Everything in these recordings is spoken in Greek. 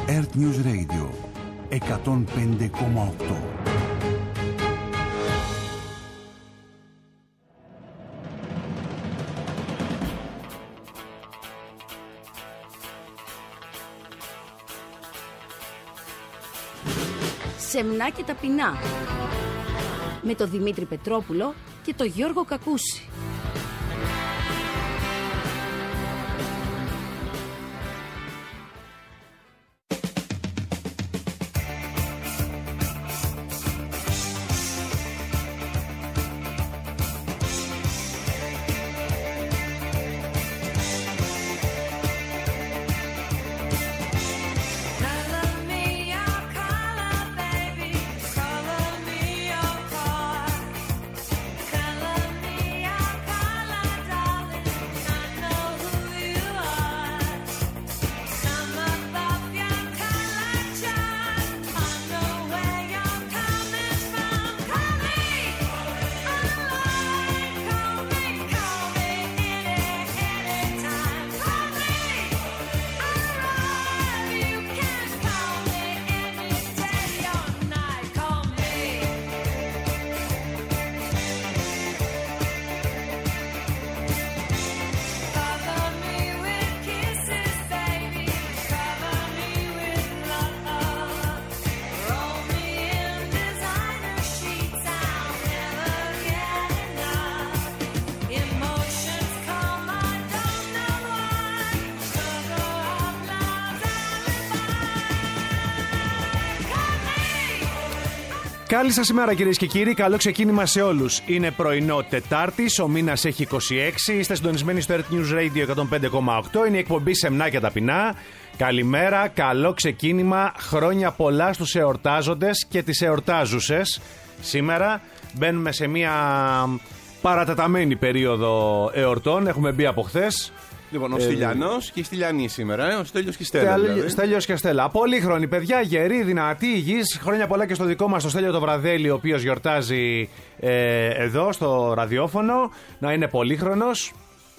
Earth News Radio 105,8. Σεμνά και ταπεινά, με τον Δημήτρη Πετρόπουλο και τον Γιώργο Κακούση. Καλή σας ημέρα κυρίες και κύριοι, καλό ξεκίνημα σε όλους. Είναι πρωινό Τετάρτης, ο μήνας έχει 26, είστε συντονισμένοι στο Earth News Radio 105,8, είναι η εκπομπή Σεμνά και Ταπεινά. Καλημέρα, καλό ξεκίνημα, χρόνια πολλά στους εορτάζοντες και τις εορτάζουσες. Σήμερα μπαίνουμε σε μια παρατεταμένη περίοδο εορτών, έχουμε μπει από χθες. Λοιπόν, ο Στυλιανός και η Στυλιανή σήμερα, ο Στέλιος και η Στέλλα. Δηλαδή. Στέλιος και Στέλλα. Πολύχρονοι παιδιά, γεροί, δυνατοί, υγιείς. Χρόνια πολλά και στο δικό μας, το Στέλιο το Βραδέλη, ο οποίος γιορτάζει εδώ στο ραδιόφωνο. Να είναι πολύχρονος.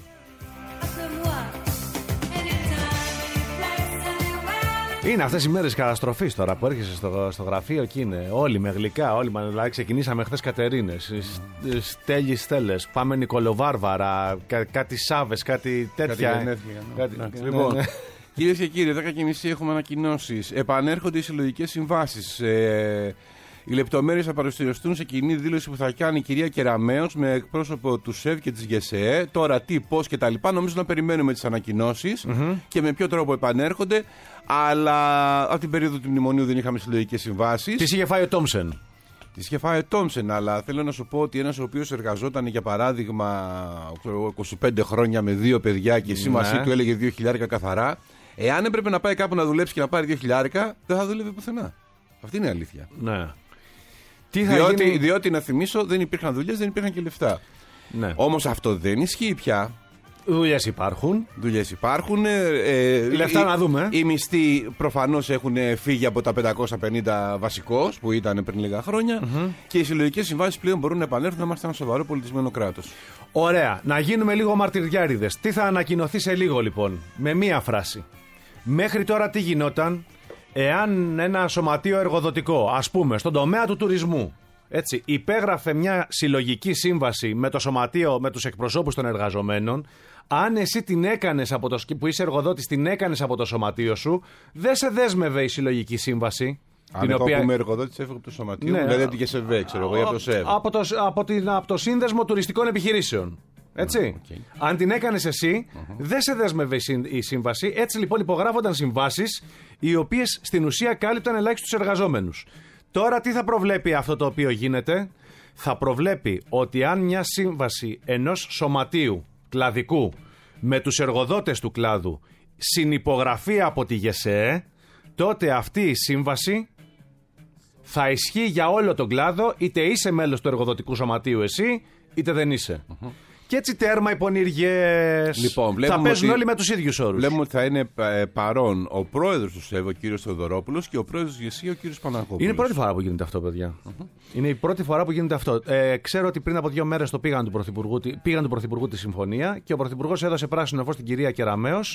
Είναι αυτές οι μέρες καταστροφής τώρα που έρχεσαι στο γραφείο και είναι όλοι με γλυκά. Όλοι, δηλαδή ξεκινήσαμε χθες Κατερίνες, Στέλιοι Στέλλες, πάμε Νικολοβάρβαρα, κάτι Σάβες, κάτι τέτοια. Λοιπόν, κυρίες και κύριοι, 10:30 έχουμε ανακοινώσεις. Επανέρχονται οι συλλογικές συμβάσεις. Οι λεπτομέρειες θα παρουσιαστούν σε κοινή δήλωση που θα κάνει η κυρία Κεραμέως με εκπρόσωπο του ΣΕΒ και της ΓΕΣΕΕ. Τώρα τι, πώς και τα λοιπά. Νομίζω να περιμένουμε τις ανακοινώσεις και με ποιο τρόπο επανέρχονται. Αλλά από την περίοδο του μνημονίου δεν είχαμε συλλογικές συμβάσεις. Τις είχε φάει ο Τόμσεν. Τις είχε φάει ο Τόμσεν, αλλά θέλω να σου πω ότι ένας ο οποίος εργαζόταν για παράδειγμα 25 χρόνια με 2 παιδιά και η σύμβασή του έλεγε 2.000 καθαρά. Εάν έπρεπε να πάει κάπου να δουλέψει και να πάρει 2.000, δεν θα δούλευε πουθενά. Αυτή είναι η αλήθεια. Ναι. Διότι να θυμίσω, δεν υπήρχαν δουλειές, δεν υπήρχαν και λεφτά. Ναι. Όμως αυτό δεν ισχύει πια. Δουλειές υπάρχουν. Λεφτά να δούμε. Οι μισθοί προφανώς έχουν φύγει από τα 550 βασικός που ήταν πριν λίγα χρόνια και οι συλλογικές συμβάσεις πλέον μπορούν να επανέλθουν να είμαστε ένα σοβαρό πολιτισμένο κράτος. Ωραία. Να γίνουμε λίγο μαρτυριάριδες. Τι θα ανακοινωθεί σε λίγο λοιπόν, με μία φράση. Μέχρι τώρα τι γινόταν εάν ένα σωματείο εργοδοτικό, ας πούμε, στον τομέα του τουρισμού, έτσι, υπέγραφε μια συλλογική σύμβαση με το σωματείο, με τους εκπροσώπους των εργαζομένων, αν εσύ την έκανες που είσαι εργοδότης, την έκανες από το σωματείο σου, δεν σε δέσμευε η συλλογική σύμβαση. Αν την οποία είμαι εργοδότης έφυγε από το σωματείο, ναι, δηλαδή από την ΚΕΣΕΒΕ, ξέρω εγώ, ή από το ΣΕΒ. Από το Σύνδεσμο Τουριστικών Επιχειρήσεων. Έτσι. Okay. Αν την έκανες εσύ, δεν σε δέσμευε η σύμβαση. Έτσι λοιπόν υπογράφονταν συμβάσεις οι οποίες στην ουσία κάλυπταν ελάχιστους εργαζόμενους. Τώρα τι θα προβλέπει αυτό το οποίο γίνεται? Θα προβλέπει ότι αν μια σύμβαση ενός σωματείου κλαδικού με τους εργοδότες του κλάδου συνυπογραφεί από τη ΓΕΣΕΕ, τότε αυτή η σύμβαση θα ισχύει για όλο τον κλάδο, είτε είσαι μέλος του εργοδοτικού σωματείου εσύ, είτε δεν είσαι. Και έτσι τέρμα οι πονηριές. Λοιπόν, θα παίζουν όλοι με τους ίδιους όρους. Βλέπουμε ότι θα είναι παρόν ο πρόεδρος του ΣΕΒ, ο κύριος Θεοδωρόπουλος, και ο πρόεδρος της ΓΕΣΕΕ, ο κύριος Παναγόπουλος. Είναι η πρώτη φορά που γίνεται αυτό, παιδιά. Είναι η πρώτη φορά που γίνεται αυτό. Ξέρω ότι πριν από 2 μέρες το πήγαν του Πρωθυπουργού τη συμφωνία και ο Πρωθυπουργός έδωσε πράσινο φως στην κυρία Κεραμέως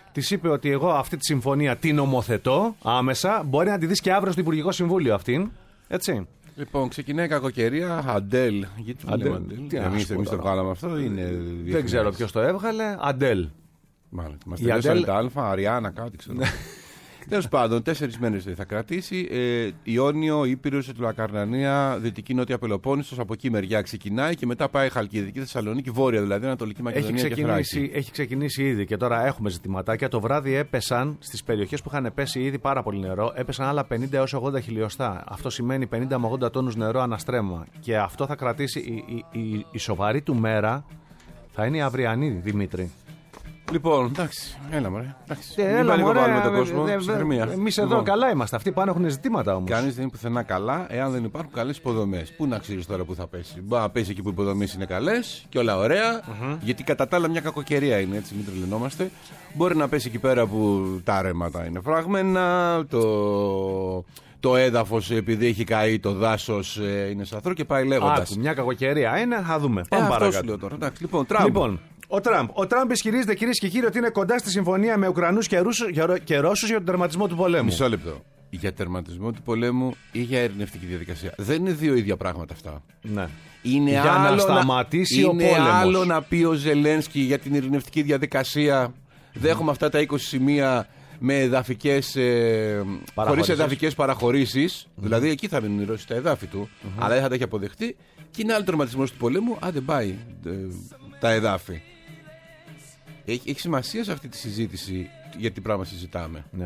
Της είπε ότι εγώ αυτή τη συμφωνία την νομοθετώ άμεσα. Μπορεί να τη δεις και αύριο στο Υπουργικό Συμβούλιο αυτήν. Έτσι. Λοιπόν, ξεκινάει η κακοκαιρία. Αντέλ. Γιατί το λέμε Αντέλ? Εμείς το βγάλαμε αυτό. Δεν ξέρω ποιος το έβγαλε. Αντέλ. Μάλιστα. Μας τελειώσανε τα Α, Αριάννα, κάτι ξέρω. Τέλος πάντων, 4 μέρες θα κρατήσει. Ιόνιο, Ήπειρος, Ετωλακαρνανία, Δυτική Νότια Πελοπόννησος. Από εκεί μεριά ξεκινάει και μετά πάει Χαλκιδική, Θεσσαλονίκη, Βόρεια δηλαδή, Ανατολική Μακεδονία και Θράκη. Έχει ξεκινήσει ήδη και τώρα έχουμε ζητηματάκια. Το βράδυ έπεσαν στις περιοχές που είχαν πέσει ήδη πάρα πολύ νερό, έπεσαν άλλα 50 έως 80 χιλιοστά. Αυτό σημαίνει 50 με 80 τόνους νερό αναστρέμμα. Και αυτό θα κρατήσει. Η σοβαρή του μέρα θα είναι η αυριανή, Δημήτρη. Λοιπόν, εντάξει, έλα μωρέ. Έλα μωρέ, βάλουμε τον κόσμο. Εμείς εδώ καλά είμαστε. Αυτοί πάνω έχουν ζητήματα όμως. Κανείς δεν είναι πουθενά καλά εάν δεν υπάρχουν καλές υποδομές. Πού να ξέρεις τώρα που θα πέσει? Μπορεί να πέσει εκεί που οι υποδομές είναι καλές και όλα ωραία. Γιατί κατά τα άλλα μια κακοκαιρία είναι, έτσι, μην τρελαινόμαστε. Μπορεί να πέσει εκεί πέρα που τα ρέματα είναι φραγμένα, το έδαφος επειδή έχει καεί, το δάσος είναι σαθρό και πάει λέγοντας. Μια κακοκαιρία είναι, θα δούμε. Πάμε παρακάτω. Τώρα. Εντάξει, λοιπόν, Ο Τραμπ ισχυρίζεται, κυρίες και κύριοι, ότι είναι κοντά στη συμφωνία με Ουκρανούς και Ρώσους για τον τερματισμό του πολέμου. Μισό λεπτό. Για τερματισμό του πολέμου ή για ειρηνευτική διαδικασία? Δεν είναι δύο ίδια πράγματα αυτά. Ναι. Είναι για άλλο να σταματήσει ο πόλεμος. Είναι άλλο να πει ο Ζελένσκι για την ειρηνευτική διαδικασία. Δέχομαι αυτά τα 20 σημεία με εδαφικές, χωρίς εδαφικές παραχωρήσεις. Δηλαδή εκεί θα μείνουν οι Ρώσοι τα εδάφη του, αλλά δεν θα τα έχει αποδεχτεί. Και είναι άλλο τερματισμός του πολέμου. Αν δεν πάει τα εδάφη. Έχει σημασία σε αυτή τη συζήτηση για τι πράγμα συζητάμε. Ναι.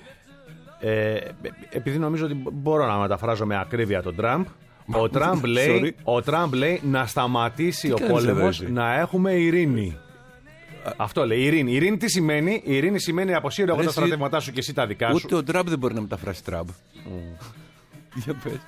Επειδή νομίζω ότι μπορώ να μεταφράζω με ακρίβεια τον Τραμπ, ο Τραμπ λέει να σταματήσει ο πόλεμος, να έχουμε ειρήνη. Αυτό λέει, ειρήνη. Ειρήνη τι σημαίνει? Η ειρήνη σημαίνει αποσύρω εγώ τα στρατεύματά σου και εσύ τα δικά σου. Ούτε ο Τραμπ δεν μπορεί να μεταφράσει Τραμπ. Για πες.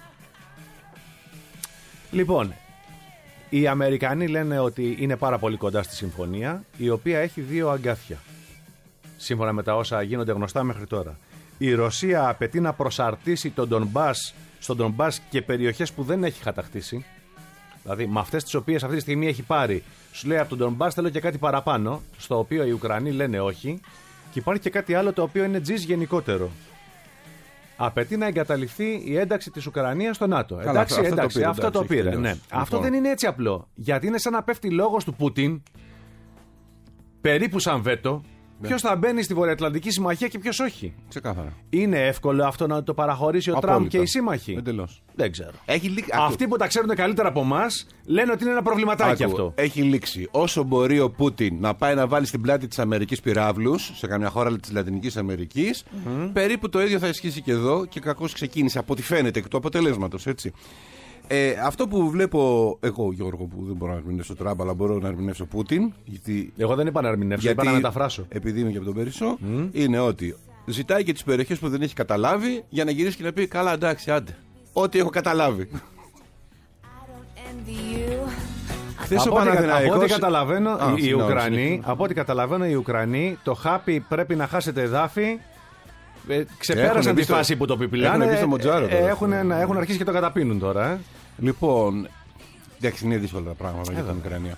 Λοιπόν, οι Αμερικανοί λένε ότι είναι πάρα πολύ κοντά στη συμφωνία, η οποία έχει 2 αγκάθια. Σύμφωνα με τα όσα γίνονται γνωστά μέχρι τώρα. Η Ρωσία απαιτεί να προσαρτήσει στον Ντονμπάς και περιοχές που δεν έχει κατακτήσει. Δηλαδή με αυτές τις οποίες αυτή τη στιγμή έχει πάρει. Σου λέει από τον Ντονμπάς θέλω και κάτι παραπάνω, στο οποίο οι Ουκρανοί λένε όχι. Και υπάρχει και κάτι άλλο το οποίο είναι τζις γενικότερο. Απαιτεί να εγκαταλειφθεί η ένταξη της Ουκρανίας στο ΝΑΤΟ. Καλά, εντάξει, αυτό το πήρε. Ναι. Λοιπόν. Αυτό δεν είναι έτσι απλό. Γιατί είναι σαν να πέφτει λόγος του Πούτιν, περίπου σαν βέτο, ποιος θα μπαίνει στη Βορειοατλαντική Συμμαχία και ποιος όχι. Ξεκάθαρα. Είναι εύκολο αυτό να το παραχωρήσει ο Τραμπ και οι σύμμαχοι? Εντελώς. Δεν ξέρω. Αυτοί που τα ξέρουν καλύτερα από εμάς λένε ότι είναι ένα προβληματάκι αυτό. Έχει λήξει. Όσο μπορεί ο Πούτιν να πάει να βάλει στην πλάτη της Αμερικής πυράβλους σε καμιά χώρα της Λατινικής Αμερικής, περίπου το ίδιο θα ισχύσει και εδώ και κακώς ξεκίνησε από ό,τι φαίνεται εκ του αποτελέσματος, έτσι. Αυτό που βλέπω εγώ, Γιώργο, που δεν μπορώ να ερμηνεύσω Τραμπ, αλλά μπορώ να ερμηνεύσω Πούτιν. Εγώ δεν είπα να ερμηνεύσω, είπα να μεταφράσω. Επειδή είμαι και από τον Περισσό, είναι ότι ζητάει και τις περιοχές που δεν έχει καταλάβει για να γυρίσει και να πει: καλά, εντάξει, άντε. Ό,τι έχω καταλάβει. Από ό,τι καταλαβαίνω, οι Ουκρανοί το χάπι πρέπει να χάσετε εδάφη. Ξεπέρασαν τη φάση που το πιπιλάνε. Έχουν αρχίσει και το καταπίνουν τώρα. Λοιπόν, εντάξει, είναι δύσκολα τα πράγματα για την Ουκρανία.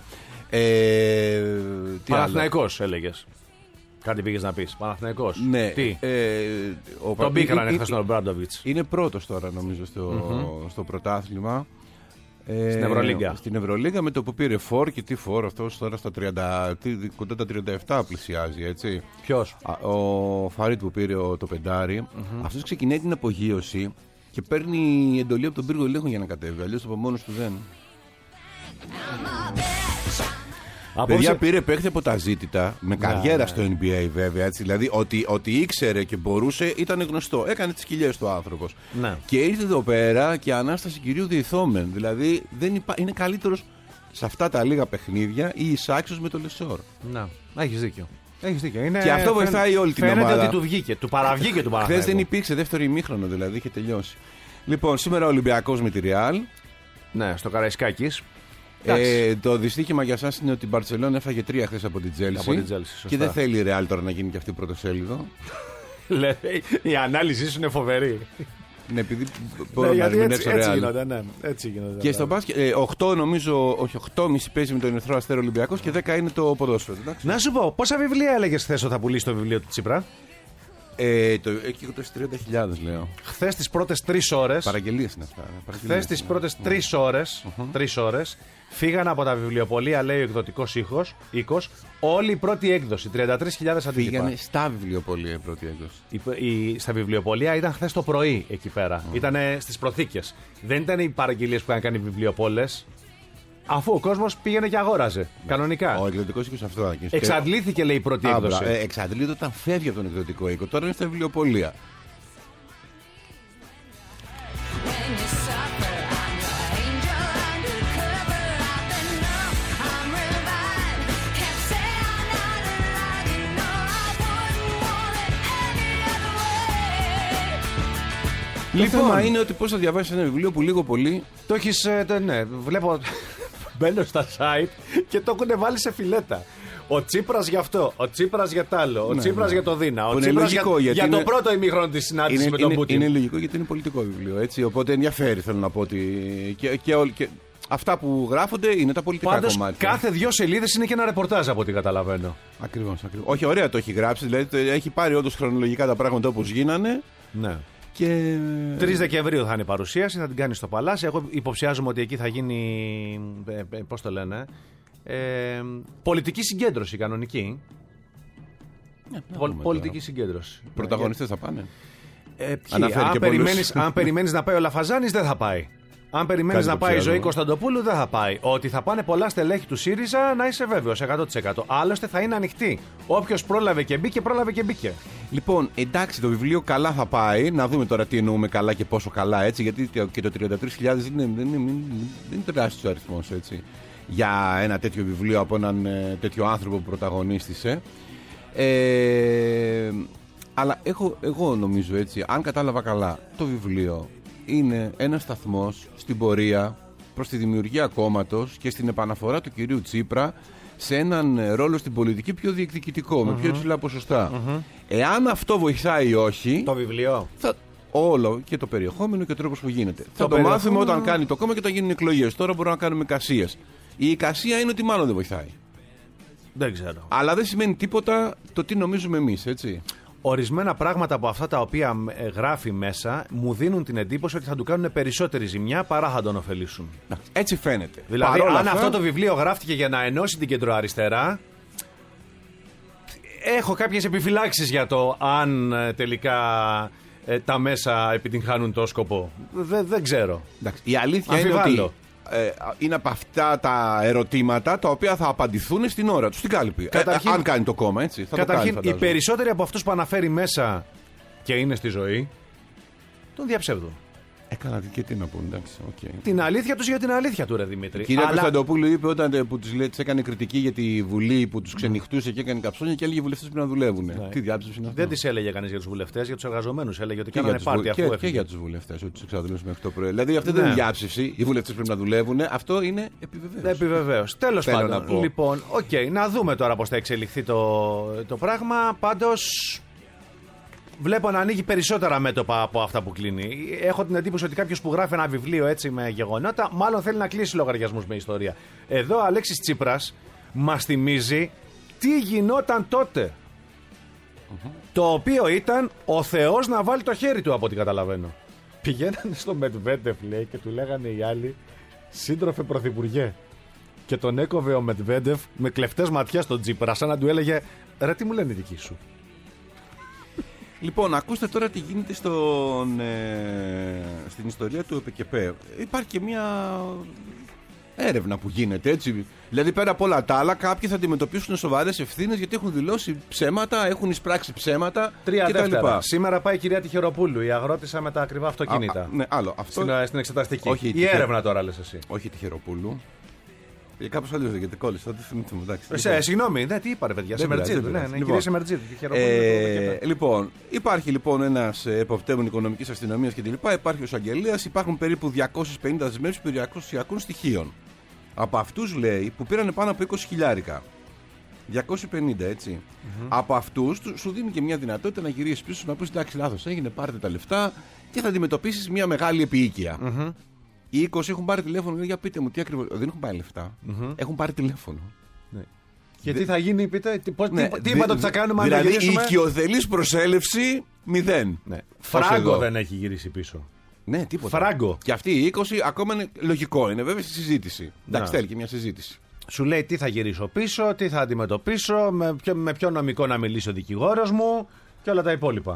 Παναθηναϊκός έλεγες. Κάτι πήγες να πεις. Παναθηναϊκός. Ναι. Τι. Τον μπήκαν χθες τον Μπράντοβιτς. Είναι πρώτος τώρα νομίζω στο πρωτάθλημα. Στην Ευρωλίγκα. Στην Ευρωλίγκα με το που πήρε φόρ και τι φόρ, αυτός τώρα στα 30, κοντά τα 37 πλησιάζει, έτσι. Ποιος? Ο Φαρίτ που πήρε το πεντάρι. Αυτός ξεκινάει την απογείωση και παίρνει εντολή από τον πύργο ελέγχου για να κατέβει. Αλλιώς από μόνος του δεν. Παιδιά, πήρε παίχτη από τα ζήτητα με καριέρα στο NBA βέβαια, έτσι, δηλαδή ότι ήξερε και μπορούσε ήταν γνωστό, έκανε τις κοιλιές του άνθρωπος. Και ήρθε εδώ πέρα και ανάσταση κυρίου διηθόμεν, δηλαδή είναι καλύτερος σε αυτά τα λίγα παιχνίδια ή εισάξιος με το Λεσόρ. Να, έχεις δίκιο. Και αυτό βοηθάει όλη την ομάδα. Φαίνεται ότι του βγήκε, του παραβγήκε του Παναθηναϊκού. Χθες δεν υπήρξε δεύτερο ημίχρονο, δηλαδή είχε τελειώσει. Λοιπόν, σήμερα ο Ολυμπιακός με τη Ρεάλ. Ναι, στο Καραϊσκάκης. Το δυστύχημα για εσάς είναι ότι η Μπαρτσελόνα έφαγε 3 χθες από την Τζέλσι και δεν θέλει η Ρεάλ τώρα να γίνει και αυτή πρωτοσέλιδο. Η ανάλυση σου είναι φοβερή. Ναι, επειδή μπορώ να ερμηνεύσω Real. Έτσι γίνονται. Και στο μπάσκετ, 8 νομίζω, όχι 8,5 παίζει με τον Ερυθρό Αστέρα Ολυμπιακός και 10 είναι το ποδόσφαιρο. Εντάξει. Να σου πω, πόσα βιβλία έλεγες χθες ότι θα πουλήσει το βιβλίο του Τσίπρα? Εκεί το 30.000 λέω. Χθες τις πρώτες 3 ώρες. Παραγγελίες είναι αυτά. Χθες τις πρώτες 3 ώρες φύγαν από τα βιβλιοπωλεία, λέει ο εκδοτικός οίκος, όλη η πρώτη έκδοση. 33.000 αντίτυπα. Φύγανε στα βιβλιοπωλεία η πρώτη έκδοση. Στα βιβλιοπωλεία ήταν χθες το πρωί εκεί πέρα. Ήταν στις προθήκες. Δεν ήταν οι παραγγελίες που είχαν κάνει οι βιβλιοπόλες. Αφού ο κόσμος πήγαινε και αγόραζε. Κανονικά. Ο εκδοτικός οίκος αυτό. Εξαντλήθηκε, λέει, η πρώτη έκδοση. Εξαντλείται όταν φεύγει από τον εκδοτικό οίκο. Τώρα είναι στα βιβλιοπωλεία. Το θέμα είναι ότι πώς θα διαβάσεις ένα βιβλίο που λίγο πολύ. Το έχεις. Ναι, βλέπω. Μπαίνω στα site και το έχουν βάλει σε φιλέτα. Ο Τσίπρας για αυτό, ο Τσίπρας για τ' άλλο, ο Τσίπρας για το Δίνα, ο Τσίπρας για το πρώτο ημίχρονο της συνάντησης με τον Πούτιν. Είναι λογικό γιατί είναι πολιτικό βιβλίο. Έτσι, οπότε ενδιαφέρει, θέλω να πω ότι. Και αυτά που γράφονται είναι τα πολιτικά κομμάτια. Κάθε 2 σελίδες είναι και ένα ρεπορτάζ από ό,τι καταλαβαίνω. Ακριβώς. Όχι, ωραία το έχει γράψει. Δηλαδή έχει πάρει όντως χρονολογικά τα πράγματα όπως γίνανε. Ναι. Και... 3 Δεκεμβρίου θα είναι η παρουσίαση, θα την κάνει στο Παλάσι. Εγώ υποψιάζομαι ότι εκεί θα γίνει. Πώς το λένε. Πολιτική συγκέντρωση κανονική. Πολιτική συγκέντρωση. Πρωταγωνιστές θα πάνε. Αν περιμένεις να πάει ο Λαφαζάνης, δεν θα πάει. Αν περιμένεις να πάει η Ζωή Κωνσταντοπούλου, δεν θα πάει. Ότι θα πάνε πολλά στελέχη του ΣΥΡΙΖΑ, να είσαι βέβαιος 100%. Άλλωστε θα είναι ανοιχτή. Όποιος πρόλαβε και μπήκε, πρόλαβε και μπήκε. Λοιπόν, εντάξει, το βιβλίο καλά θα πάει. Να δούμε τώρα τι εννοούμε καλά και πόσο καλά, έτσι. Γιατί και το 33.000 δεν είναι τεράστιος αριθμός, έτσι. Για ένα τέτοιο βιβλίο από έναν τέτοιο άνθρωπο που πρωταγωνίστησε. Αλλά εγώ νομίζω, έτσι, αν κατάλαβα καλά, το βιβλίο είναι ένας σταθμός στην πορεία προς τη δημιουργία κόμματος και στην επαναφορά του κυρίου Τσίπρα σε έναν ρόλο στην πολιτική πιο διεκδικητικό, με πιο υψηλά ποσοστά. Εάν αυτό βοηθάει ή όχι. Το βιβλίο. Όλο και το περιεχόμενο και ο τρόπος που γίνεται. Θα το μάθουμε όταν κάνει το κόμμα και όταν γίνουν εκλογές. Τώρα μπορούμε να κάνουμε εικασίες. Η εικασία είναι ότι μάλλον δεν βοηθάει. Δεν ξέρω. Αλλά δεν σημαίνει τίποτα το τι νομίζουμε εμείς, έτσι. Ορισμένα πράγματα από αυτά τα οποία γράφει μέσα μου δίνουν την εντύπωση ότι θα του κάνουν περισσότερη ζημιά παρά θα τον ωφελήσουν. Έτσι φαίνεται. Δηλαδή, αν αυτό το βιβλίο γράφτηκε για να ενώσει την κεντροαριστερά, έχω κάποιες επιφυλάξεις για το αν τελικά τα μέσα επιτυγχάνουν το σκοπό. Δεν ξέρω. Εντάξει, η αλήθεια είναι ότι είναι από αυτά τα ερωτήματα τα οποία θα απαντηθούν στην ώρα του, στην κάλπη. Αν κάνει το κόμμα, έτσι. Καταρχήν, οι περισσότεροι από αυτούς που αναφέρει μέσα και είναι στη ζωή, τον διαψεύδουν. Καλά, και τι να πω, εντάξει. Okay. Την αλήθεια τους για την αλήθεια του, ρε Δημήτρη. Η κυρία Κωνσταντοπούλου είπε όταν που τις έκανε κριτική για τη Βουλή που τους ξενυχτούσε και έκανε καψόνια και έλεγε οι βουλευτές πρέπει να δουλεύουν. Ναι. Τι διάψευση είναι αυτό. Δεν τις έλεγε κανείς για τους βουλευτές, για τους εργαζομένους. Έλεγε ότι κάνανε πάρτι αφού έφυγε. Και για τους βουλευτές, ότι τους εξαδουλεύουν μέχρι το πρωί. Δηλαδή αυτή δεν είναι διάψευση. Οι βουλευτές πρέπει να δουλεύουν. Αυτό είναι επιβεβαίωση. Τέλος πάντων. Λοιπόν, να δούμε τώρα πώς θα εξελιχθεί το πράγμα. Πάντως. Βλέπω να ανοίγει περισσότερα μέτωπα από αυτά που κλείνει. Έχω την εντύπωση ότι κάποιος που γράφει ένα βιβλίο έτσι με γεγονότα, μάλλον θέλει να κλείσει λογαριασμούς με ιστορία. Εδώ ο Αλέξης Τσίπρας μας θυμίζει τι γινόταν τότε. Το οποίο ήταν ο Θεός να βάλει το χέρι του, από ό,τι καταλαβαίνω. Πηγαίνανε στο Μετβέντεφ, λέει, και του λέγανε οι άλλοι, σύντροφε πρωθυπουργέ. Και τον έκοβε ο Μετβέντεφ με κλεφτές ματιάς στον Τσίπρα, σαν να του έλεγε, ρε, τι μου λένε οι δικοί σου. Λοιπόν, ακούστε τώρα τι γίνεται στην ιστορία του ΕΠΚΠ. Υπάρχει και μια έρευνα που γίνεται, έτσι. Δηλαδή, πέρα από όλα τα άλλα, κάποιοι θα αντιμετωπίσουν σοβαρές ευθύνες γιατί έχουν δηλώσει ψέματα, έχουν εισπράξει ψέματα κτλ. Σήμερα πάει η κυρία Τυχεροπούλου, η αγρότησα με τα ακριβά αυτοκίνητα. Ναι, άλλο. Αυτό... Στην εξεταστική. Όχι, η έρευνα τώρα, λες εσύ. Όχι η Τυχεροπούλου. Κάπως αλλιώς γιατί κόλλησε. Συγγνώμη, τι είπα, ρε παιδιά, σε Μερτζίδου. Ναι, κυρία σε Μερτζίδου. Λοιπόν, υπάρχει λοιπόν ένας εποπτεύων οικονομικής αστυνομίας και λοιπά. Υπάρχει ο εισαγγελέας, υπάρχουν περίπου 250 δεσμεύσεις περιουσιακών στοιχείων. Από αυτούς, λέει, που πήραν πάνω από 20.000. 250, έτσι. Από αυτούς σου δίνει και μια δυνατότητα να γυρίσεις πίσω, να πεις εντάξει, λάθος έγινε, πάρτε τα λεφτά και θα αντιμετωπίσεις μια μεγάλη επίοικια. Οι 20 έχουν πάρει τηλέφωνο, λέει, για πείτε μου τι ακριβώς. Δεν έχουν πάρει λεφτά. Έχουν πάρει τηλέφωνο. Ναι. Και τι θα γίνει, πείτε, τι είπατε ότι θα κάνουμε αν δηλαδή, γυρίσουμε. η οικειοθελής προσέλευση 0. Ναι. Φράγκο δεν έχει γυρίσει πίσω. Ναι, τίποτα. Φράγκο. Και αυτοί οι 20 ακόμα είναι λογικό, είναι βέβαια στη συζήτηση. Εντάξει, θέλει και μια συζήτηση. Σου λέει τι θα γυρίσω πίσω, τι θα αντιμετωπίσω, με ποιο νομικό να μιλήσει ο δικηγόρος μου και όλα τα υπόλοιπα.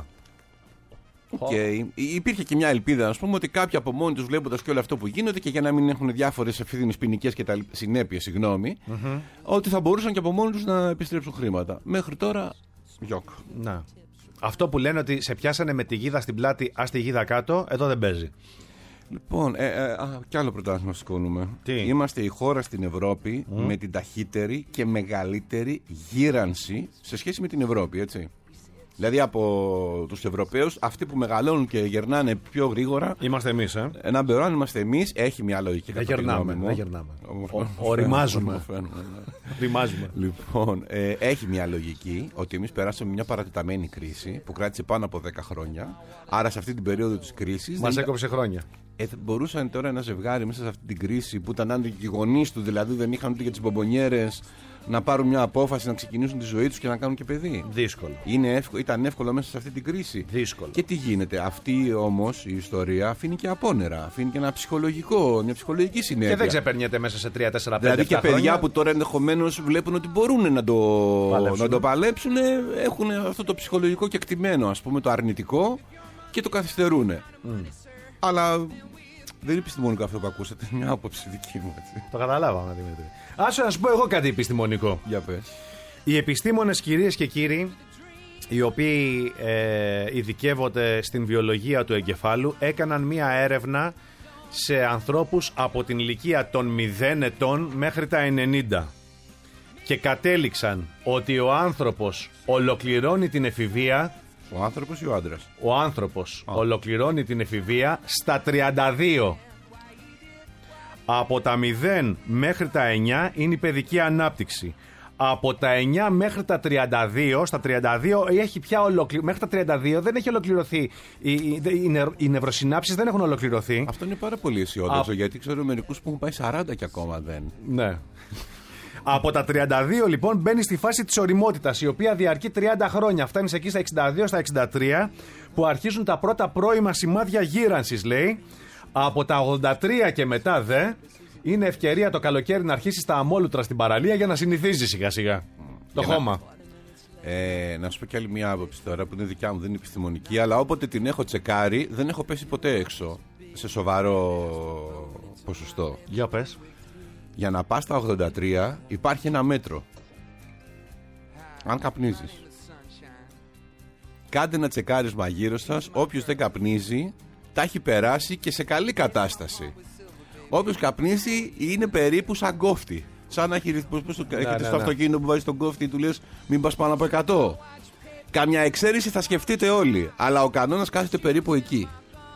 Okay. Υπήρχε και μια ελπίδα, ας πούμε, ότι κάποιοι από μόνοι τους βλέποντας και όλο αυτό που γίνεται και για να μην έχουν διάφορες ευθύνες ποινικές και τα συνέπειες, ότι θα μπορούσαν και από μόνοι τους να επιστρέψουν χρήματα. Μέχρι τώρα, γιοκ. Να. Αυτό που λένε ότι σε πιάσανε με τη γίδα στην πλάτη, ας τη γίδα κάτω, εδώ δεν παίζει. Λοιπόν, κι άλλο πρωτάθλημα σηκώνουμε. Τι? Είμαστε η χώρα στην Ευρώπη με την ταχύτερη και μεγαλύτερη γύρανση σε σχέση με την Ευρώπη, έτσι. Δηλαδή από τους Ευρωπαίους, αυτοί που μεγαλώνουν και γερνάνε πιο γρήγορα. Είμαστε εμείς, Number one είμαστε εμείς. Έχει μια λογική. Δεν γερνάμε. Οριμάζουμε. Ρημάζουμε. Λοιπόν, έχει μια λογική ότι εμείς περάσαμε μια παρατεταμένη κρίση που κράτησε πάνω από 10 χρόνια. Άρα σε αυτή την περίοδο της κρίσης. Μας έκοψε χρόνια. Μπορούσαν τώρα ένα ζευγάρι μέσα σε αυτή την κρίση που ήταν άντροι και οι γονείς του, δηλαδή δεν είχαν ούτε για τις μπομπονιέρες, να πάρουν μια απόφαση να ξεκινήσουν τη ζωή τους και να κάνουν και παιδί. Δύσκολο. Ήταν εύκολο μέσα σε αυτή την κρίση. Δύσκολο. Και τι γίνεται. Αυτή όμως η ιστορία αφήνει και απόνερα. Αφήνει και μια ψυχολογική συνέπεια. Και δεν ξεπερνιέται μέσα σε 3-4-5 χρόνια. Δηλαδή και παιδιά που τώρα ενδεχομένως βλέπουν ότι μπορούν να το παλέψουν, έχουν αυτό το ψυχολογικό κεκτημένο, ας πούμε, το αρνητικό και το καθυστερούν. Αλλά δεν είναι επιστημονικό αυτό που ακούσατε, είναι μια άποψη δική μου. Έτσι. Το καταλάβαμε, Δημήτρη. Άσε να σου πω εγώ κάτι επιστημονικό. Για πες. Οι επιστήμονες, κυρίες και κύριοι, οι οποίοι ειδικεύονται στην βιολογία του εγκεφάλου, έκαναν μία έρευνα σε ανθρώπους από την ηλικία των 0 ετών μέχρι τα 90 και κατέληξαν ότι ο άνθρωπος ολοκληρώνει την εφηβεία. Ο άνθρωπος ή ο άντρας? Ο άνθρωπος ολοκληρώνει την εφηβεία στα 32. Από τα 0 μέχρι τα 9 είναι η παιδική ανάπτυξη. Από τα 9 μέχρι τα 32, στα 32 έχει πια μέχρι τα 32 δεν έχει ολοκληρωθεί. Οι νευροσυνάψεις δεν έχουν ολοκληρωθεί. Αυτό είναι πάρα πολύ αισιόδοξο, γιατί ξέρω μερικούς που έχουν πάει 40 και ακόμα δεν. Ναι. Από τα 32 λοιπόν μπαίνει στη φάση της οριμότητας, η οποία διαρκεί 30 χρόνια. Φτάνει εκεί στα 62, στα 63, που αρχίζουν τα πρώτα πρώιμα σημάδια γύρανσης, λέει. Από τα 83 και μετά είναι ευκαιρία το καλοκαίρι να αρχίσει τα αμόλουτρα στην παραλία για να συνηθίζει σιγά σιγά το χώμα. Να σου πω κι άλλη μια άποψη τώρα που είναι δικιά μου, δεν είναι επιστημονική, αλλά όποτε την έχω τσεκάρει δεν έχω πέσει ποτέ έξω σε σοβαρό ποσοστό. Για πες. Για να πας στα 83 υπάρχει ένα μέτρο. Αν καπνίζεις, κάντε ένα τσεκάρισμα γύρω σας. Όποιος δεν καπνίζει τα έχει περάσει και σε καλή κατάσταση. Όποιος καπνίζει είναι περίπου σαν κόφτη. Σαν να έχετε στο αυτοκίνητο που βάζει τον κόφτη, του λες μην πας πάνω από 100. Καμιά εξαίρεση θα σκεφτείτε όλοι, αλλά ο κανόνας κάθεται περίπου εκεί.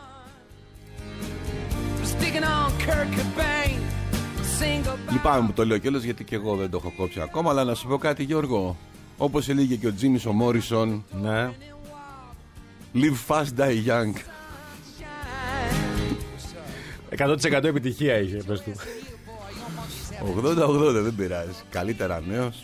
Λυπάμαι που το λέω κιόλας, γιατί και εγώ δεν το έχω κόψει ακόμα. Αλλά να σου πω κάτι, Γιώργο. Όπως έλεγε και ο Τζίμις ο Μόρισον, ναι. Live fast, die young. 100% επιτυχία είχε, πες του. 80-80 δεν πειράζει. Καλύτερα νέος.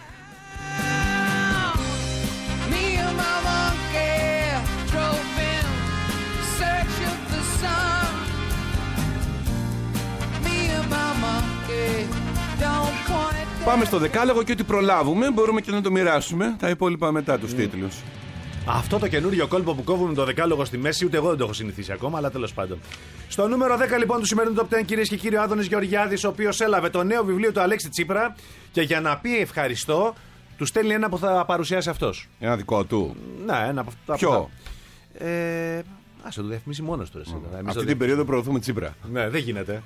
Πάμε στο δεκάλογο και ό,τι προλάβουμε μπορούμε και να το μοιράσουμε. Τα υπόλοιπα μετά τους τίτλους. Αυτό το καινούριο κόλπο που κόβουμε το δεκάλογο στη μέση, ούτε εγώ δεν το έχω συνηθίσει ακόμα, αλλά τέλος πάντων. Στο νούμερο 10 λοιπόν του σημερινού Top 10, κυρίες και κύριοι, ο Άδωνης Γεωργιάδης, ο οποίος έλαβε το νέο βιβλίο του Αλέξη Τσίπρα και για να πει ευχαριστώ, του στέλνει ένα που θα παρουσιάσει αυτός. Ένα δικό του. Ναι, ένα από αυτά. Ποιο? Άσε το διαφημίσει μόνος του. Αυτή την περίοδο προωθούμε Τσίπρα. Ναι, δεν γίνεται.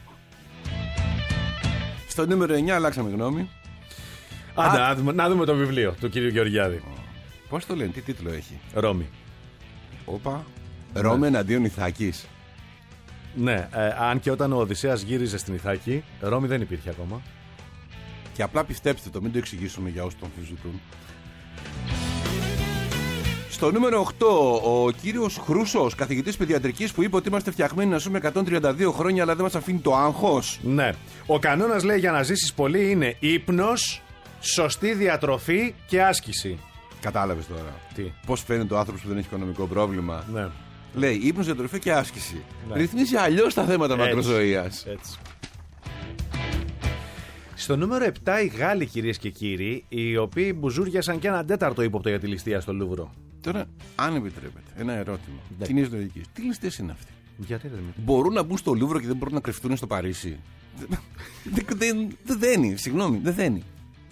Στο νούμερο 9 αλλάξαμε γνώμη. Να δούμε το βιβλίο του κύριου Γεωργιάδη. Πώς το λένε, τι τίτλο έχει? Ρώμη. Όπα. Ρώμη εναντίον Ιθάκης. Ναι, αν και όταν ο Οδυσσέας γύριζε στην Ιθάκη, Ρώμη δεν υπήρχε ακόμα. Και απλά πιστέψτε το, μην το εξηγήσουμε για όσους τον αμφισβητούν. Στο νούμερο 8, ο κύριος Χρούσος, καθηγητής παιδιατρικής, που είπε ότι είμαστε φτιαγμένοι να ζούμε 132 χρόνια, αλλά δεν μας αφήνει το άγχος. Ναι. Ο κανόνας, λέει, για να ζήσεις πολύ είναι ύπνος, σωστή διατροφή και άσκηση. Κατάλαβες τώρα. Τι? Πώς φαίνεται ο άνθρωπος που δεν έχει οικονομικό πρόβλημα. Ναι. Λέει ύπνος, διατροφή και άσκηση. Ναι. Ρυθμίζει αλλιώς τα θέματα μακροζωίας. Έτσι. Στο νούμερο 7 οι Γάλλοι, κυρίες και κύριοι, οι οποίοι μπουζούριασαν και έναν τέταρτο ύποπτο για τη ληστεία στο Λούβρο. Τώρα, αν επιτρέπετε, ένα ερώτημα. Κοινής λογικής. Τι ληστείες είναι αυτοί? Γιατί δεν είναι? Μπορούν να μπουν στο Λούβρο και δεν μπορούν να κρυφτούν στο Παρίσι? Δεν δένει, συγγνώμη, δεν δένει.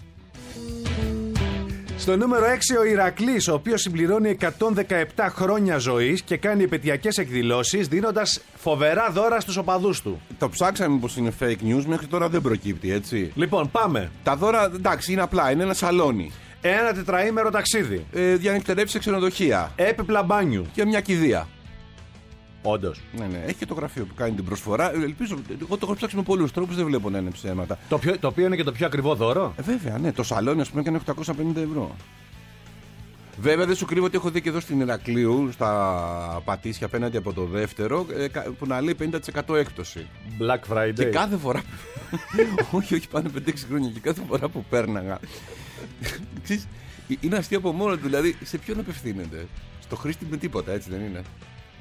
Στο νούμερο 6 ο Ηρακλής, ο οποίος συμπληρώνει 117 χρόνια ζωής και κάνει επαιτειακές εκδηλώσεις δίνοντας φοβερά δώρα στους οπαδούς του. Το ψάξαμε πως είναι fake news, μέχρι τώρα δεν προκύπτει, έτσι. Λοιπόν, πάμε. Τα δώρα, εντάξει, είναι απλά, είναι ένα σαλόνι. Ένα τετραήμερο ταξίδι. Διανυκτερεύσει σε ξενοδοχεία. Έπιπλα μπάνιου. Και μια κηδεία. Όντως. Ναι, έχει και το γραφείο που κάνει την προσφορά. Ελπίζω, εγώ το έχω ψάξει με πολλούς τρόπους, δεν βλέπω να είναι ψέματα. Το οποίο είναι και το πιο ακριβό δώρο. Βέβαια, ναι, το σαλόνι, ας πούμε, έκανε 850 ευρώ. Βέβαια, δεν σου κρύβω ότι έχω δει και εδώ στην Ηρακλείου, στα Πατήσια, απέναντι από το δεύτερο, που να λέει 50% έκπτωση. Black Friday. Και κάθε φορά. όχι, πάνε 5-6 χρόνια. Και κάθε φορά που πέρναγα. Είναι αστείο από μόνο του, δηλαδή σε ποιον απευθύνεται? Στο χρήστη με τίποτα, έτσι δεν είναι?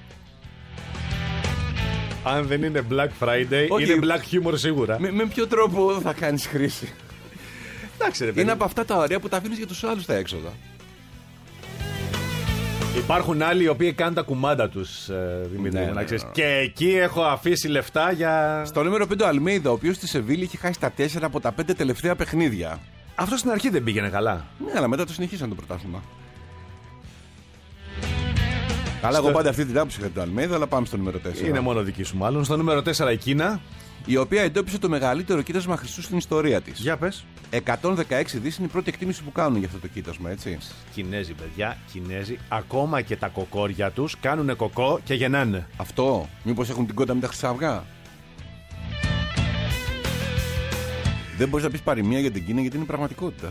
Αν δεν είναι Black Friday, όχι, είναι Black Humor σίγουρα. Με ποιο τρόπο θα κάνεις χρήση? Εντάξει, ρε παιδί. Είναι από αυτά τα ωραία που τα αφήνεις για τους άλλους τα έξοδα. Υπάρχουν άλλοι οι οποίοι κάνουν τα κουμάντα τους, Δημήτρη, να ξέρεις. Και εκεί έχω αφήσει λεφτά για. Στο νούμερο 5 ο Αλμέιδα, ο οποίος στη Σεβίλη είχε χάσει τα 4 από τα 5 τελευταία παιχνίδια. Αυτό στην αρχή δεν πήγαινε καλά. Ναι, αλλά μετά το συνεχίσαν το πρωτάθλημα. Καλά, εγώ πάντα αυτή την άποψη είχα τον Αλμέιδα, αλλά πάμε στο νούμερο 4. Είναι μόνο δική σου, μάλλον. Στο νούμερο 4 η Κίνα. Η οποία εντόπισε το μεγαλύτερο κοίτασμα χρυσού στην ιστορία της. Για πες. 116 δις είναι η πρώτη εκτίμηση που κάνουν για αυτό το κοίτασμα, έτσι. Κινέζοι, παιδιά, Κινέζοι, ακόμα και τα κοκόρια τους κάνουνε κοκό και γεννάνε. Αυτό, μήπως έχουν την κότα με τα χρυσά αυγά? Δεν μπορείς να πεις παροιμία για την Κίνα, γιατί είναι πραγματικότητα.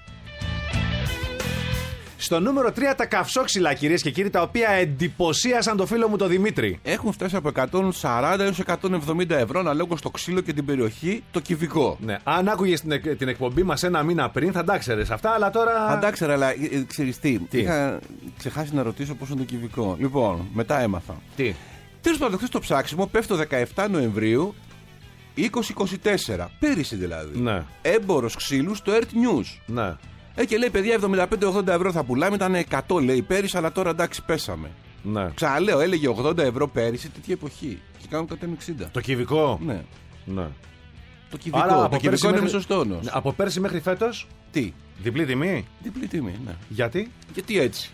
Στο νούμερο 3 τα καυσόξυλα, κυρίες και κύριοι, τα οποία εντυπωσίασαν το φίλο μου το Δημήτρη. Έχουν φτάσει από 140 έως 170 ευρώ αναλόγως στο ξύλο και την περιοχή, το κυβικό. Ναι, αν άκουγες την εκπομπή μας ένα μήνα πριν θα τα ξέρεις αυτά, αλλά τώρα. Θα τα ξέρα, αλλά ξέρεις τι. Είχα ξεχάσει να ρωτήσω πόσο είναι το κυβικό. Λοιπόν, μετά έμαθα. Τι. Τέλος πάντων, χθες το ψάξιμο πέφτω 17 Νοεμβρίου 2024. Πέρυσι δηλαδή. Ναι. Έμπορος ξύλου στο Earth News. Ναι. Και λέει, παιδιά, 75-80 ευρώ θα πουλάμε. Ήταν 100 λέει πέρυσι, αλλά τώρα εντάξει πέσαμε. Ναι. Ξαναλέω, έλεγε 80 ευρώ πέρυσι, τέτοια εποχή. Και κάνουν 160. Το κυβικό. Ναι. Ναι. Το κυβικό. Άρα, το κυβικό είναι μεσοστόνος. Από πέρσι μέχρι φέτος. Τι? Διπλή τιμή. Διπλή τιμή, ναι. Γιατί? Γιατί έτσι?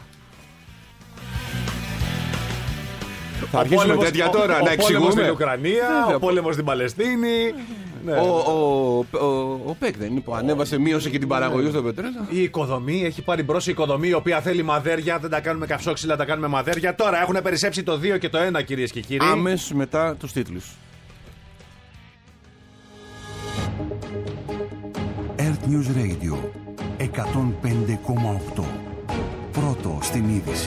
Θα αρχίσουμε τέτοια τώρα να εξηγούμε. Ο πόλεμος στην Ουκρανία, ο πόλεμος στην Παλαιστίνη. Ναι. Ο ΠΕΚ δεν είναι που ανέβασε, μείωσε και την παραγωγή στο πετρέλαιο. Η οικοδομή, έχει πάρει μπρος η οικοδομή, η οποία θέλει μαδέρια. Δεν τα κάνουμε καυσόξυλα, τα κάνουμε μαδέρια. Τώρα έχουν περισσέψει το 2 και το 1, κυρίες και κύριοι. Άμεσως μετά τους τίτλους. Earth News Radio 105,8. Πρώτο στην είδηση.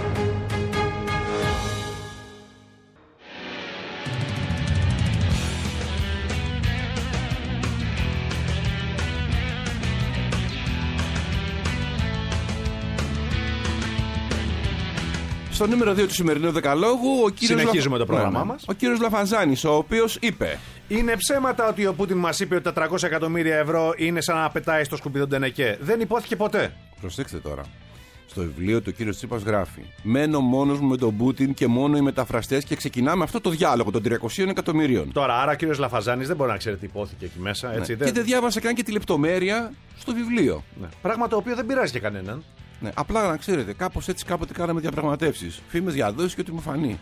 Στο νούμερο 2 του σημερινού δεκαλόγου, συνεχίζουμε το πρόγραμμά μας. Ο κύριος Λαφαζάνης, ο οποίος είπε: είναι ψέματα ότι ο Πούτιν μας είπε ότι τα 300 εκατομμύρια ευρώ είναι σαν να πετάει στο σκουπίδι Ντενεκέ. Δεν υπόθηκε ποτέ. Προσέξτε τώρα. Στο βιβλίο του ο κύριος Τσίπας γράφει: μένω μόνος μου με τον Πούτιν και μόνο οι μεταφραστές και ξεκινάμε αυτό το διάλογο των 300 εκατομμυρίων. Τώρα, άρα ο κύριος Λαφαζάνης δεν μπορεί να ξέρει τι υπόθηκε εκεί μέσα. Έτσι, Και δεν διάβασε καν και τη λεπτομέρεια στο βιβλίο. Ναι. Πράγμα το οποίο δεν πειράζει και κανέναν. Ναι, απλά να ξέρετε, κάπως έτσι κάποτε κάναμε διαπραγματεύσεις. Φήμες για δόσεις και ό,τι μου φανεί.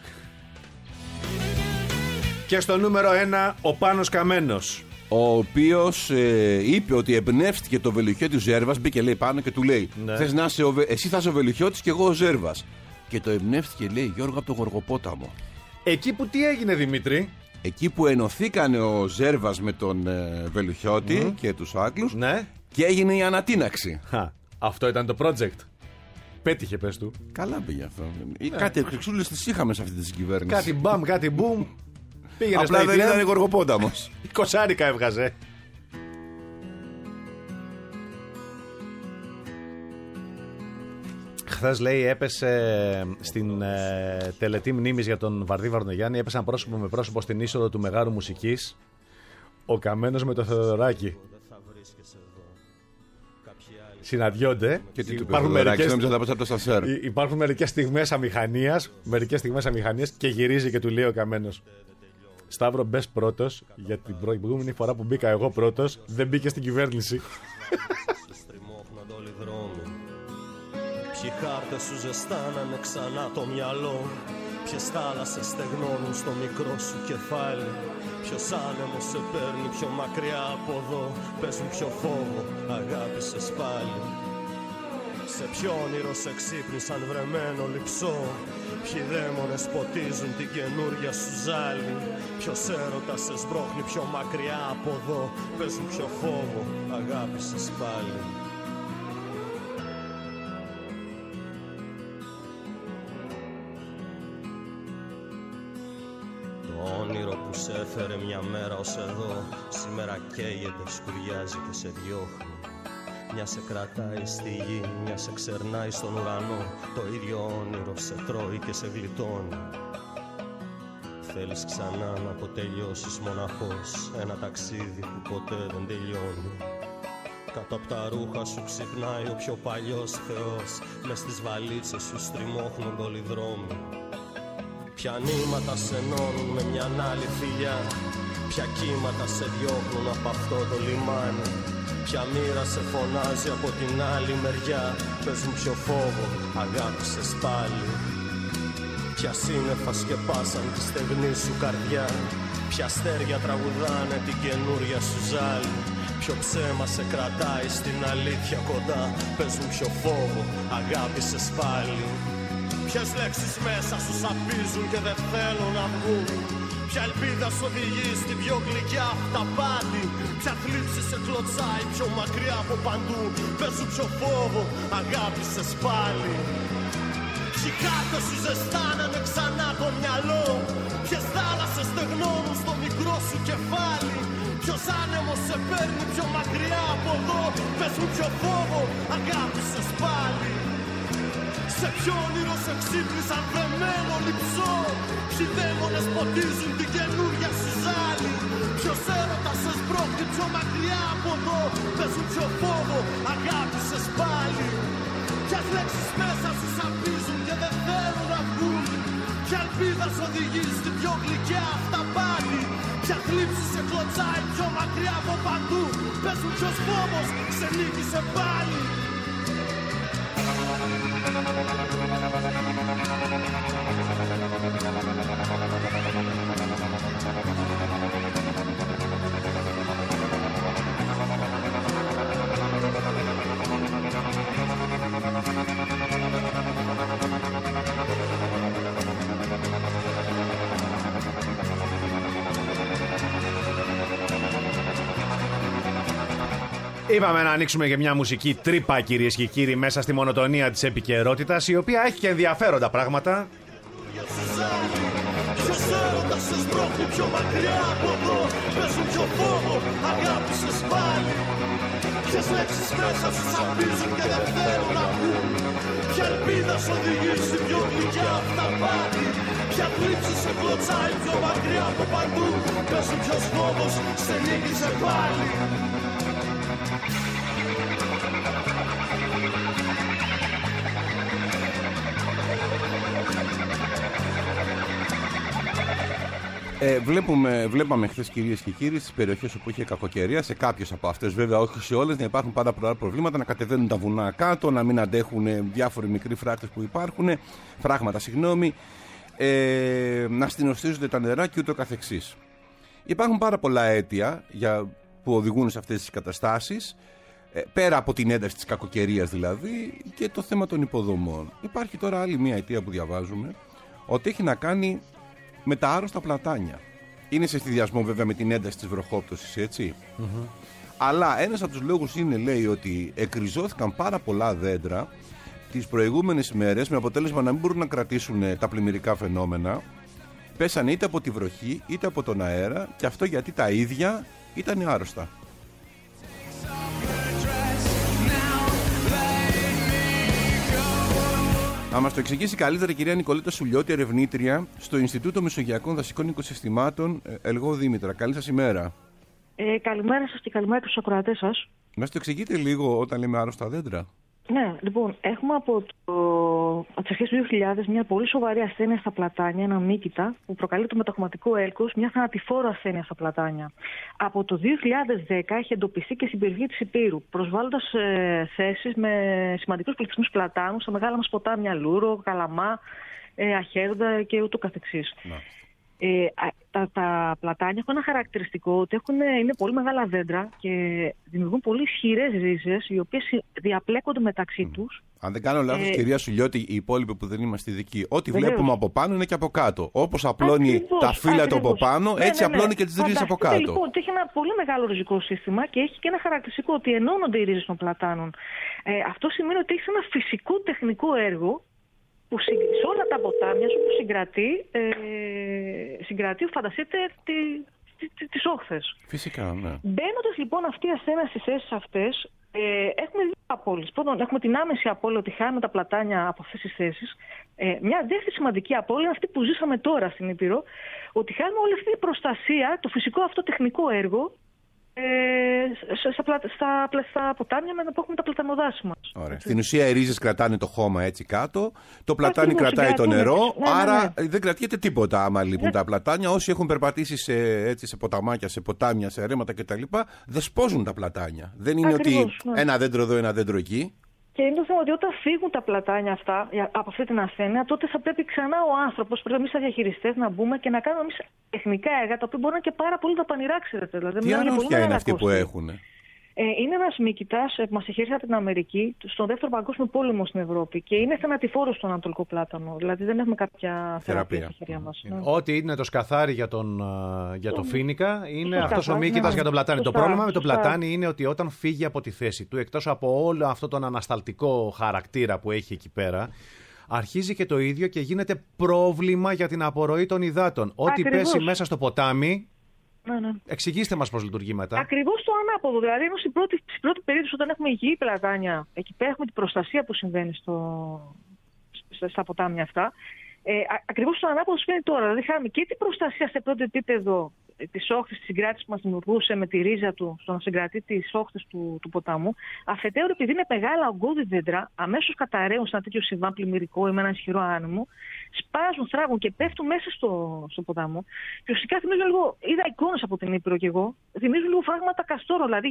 Και στο νούμερο 1, ο Πάνος Καμένος. Ο οποίος είπε ότι εμπνεύστηκε το Βελουχιώτη του Ζέρβας. Μπήκε λέει πάνω και του λέει: ναι. Θες να είσαι εσύ θα είσαι ο Βελουχιώτης και εγώ ο Ζέρβας. Και το εμπνεύστηκε, λέει, Γιώργο, από το Γοργοπόταμο. Εκεί που τι έγινε, Δημήτρη? εκεί που ενωθήκανε ο Ζέρβας με τον Βελουχιώτη και τους Άγγλους, Ναι. και έγινε η ανατείναξη. Αυτό ήταν το project. Πέτυχε, πες του. Καλά πήγε αυτό. Κάτι εξεξούλες τις είχαμε σε αυτή τη συγκυβέρνηση. Κάτι μπαμ, κάτι μπουμ. Πήγαινε Απλά δεν ήταν γοργοπόταμος. 20 έβγαζε. Χθες, λέει, έπεσε στην τελετή μνήμης για τον Βαρδί Βαρδινογιάννη, έπεσαν πρόσωπο με πρόσωπο στην είσοδο του Μεγάρου Μουσικής ο Καμένος με το Θεοδωράκι. Συναντιόνται. Και τι του είπε ο Θεοδωράκης, νόμιζα θα πας από το στασέρ. Υπάρχουν μερικές στιγμές αμηχανίας και γυρίζει και του λέει ο Καμένος: Σταύρο, μπες πρώτος, για την προηγούμενη φορά που μπήκα εγώ πρώτος δεν μπήκε στην κυβέρνηση. Ποιοι χάρτες σου ζεστάνανε ξανά το μυαλό, ποιες θάλασσες στεγνώνουν στο μικρό σου κεφάλι, ποιος άνεμος σε παίρνει πιο μακριά από εδώ, παίζουν πιο φόβο, αγάπησες πάλι. Σε ποιο όνειρο σε ξύπνησαν βρεμένο λυψό, ποιοι δαίμονες ποτίζουν την καινούρια σου ζάλη, ποιος έρωτας σε σμπρώχνει πιο μακριά από εδώ, παίζουν πιο φόβο, αγάπησες πάλι. Όνειρο που σε έφερε μια μέρα ως εδώ, σήμερα καίγεται, σκουριάζει και σε διώχνει. Μια σε κρατάει στη γη, μια σε ξερνάει στον ουρανό, το ίδιο όνειρο σε τρώει και σε γλιτώνει. Θέλεις ξανά να αποτελειώσεις μοναχός, ένα ταξίδι που ποτέ δεν τελειώνει. Κάτω απ' τα ρούχα σου ξυπνάει ο πιο παλιός Θεός, μες στις βαλίτσες σου στριμώχνονται όλοι οι δρόμοι. Ποια νήματα σε ενώνουν με μιαν άλλη φιλιά, ποια κύματα σε διώχνουν από αυτό το λιμάνι, ποια μοίρα σε φωνάζει από την άλλη μεριά, παίζουν πιο φόβο, αγάπησες πάλι. Ποια σύννεφα σκεπάσαν τη στεγνή σου καρδιά, ποια αστέρια τραγουδάνε την καινούρια σου ζάλη, ποιο ψέμα σε κρατάει στην αλήθεια κοντά, παίζουν πιο φόβο, αγάπησες πάλι. Ποιες λέξεις μέσα σου σαπίζουν και δεν θέλουν να βγουν, ποια ελπίδα σου οδηγεί στην πιο γλυκιά αυταπάτη, ποια θλίψη σε κλωτσάει πιο μακριά από παντού, παίζουν πιο φόβο, αγάπησες πάλι. Ποιοι κάτω σου ζεστάνανε ξανά το μυαλό, ποιες θάλασσες στεγνώνουν στο μικρό σου κεφάλι, ποιος άνεμος σε παίρνει πιο μακριά από εδώ, παίζουν πιο φόβο, αγάπησες πάλι. Σε ποιο όνειρο σε ξύπνησαν βρεμένο λυψό, ποιοι δαίμονες ποτίζουν την καινούρια σου ζάλη, ποιος έρωτας σε σμπρώχνει πιο μακριά από εδώ, παίζουν πιο φόβο, αγάπησες πάλι. Ποιες λέξεις μέσα σου σαπίζουν και δεν θέλουν να βγουν, ποια ελπίδα σου οδηγεί στην πιο γλυκιά αυταπάτη, ποια θλίψη σε κλωτσάει πιο μακριά από παντού, παίζουν ποιος φόβος σε νίκησε πάλι. Είπαμε να ανοίξουμε και μια μουσική τρύπα, κυρίες και κύριοι, μέσα στη μονοτονία της επικαιρότητας, η οποία έχει και ενδιαφέροντα πράγματα. Ποιος έρωτας σε σμπρώχνει πιο μακριά από εδώ, παίζουν πιο φόβο, αγάπησες πάλι. Ποιες λέξεις μέσα σου σαπίζουν και δεν θέλουν να βγουν, ποια ελπίδα σου οδηγεί στην πιο γλυκιά αυταπάτη, ποια θλίψη σε κλωτσάει πιο μακριά από παντού, παίζουν ποιος φόβος σε νίκησε πάλι. Βλέπαμε χθες, κυρίες και κύριοι, στις περιοχές όπου είχε κακοκαιρία, σε κάποιες από αυτές, βέβαια όχι σε όλες, να υπάρχουν πάρα πολλά προβλήματα, να κατεβαίνουν τα βουνά κάτω, να μην αντέχουν διάφοροι μικροί φράγματα, να στινοστίζονται τα νερά και ούτω καθεξής. Υπάρχουν πάρα πολλά αίτια που οδηγούν σε αυτές τις καταστάσεις, πέρα από την ένταση της κακοκαιρίας δηλαδή, και το θέμα των υποδομών. Υπάρχει τώρα άλλη μια αιτία που διαβάζουμε, ότι έχει να κάνει με τα άρρωστα πλατάνια. είναι σε συνδυασμό βέβαια με την ένταση της βροχόπτωσης, έτσι. Αλλά ένας από τους λόγους είναι, λέει, ότι εκριζώθηκαν πάρα πολλά δέντρα τις προηγούμενες ημέρες με αποτέλεσμα να μην μπορούν να κρατήσουν τα πλημμυρικά φαινόμενα. Πέσανε είτε από τη βροχή είτε από τον αέρα, και αυτό γιατί τα ίδια ήταν άρρωστα. Να μας το εξηγήσει καλύτερα η κυρία Νικολέτα Σουλιώτη, ερευνήτρια στο Ινστιτούτο Μεσογειακών Δασικών Οικοσυστημάτων. Ελγό Δήμητρα. Καλή σας ημέρα. Καλημέρα σας και καλημέρα στους ακροατές σας. Μας το εξηγείτε λίγο όταν λέμε άρρωστα δέντρα? Ναι, λοιπόν, έχουμε από τις αρχές του 2000 μια πολύ σοβαρή ασθένεια στα πλατάνια, ένα μύκητα που προκαλεί το μεταχρωματικό έλκος, μια θανατηφόρο ασθένεια στα πλατάνια. Από το 2010 έχει εντοπιστεί και στην περιοχή της Ηπείρου, προσβάλλοντας θέσεις με σημαντικούς πληθυσμούς πλατάνους στα μεγάλα μας ποτάμια Λούρο, Καλαμά, Αχέροντα και ούτω καθεξής. Τα πλατάνια έχουν ένα χαρακτηριστικό ότι είναι πολύ μεγάλα δέντρα και δημιουργούν πολύ ισχυρές ρίζες, οι οποίες διαπλέκονται μεταξύ τους. Αν δεν κάνω λάθος, κυρία Σουλιώτη, οι υπόλοιποι που δεν είμαστε ειδικοί, ό,τι βλέπουμε από πάνω είναι και από κάτω. Όπως απλώνει τα φύλλα του από πάνω, έτσι απλώνει και τις ρίζες από κάτω. Λοιπόν, ότι έχει ένα πολύ μεγάλο ριζικό σύστημα και έχει και ένα χαρακτηριστικό ότι ενώνονται οι ρίζες των πλατάνων. Αυτό σημαίνει ότι έχει ένα φυσικό τεχνικό έργο που σε όλα τα ποτάμια όπου συγκρατεί, φανταστείτε, τις όχθες. Φυσικά, ναι. Μπαίνοντας λοιπόν αυτή η ασθένεια στις θέσεις αυτές, έχουμε δύο απώλειες. Πρώτον, έχουμε την άμεση απώλεια ότι χάνουμε τα πλατάνια από αυτές τις θέσεις. Μια δεύτερη σημαντική απώλεια είναι αυτή που ζήσαμε τώρα στην Ήπειρο, ότι χάνουμε όλη αυτή την προστασία, το φυσικό αυτό τεχνικό έργο, στα ποτάμια που έχουμε τα πλατανοδάση μας. Ωραία. Στην ουσία οι ρίζες κρατάνε το χώμα έτσι κάτω, το πλατάνι κρατάει το νερό, άρα δεν κρατιέται τίποτα άμα λείπουν τα πλατάνια. Όσοι έχουν περπατήσει σε ποταμάκια, σε ποτάμια, σε ρέματα κτλ. Δεσπόζουν τα πλατάνια. Δεν είναι ότι ένα δέντρο εδώ, ένα δέντρο εκεί. Και είναι το θέμα ότι όταν φύγουν τα πλατάνια αυτά από αυτή την ασθένεια, τότε θα πρέπει ξανά ο άνθρωπος, πρέπει εμείς σαν διαχειριστές να μπούμε και να κάνουμε εμείς τεχνικά έργα, τα οποία μπορούν να είναι και πάρα πολύ δαπανηρά, ξέρετε. Δηλαδή, τι αρρώστια είναι αυτοί που έχουν? Είναι ένας μύκητας που μας εχείρισε από την Αμερική στον Δεύτερο Παγκόσμιο Πόλεμο στην Ευρώπη και είναι θανατηφόρος στον Ανατολικό Πλάτανο. Δηλαδή δεν έχουμε κάποια θεραπεία στη χέρια μας. Ό,τι είναι το σκαθάρι για το φοίνικα είναι αυτός ο μύκητας για τον πλατάνι. Το πρόβλημα με το πλατάνι είναι ότι όταν φύγει από τη θέση του, εκτός από όλο αυτό τον ανασταλτικό χαρακτήρα που έχει εκεί πέρα, αρχίζει και το ίδιο και γίνεται πρόβλημα για την απορροή των υδάτων. Ό,τι πέσει μέσα στο ποτάμι. Ναι. Εξηγήστε μας πώς λειτουργεί μετά. Ακριβώς το ανάποδο. Δηλαδή, ενώ στην πρώτη περίπτωση, όταν έχουμε υγιή πλατάνια, εκεί πέρα έχουμε την προστασία που συμβαίνει στα ποτάμια αυτά. Ακριβώς το ανάποδο συμβαίνει τώρα. Δηλαδή, είχαμε και την προστασία σε πρώτο επίπεδο της όχθης της συγκράτησης που μας δημιουργούσε με τη ρίζα του στο να συγκρατεί τις όχθες του ποτάμου. Αφετέρου, επειδή είναι μεγάλα ογκώδη δέντρα, αμέσως καταραίουν σε ένα τέτοιο συμβάν πλημμυρικό ή με ένα ισχυρό άνεμο, σπάζουν, θράβουν και πέφτουν μέσα στο ποτάμο. Και ουσιαστικά θυμίζω λίγο, είδα εικόνες από την Ήπειρο κι εγώ, θυμίζουν λίγο φράγματα καστόρων. Δηλαδή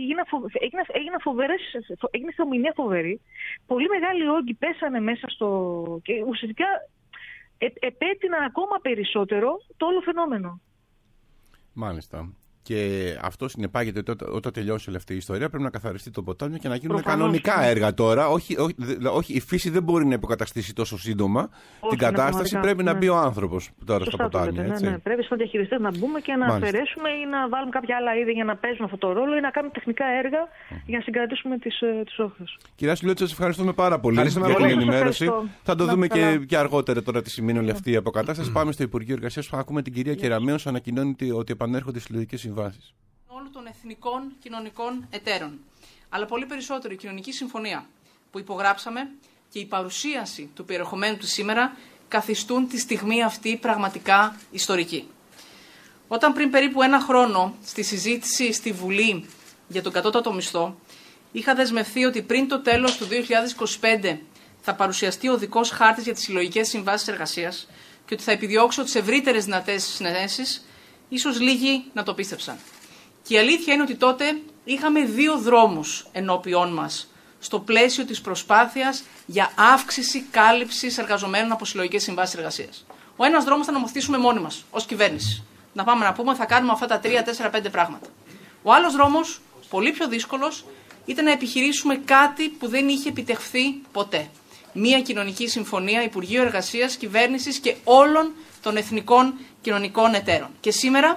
έγινε θεομηνία φοβερή. Πολύ μεγάλοι όγκοι πέσανε μέσα και ουσιαστικά επέτειναν ακόμα περισσότερο το όλο φαινόμενο. Μάλιστα. Και αυτό συνεπάγεται ότι όταν τελειώσει όλη αυτή η ιστορία πρέπει να καθαριστεί το ποτάμι και να γίνουν κανονικά έργα τώρα. Όχι, η φύση δεν μπορεί να υποκαταστήσει τόσο σύντομα την κατάσταση. Πρέπει να μπει ο άνθρωπος τώρα στο ποτάμι. Ναι. Πρέπει σαν διαχειριστές να μπούμε και να αφαιρέσουμε ή να βάλουμε κάποια άλλα είδη για να παίζουν αυτό το ρόλο ή να κάνουμε τεχνικά έργα για να συγκρατήσουμε τις όχθες. Κυρία Σουλιώτη, σας ευχαριστούμε πάρα πολύ για την ενημέρωση. Θα το δούμε και αργότερα τώρα τι σημαίνει όλη αυτή η αποκατάσταση. Πάμε στο Υπουργείο Εργασίας. Θα ακούμε την κυρία Κεραμέως, ανακοινώνει ότι επανέρχονται συλλογικές συμβάσεις. Όλων των εθνικών κοινωνικών εταίρων. Αλλά πολύ περισσότερο η κοινωνική συμφωνία που υπογράψαμε και η παρουσίαση του περιεχομένου του σήμερα καθιστούν τη στιγμή αυτή πραγματικά ιστορική. Όταν πριν περίπου ένα χρόνο στη συζήτηση στη Βουλή για τον κατώτατο μισθό είχα δεσμευθεί ότι πριν το τέλος του 2025 θα παρουσιαστεί ο οδικός χάρτης για τις συλλογικές συμβάσεις εργασίας και ότι θα επιδιώξω τις ευρύτερες δυνατές συνενέσεις, ίσως λίγοι να το πίστεψαν. Και η αλήθεια είναι ότι τότε είχαμε δύο δρόμους ενώπιόν μας στο πλαίσιο της προσπάθειας για αύξηση κάλυψης εργαζομένων από συλλογικές συμβάσεις εργασίας. Ο ένας δρόμος θα νομοθετήσουμε μόνοι μας, ως κυβέρνηση. Να πάμε να πούμε θα κάνουμε αυτά τα 3, 4, 5 πράγματα. Ο άλλος δρόμος, πολύ πιο δύσκολος, ήταν να επιχειρήσουμε κάτι που δεν είχε επιτευχθεί ποτέ. Μία κοινωνική συμφωνία Υπουργείου Εργασίας, Κυβέρνησης και όλων των εθνικών κοινωνικών εταίρων. Και σήμερα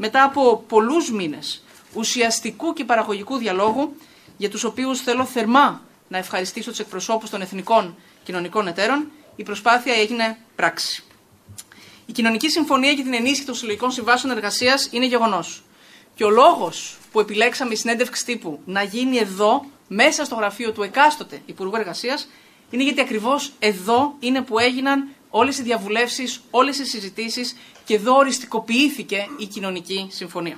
μετά από πολλούς μήνες ουσιαστικού και παραγωγικού διαλόγου, για τους οποίους θέλω θερμά να ευχαριστήσω τους εκπροσώπους των εθνικών κοινωνικών εταίρων, η προσπάθεια έγινε πράξη. Η Κοινωνική Συμφωνία για την ενίσχυση των συλλογικών συμβάσεων εργασίας είναι γεγονός. Και ο λόγος που επιλέξαμε η συνέντευξη τύπου να γίνει εδώ, μέσα στο γραφείο του εκάστοτε Υπουργού Εργασίας, είναι γιατί ακριβώς εδώ είναι που έγιναν όλες οι διαβουλεύσεις, όλες οι συζητήσεις και εδώ οριστικοποιήθηκε η Κοινωνική Συμφωνία.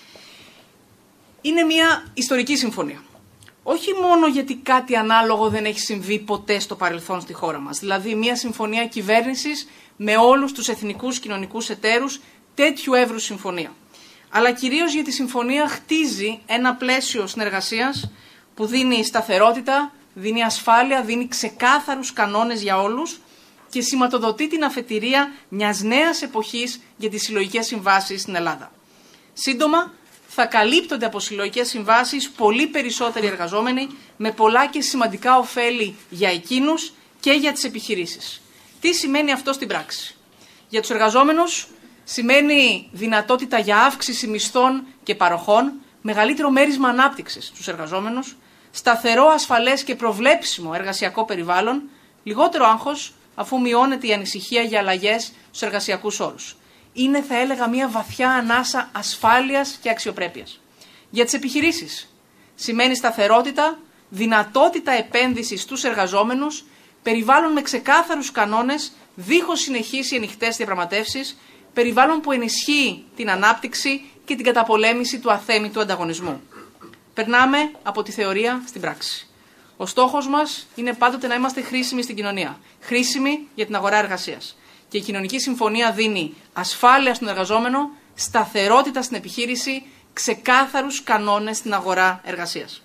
Είναι μια ιστορική συμφωνία. Όχι μόνο γιατί κάτι ανάλογο δεν έχει συμβεί ποτέ στο παρελθόν στη χώρα μας. Δηλαδή μια συμφωνία κυβέρνησης με όλους τους εθνικούς κοινωνικούς εταίρους, τέτοιου εύρους συμφωνία. Αλλά κυρίως γιατί η συμφωνία χτίζει ένα πλαίσιο συνεργασίας που δίνει σταθερότητα, δίνει ασφάλεια, δίνει ξεκάθαρους κανόνες για όλους και σηματοδοτεί την αφετηρία μιας νέας εποχής για τις συλλογικές συμβάσεις στην Ελλάδα. Σύντομα, θα καλύπτονται από συλλογικές συμβάσεις πολύ περισσότεροι εργαζόμενοι με πολλά και σημαντικά ωφέλη για εκείνους και για τις επιχειρήσεις. Τι σημαίνει αυτό στην πράξη? Για τους εργαζόμενους σημαίνει δυνατότητα για αύξηση μισθών και παροχών, μεγαλύτερο μέρισμα ανάπτυξης στους εργαζόμενους, σταθερό, ασφαλές και προβλέψιμο εργασιακό περιβάλλον, λιγότερο άγχος αφού μειώνεται η ανησυχία για αλλαγές στους εργασιακούς όρους. Είναι, θα έλεγα, μια βαθιά ανάσα ασφάλειας και αξιοπρέπειας. Για τις επιχειρήσεις σημαίνει σταθερότητα, δυνατότητα επένδυσης στους εργαζόμενους, περιβάλλον με ξεκάθαρους κανόνες, δίχως συνεχείς ή ανοιχτές διαπραγματεύσεις, περιβάλλον που ενισχύει την ανάπτυξη και την καταπολέμηση του αθέμητου ανταγωνισμού. Περνάμε από τη θεωρία στην πράξη. Ο στόχος μας είναι πάντοτε να είμαστε χρήσιμοι στην κοινωνία, χρήσιμοι για την αγορά εργασίας. Και η Κοινωνική Συμφωνία δίνει ασφάλεια στον εργαζόμενο, σταθερότητα στην επιχείρηση, ξεκάθαρους κανόνες στην αγορά εργασίας.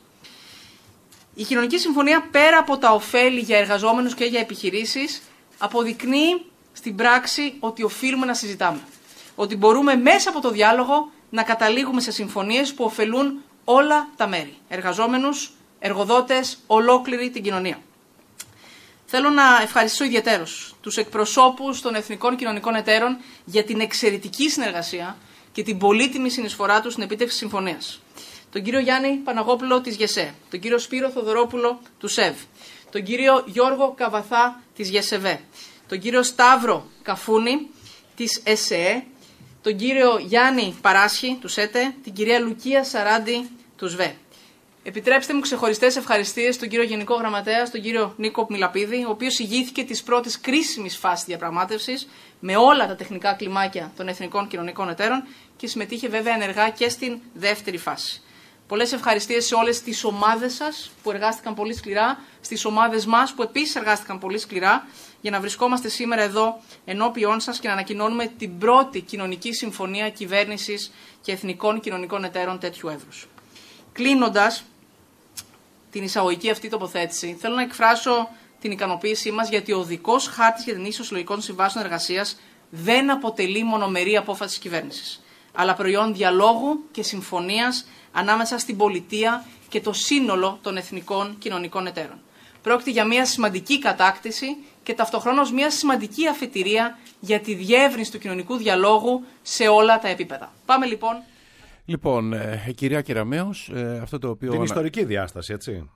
Η Κοινωνική Συμφωνία, πέρα από τα ωφέλη για εργαζόμενους και για επιχειρήσεις, αποδεικνύει στην πράξη ότι οφείλουμε να συζητάμε. Ότι μπορούμε μέσα από το διάλογο να καταλήγουμε σε συμφωνίες που ωφελούν όλα τα μέρη. Εργαζόμενους, εργοδότες, ολόκληρη την κοινωνία. Θέλω να ευχαριστήσω ιδιαιτέρως τους εκπροσώπους των εθνικών κοινωνικών εταίρων για την εξαιρετική συνεργασία και την πολύτιμη συνεισφορά τους στην επίτευξη συμφωνίας. Τον κύριο Γιάννη Παναγόπουλο της ΓΕΣΕ, τον κύριο Σπύρο Θοδωρόπουλο του ΣΕΒ, τον κύριο Γιώργο Καβαθά της ΓΕΣΕΒΕ, τον κύριο Σταύρο Καφούνη της ΕΣΕΕ, τον κύριο Γιάννη Παράσχη του ΣΕΤΕ, την κυρία Λουκία Σαράντη του ΣΒΕ. Επιτρέψτε μου ξεχωριστές ευχαριστίες στον κύριο Γενικό Γραμματέα, στον κύριο Νίκο Μιλαπίδη, ο οποίος ηγήθηκε της πρώτης κρίσιμης φάσης διαπραγμάτευσης με όλα τα τεχνικά κλιμάκια των εθνικών κοινωνικών εταίρων και συμμετείχε βέβαια ενεργά και στην δεύτερη φάση. Πολλές ευχαριστίες σε όλες τις ομάδες σας που εργάστηκαν πολύ σκληρά, στις ομάδες μας που επίσης εργάστηκαν πολύ σκληρά για να βρισκόμαστε σήμερα εδώ ενώπιόν σας και να ανακοινώνουμε την πρώτη κοινωνική συμφωνία κυβέρνησης και εθνικών κοινωνικών εταίρων τέτοιου εύρους. Κλείνοντας την εισαγωγική αυτή τοποθέτηση, θέλω να εκφράσω την ικανοποίησή μας γιατί ο οδικός χάρτης για την ενίσχυση των συλλογικών συμβάσεων εργασίας δεν αποτελεί μονομερή απόφαση της κυβέρνησης, αλλά προϊόν διαλόγου και συμφωνίας ανάμεσα στην πολιτεία και το σύνολο των εθνικών κοινωνικών εταίρων. Πρόκειται για μια σημαντική κατάκτηση και ταυτοχρόνως μια σημαντική αφετηρία για τη διεύρυνση του κοινωνικού διαλόγου σε όλα τα επίπεδα. Πάμε λοιπόν. Λοιπόν, κυρία Κεραμέως, αυτό το οποίο... Την ιστορική διάσταση, έτσι,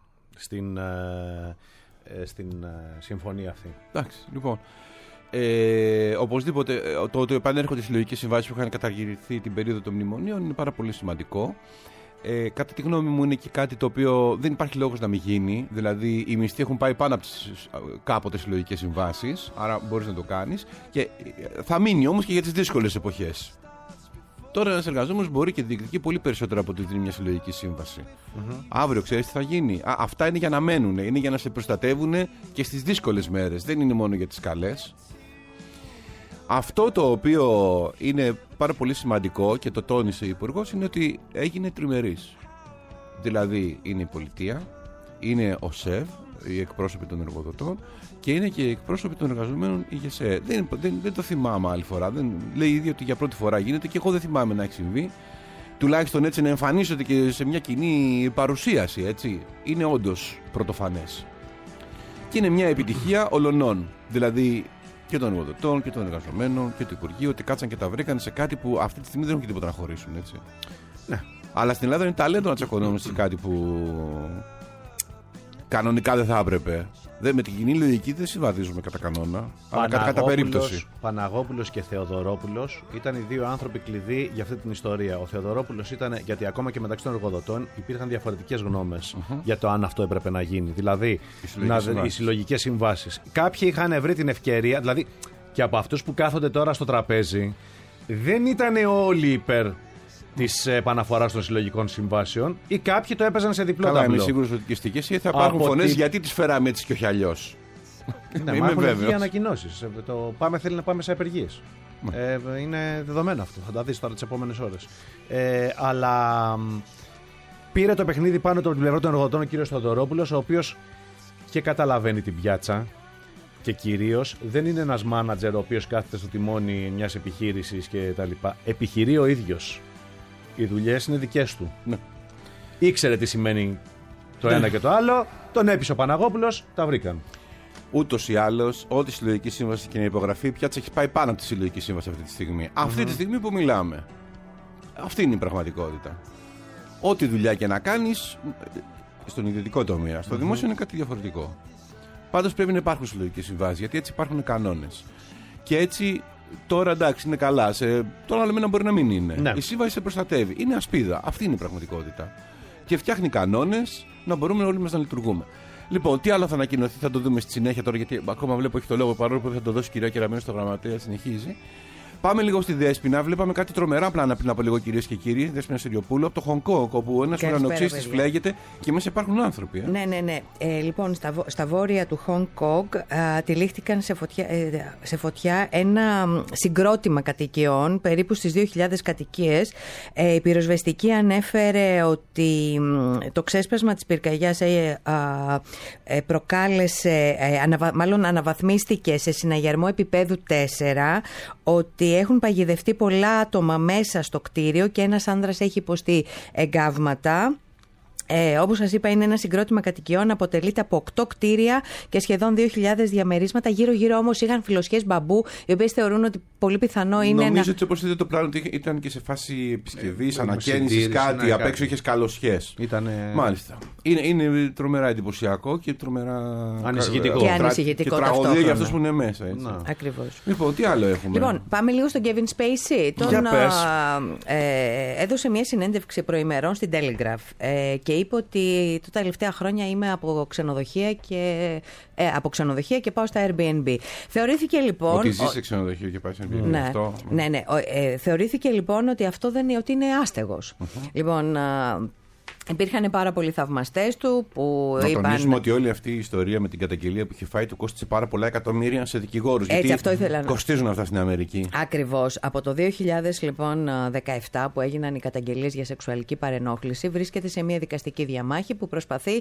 στην συμφωνία αυτή. Εντάξει, λοιπόν. Οπωσδήποτε, το ότι επανέρχονται οι συλλογικές συμβάσεις που είχαν καταργηθεί την περίοδο των μνημονίων είναι πάρα πολύ σημαντικό. Κατά τη γνώμη μου είναι και κάτι το οποίο δεν υπάρχει λόγος να μην γίνει. Δηλαδή, οι μισθοί έχουν πάει πάνω από τις κάποτε συλλογικές συμβάσεις, άρα μπορείς να το κάνεις. Και θα μείνει όμως και για τις δύσκολες εποχές. Τώρα ένας εργαζόμενος μπορεί και διεκδικεί πολύ περισσότερο από ό,τι δίνει μια συλλογική σύμβαση. Αύριο ξέρεις τι θα γίνει. Αυτά είναι για να μένουν, είναι για να σε προστατεύουν και στις δύσκολες μέρες. Δεν είναι μόνο για τις καλές. Αυτό το οποίο είναι πάρα πολύ σημαντικό και το τόνισε ο Υπουργός είναι ότι έγινε τριμερής. Δηλαδή είναι η πολιτεία, είναι ο ΣΕΒ, οι εκπρόσωποι των εργοδοτών και είναι και οι εκπρόσωποι των εργαζομένων η ΓΕΣΕ. Δεν το θυμάμαι άλλη φορά. Λέει ήδη ότι για πρώτη φορά γίνεται και εγώ δεν θυμάμαι να έχει συμβεί. Τουλάχιστον έτσι να εμφανίζονται και σε μια κοινή παρουσίαση. Έτσι. Είναι όντως πρωτοφανές. Και είναι μια επιτυχία ολονών. Δηλαδή και των εργοδοτών και των εργαζομένων και του Υπουργείου, ότι κάτσαν και τα βρήκαν σε κάτι που αυτή τη στιγμή δεν έχουν και τίποτα να χωρίσουν. Έτσι. Ναι. Αλλά στην Ελλάδα είναι ταλέντο να τσακωνόμαστε σε κάτι που κανονικά δεν θα έπρεπε. Με την κοινή λογική δεν συμβαδίζουμε κατά κανόνα, αλλά κατά περίπτωση. Παναγόπουλος και Θεοδωρόπουλος ήταν οι δύο άνθρωποι κλειδί για αυτή την ιστορία. Ο Θεοδωρόπουλος ήταν, γιατί ακόμα και μεταξύ των εργοδοτών υπήρχαν διαφορετικές γνώμες για το αν αυτό έπρεπε να γίνει. Δηλαδή, οι συλλογικές συμβάσεις. Κάποιοι είχαν βρει την ευκαιρία, δηλαδή και από αυτούς που κάθονται τώρα στο τραπέζι, δεν ήταν όλοι υπέρ της επαναφοράς των συλλογικών συμβάσεων, ή κάποιοι το έπαιζαν σε διπλό ταμπλό. Είμαι σίγουρος ότι και στη ΚΕΣΥ θα υπάρχουν φωνές γιατί τις φέραμε έτσι και όχι αλλιώς. Ναι, μα έχουν βγει ανακοινώσεις. Το θέλει να πάμε σε απεργίες. Είναι δεδομένο αυτό. Θα τα δεις τώρα τις επόμενες ώρες. Αλλά πήρε το παιχνίδι πάνω από την πλευρά των εργοδοτών ο κύριος Θεοδωρόπουλος, ο οποίος και καταλαβαίνει την πιάτσα. Και κυρίως δεν είναι ένας μάνατζερ ο οποίος κάθεται στο τιμόνι μιας επιχείρησης κτλ. Επιχειρεί ο ίδιος. Οι δουλειές είναι δικές του. Ναι. Ήξερε τι σημαίνει το ένα και το άλλο. Τον έπεισε ο Παναγόπουλος, τα βρήκαν. Ούτως ή άλλως, ό,τι συλλογική σύμβαση και να υπογραφεί, πια έχει πάει πάνω από τη συλλογική σύμβαση αυτή τη στιγμή. Αυτή τη στιγμή που μιλάμε. Αυτή είναι η πραγματικότητα. Ό,τι δουλειά και να κάνεις, στον ιδιωτικό τομέα. Στο δημόσιο είναι κάτι διαφορετικό. Πάντως πρέπει να υπάρχουν συλλογικές συμβάσεις, γιατί έτσι υπάρχουν κανόνες. Και έτσι. Τώρα εντάξει, είναι καλά. Τώρα άλλο μένα μπορεί να μην είναι. Ναι. Η σύμβαση σε προστατεύει. Είναι ασπίδα. Αυτή είναι η πραγματικότητα. Και φτιάχνει κανόνες να μπορούμε όλοι μας να λειτουργούμε. Λοιπόν, τι άλλο θα ανακοινωθεί, θα το δούμε στη συνέχεια τώρα, γιατί ακόμα βλέπω έχει το λόγο, παρόλο που θα το δώσει η κυρία Κεραμέως στο γραμματέα, συνεχίζει. Πάμε λίγο στη Δέσποινα. Βλέπαμε κάτι τρομερά πλάνα πριν από λίγο, κυρίες και κύριοι. Δέσποινα Συριοπούλου, από το Χονγκ Κονγκ, όπου ένας ουρανοξύστης φλέγεται και μέσα υπάρχουν άνθρωποι. Ναι. Λοιπόν, στα βόρεια του Χονγκ Κονγκ τυλίχτηκαν σε φωτιά ένα συγκρότημα κατοικιών, περίπου στις 2.000 κατοικίες. Η πυροσβεστική ανέφερε ότι το ξέσπασμα της πυρκαγιάς προκάλεσε, μάλλον αναβαθμίστηκε σε συναγερμό επίπεδου 4, ότι έχουν παγιδευτεί πολλά άτομα μέσα στο κτίριο και ένας άνδρας έχει υποστεί εγκάβματα. Όπως σας είπα, είναι ένα συγκρότημα κατοικιών, αποτελείται από 8 κτίρια και σχεδόν 2.000 διαμερίσματα. Γύρω-γύρω όμως είχαν φιλοσιές μπαμπού, οι οποίες θεωρούν ότι πολύ πιθανό είναι. Νομίζω ότι όπως είδε το πλάνο ότι ήταν και σε φάση επισκευής, ανακαίνησης, κάτι. Απ' έξω είχε καλοσιές. Μάλιστα. Είναι τρομερά εντυπωσιακό και τρομερά ανησυχητικό. Και ανησυχητικό. Και τραγωδία για αυτούς που είναι μέσα. Ακριβώς. Λοιπόν, τι άλλο έχουμε. Λοιπόν, πάμε λίγο στον Kevin Spacey. Έδωσε μια συνέντευξη προημερών στην Telegraph και είπε ότι τα τελευταία χρόνια είμαι από ξενοδοχεία και πάω στα Airbnb. Θεωρήθηκε λοιπόν. Ότι ζει σε ξενοδοχείο και πάει σε Airbnb. Ναι, αυτό. Ναι. Θεωρήθηκε λοιπόν ότι αυτό δεν είναι, ότι είναι άστεγος. Λοιπόν. Υπήρχαν πάρα πολλοί θαυμαστές του που να είπαν. τονίσουμε ότι όλη αυτή η ιστορία με την καταγγελία που είχε φάει του κόστησε πάρα πολλά εκατομμύρια σε δικηγόρους. Έτσι, γιατί αυτό ήθελα να. Κοστίζουν αυτά στην Αμερική. Ακριβώς. Από το 2017 που έγιναν οι καταγγελίες για σεξουαλική παρενόχληση, βρίσκεται σε μια δικαστική διαμάχη που προσπαθεί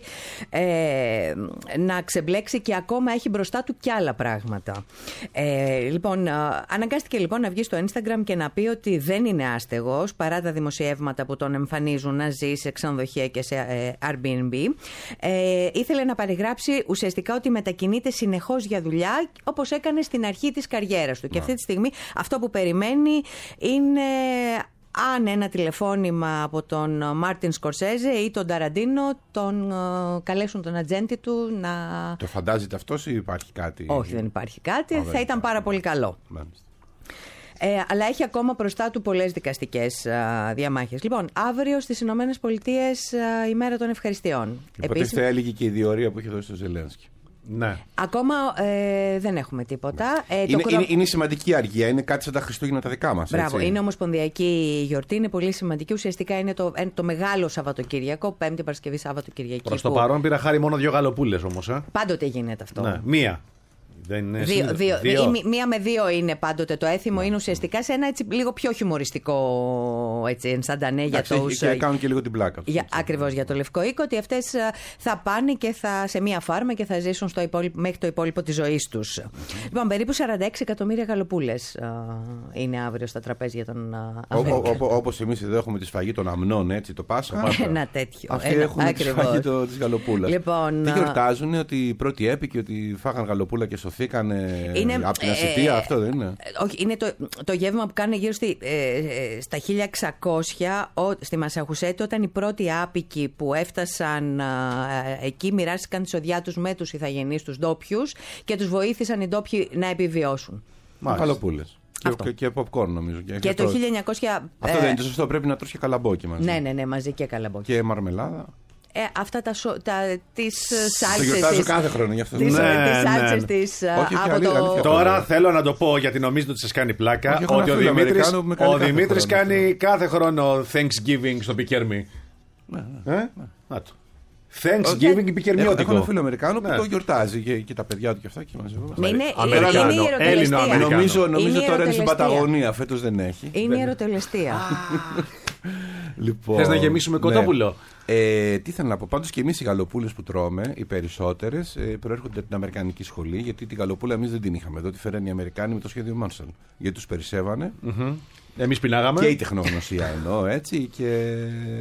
να ξεμπλέξει και ακόμα έχει μπροστά του κι άλλα πράγματα. Λοιπόν, αναγκάστηκε λοιπόν να βγει στο Instagram και να πει ότι δεν είναι άστεγος παρά τα δημοσιεύματα που τον εμφανίζουν να ζει σε ξενοδοχεία και σε Airbnb. Ήθελε να περιγράψει ουσιαστικά ότι μετακινείται συνεχώς για δουλειά, όπως έκανε στην αρχή της καριέρας του. Και αυτή τη στιγμή αυτό που περιμένει είναι αν ένα τηλεφώνημα από τον Μάρτιν Σκορσέζε ή τον Ταραντίνο τον καλέσουν τον ατζέντη του να. Το φαντάζεται αυτός ή υπάρχει κάτι? Όχι, δεν υπάρχει κάτι. Θα ήταν πάρα πολύ καλό. Μάλιστα. Αλλά έχει ακόμα μπροστά του πολλές δικαστικές διαμάχες. Λοιπόν, αύριο στις Ηνωμένες Πολιτείες η μέρα των ευχαριστειών. Υποτίθεται έλεγε και η διορία που είχε δώσει στο Ζελένσκι. Ναι. Ακόμα δεν έχουμε τίποτα. Είναι σημαντική αργία, είναι κάτι σαν τα Χριστούγεννα τα δικά μας. Μπράβο, έτσι. είναι ομοσπονδιακή γιορτή, είναι πολύ σημαντική. Ουσιαστικά είναι το μεγάλο Σαββατοκύριακο, Πέμπτη, Παρασκευή, Σάββατο, Κυριακή. Προς το παρόν πήρα χάρη μόνο 2 γαλοπούλες όμως. Πάντοτε γίνεται αυτό. Ναι, μία. Δεν είναι Μία με 2 είναι πάντοτε το έθιμο. Είναι ουσιαστικά σε ένα έτσι λίγο πιο χιουμοριστικό ενσταντανέ για τους. Και κάνουν και λίγο την πλάκα τους. Ακριβώς για το Λευκό Οίκο, ότι αυτές θα πάνε και σε μία φάρμα και θα ζήσουν μέχρι το υπόλοιπο της ζωής τους. Λοιπόν, περίπου 46 εκατομμύρια γαλοπούλες είναι αύριο στα τραπέζια των Αμερικανών. Όπως εμείς εδώ έχουμε τη σφαγή των αμνών, έτσι το Πάσχα. Ένα τέτοιο. Αυτοί έχουν τη σφαγή της γαλοπούλας. Λοιπόν, τι γιορτάζουν, ότι οι πρώτοι έπικοι ότι φάγαν γαλοπούλα και σοφρί σκοτωθήκανε από την ασιτεία, αυτό δεν είναι? Όχι, είναι το γεύμα που κάνουν γύρω στα 1600 στη Μασαχουσέτη, όταν οι πρώτοι άπικοι που έφτασαν εκεί μοιράστηκαν τις οδιά τους με τους ηθαγενείς, τους ντόπιους, και τους βοήθησαν οι ντόπιοι να επιβιώσουν. Καλοπούλες. Και popcorn νομίζω. Και το 1900. Αυτό δεν είναι το σωστό, πρέπει να τρως και καλαμπόκι μαζί. Ναι, μαζί και καλαμπόκι. Και μαρμελάδα. Αυτά τις σάλτσες. Το γιορτάζω κάθε χρόνο γι' αυτό. Τις σάλτσες της. Τώρα θέλω να το πω, γιατί νομίζετε ότι σας κάνει πλάκα, ότι ο Δημήτρης κάνει κάθε χρόνο Thanksgiving στο Πικέρμι. Να το. Thanksgiving πικερμιώτικο. Έχω ένα φίλο Αμερικάνο που το γιορτάζει και τα παιδιά του και αυτά και μαζεύουμε. Είναι η ερωτελεστία. Νομίζω τώρα είναι στην Παταγωνία, φέτος δεν έχει. Είναι η ερωτελεστία. Θες να γεμίσουμε κοτόπουλο? Τι θέλω να πω. Πάντως και εμείς οι γαλοπούλες που τρώμε, οι περισσότερες, προέρχονται από την Αμερικανική σχολή. Γιατί την γαλοπούλα εμείς δεν την είχαμε εδώ. Τη φέρανε οι Αμερικάνοι με το σχέδιο Μάρσαλ. Γιατί τους περισσεύανε. Εμείς πεινάγαμε. Και η τεχνογνωσία εννοώ, έτσι. Και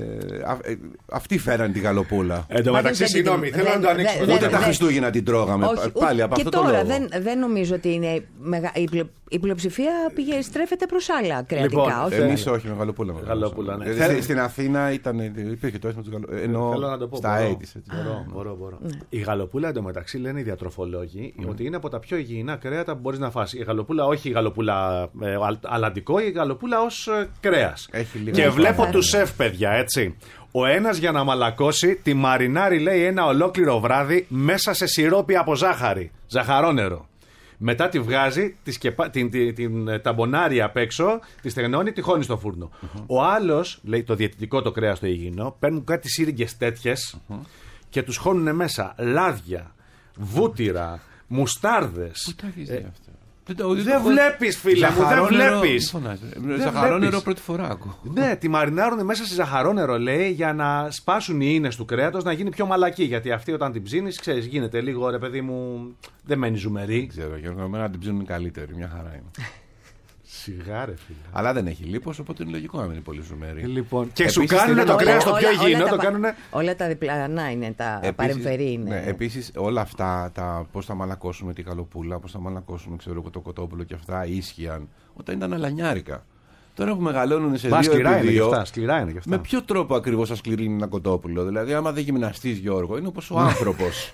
αυτοί φέραν τη γαλοπούλα. Εν τω μεταξύ, συγγνώμη, θέλω να το ανοίξω. Ούτε τα Χριστούγεννα την τρώγαμε. Πάλι από αυτό το λόγο. Και τώρα δεν νομίζω ότι είναι. Η πλειοψηφία στρέφεται προς άλλα κρεατικά. Εμείς όχι, με γαλοπούλα. Στην Αθήνα υπήρχε το αίσθημα του γαλοπούλα. Θέλω να το πω. Στα 80's. Μπορώ. Η γαλοπούλα εντωμεταξύ λένε οι διατροφολόγοι ότι είναι από τα πιο υγιεινά κρέατα που μπορείς να φας. Η γαλοπούλα, όχι η γαλοπούλα αλαντικό, η γαλοπούλα ως κρέας. Και βλέπω τους σεφ, παιδιά, έτσι. Ο ένας για να μαλακώσει τη μαρινάρει, λέει, ένα ολόκληρο βράδυ μέσα σε σιρόπι από ζάχαρη. Ζαχαρόνερο. Μετά τη βγάζει, την ταμπονάρει απ' έξω, τη στεγνώνει, τη χώνει στο φούρνο. Ο άλλος, λέει, το διαιτητικό το κρέας το υγιεινό, παίρνουν κάτι σύριγγες τέτοιες και τους χώνουν μέσα λάδια, βούτυρα, μουστάρδες. Πού τα έχεις δει αυτό? Δεν βλέπεις, φίλε μου, δεν βλέπεις. Ζαχαρόνερο πρώτη φορά ακούω. Ναι, τη μαρινάρουν μέσα σε ζαχαρόνερο, λέει, για να σπάσουν οι ίνες του κρέατος, να γίνει πιο μαλακή. Γιατί αυτή όταν την ψήνεις, ξέρεις, γίνεται λίγο, ρε παιδί μου, δεν μένει ζουμερή. Δεν ξέρω, Γιώργο, εμένα την ψήνουν καλύτερη, μια χαρά είναι. Σιγά, ρε φίλε. Αλλά δεν έχει λίπος, οπότε είναι λογικό να μην είναι πολύ ζουμερή. Λοιπόν, και σου κάνουν το κρέας το πιο υγιεινό, το κάνουν. Όλα τα διπλανά είναι, τα παρεμφερή είναι. Ναι, επίσης όλα αυτά, πώς θα μαλακώσουμε τη γαλοπούλα, πώς θα μαλακώσουμε, ξέρω, το κοτόπουλο και αυτά, ίσχυαν όταν ήταν αλανιάρικα. Τώρα που μεγαλώνουν σε 2x2, σκληρά είναι και αυτά. Με ποιο τρόπο ακριβώς θα σκληρύνει ένα κοτόπουλο? Δηλαδή, άμα δεν γυμναστείς, Γιώργο, είναι όπως ο άνθρωπος.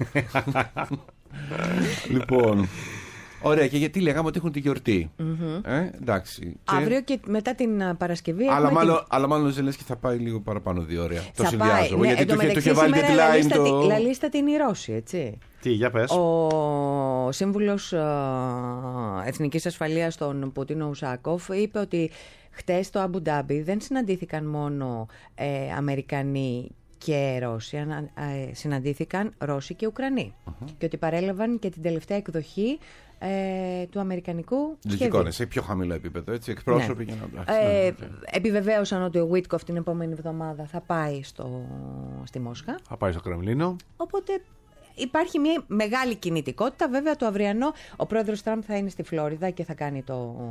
Λοιπόν. Ωραία, και γιατί λέγαμε ότι έχουν τη γιορτή. Εντάξει. Αύριο και μετά την Παρασκευή. Αλλά μάλλον ο Ζελένσκι θα πάει λίγο παραπάνω 2 ώρες. Το συνδυάζω. Ναι, γιατί του είχε βάλει deadline. Λαλίστα την οι Ρώσοι, έτσι. Τι, για πες. Ο σύμβουλος Εθνικής Ασφαλείας των Πουτίν, ο Ουσάκοφ, είπε ότι χτες στο Αμπου Ντάμπι δεν συναντήθηκαν μόνο Αμερικανοί και Ρώσοι, συναντήθηκαν Ρώσοι και Ουκρανοί. Και ότι παρέλαβαν και την τελευταία εκδοχή του αμερικανικού σχεδίου. Σε πιο χαμηλό επίπεδο, έτσι, εκπρόσωποι. Ναι. Επιβεβαίωσαν ότι ο Βίτκοφ την επόμενη εβδομάδα θα πάει στη Μόσχα. Θα πάει στο Κρεμλίνο. Οπότε υπάρχει μια μεγάλη κινητικότητα. Βέβαια το αυριανό ο πρόεδρος Τραμπ θα είναι στη Φλόριδα και θα κάνει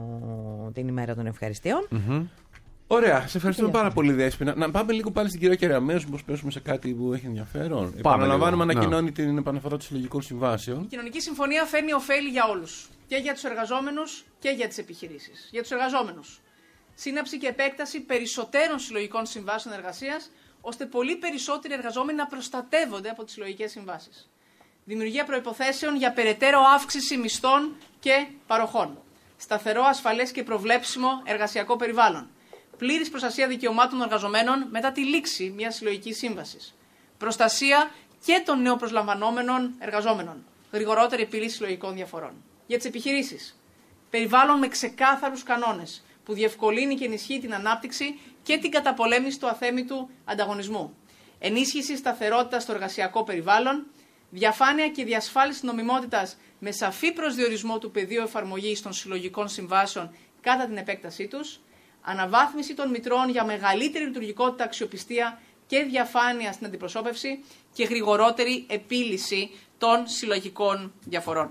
την ημέρα των ευχαριστειών. Ωραία, σε ευχαριστούμε πάρα πολύ, Δέσποινα. Να πάμε λίγο πάλι στην κυρία Κεραμέως, μήπως πέσουμε σε κάτι που έχει ενδιαφέρον. Επαναλαμβάνουμε, ανακοινώνει την επαναφορά των συλλογικών συμβάσεων. Η κοινωνική συμφωνία φέρνει ωφέλη για όλους. Και για τους εργαζόμενους και για τις επιχειρήσεις. Για τους εργαζόμενους. Σύναψη και επέκταση περισσότερων συλλογικών συμβάσεων εργασίας, ώστε πολύ περισσότεροι εργαζόμενοι να προστατεύονται από τις συλλογικές συμβάσεις. Δημιουργία προϋποθέσεων για περαιτέρω αύξηση μισθών και παροχών. Σταθερό, ασφαλές και προβλέψιμο εργασιακό περιβάλλον. Πλήρης προστασία δικαιωμάτων των εργαζομένων μετά τη λήξη μιας συλλογικής σύμβασης. Προστασία και των νεοπροσλαμβανόμενων εργαζόμενων. Γρηγορότερη επίλυση συλλογικών διαφορών. Για τις επιχειρήσεις. Περιβάλλον με ξεκάθαρους κανόνες που διευκολύνει και ενισχύει την ανάπτυξη και την καταπολέμηση του αθέμητου ανταγωνισμού. Ενίσχυση σταθερότητας στο εργασιακό περιβάλλον. Διαφάνεια και διασφάλιση νομιμότητας με σαφή προσδιορισμό του πεδίου εφαρμογής των συλλογικών συμβάσεων κατά την επέκτασή τους. Αναβάθμιση των μητρώων για μεγαλύτερη λειτουργικότητα, αξιοπιστία και διαφάνεια στην αντιπροσώπευση και γρηγορότερη επίλυση των συλλογικών διαφορών.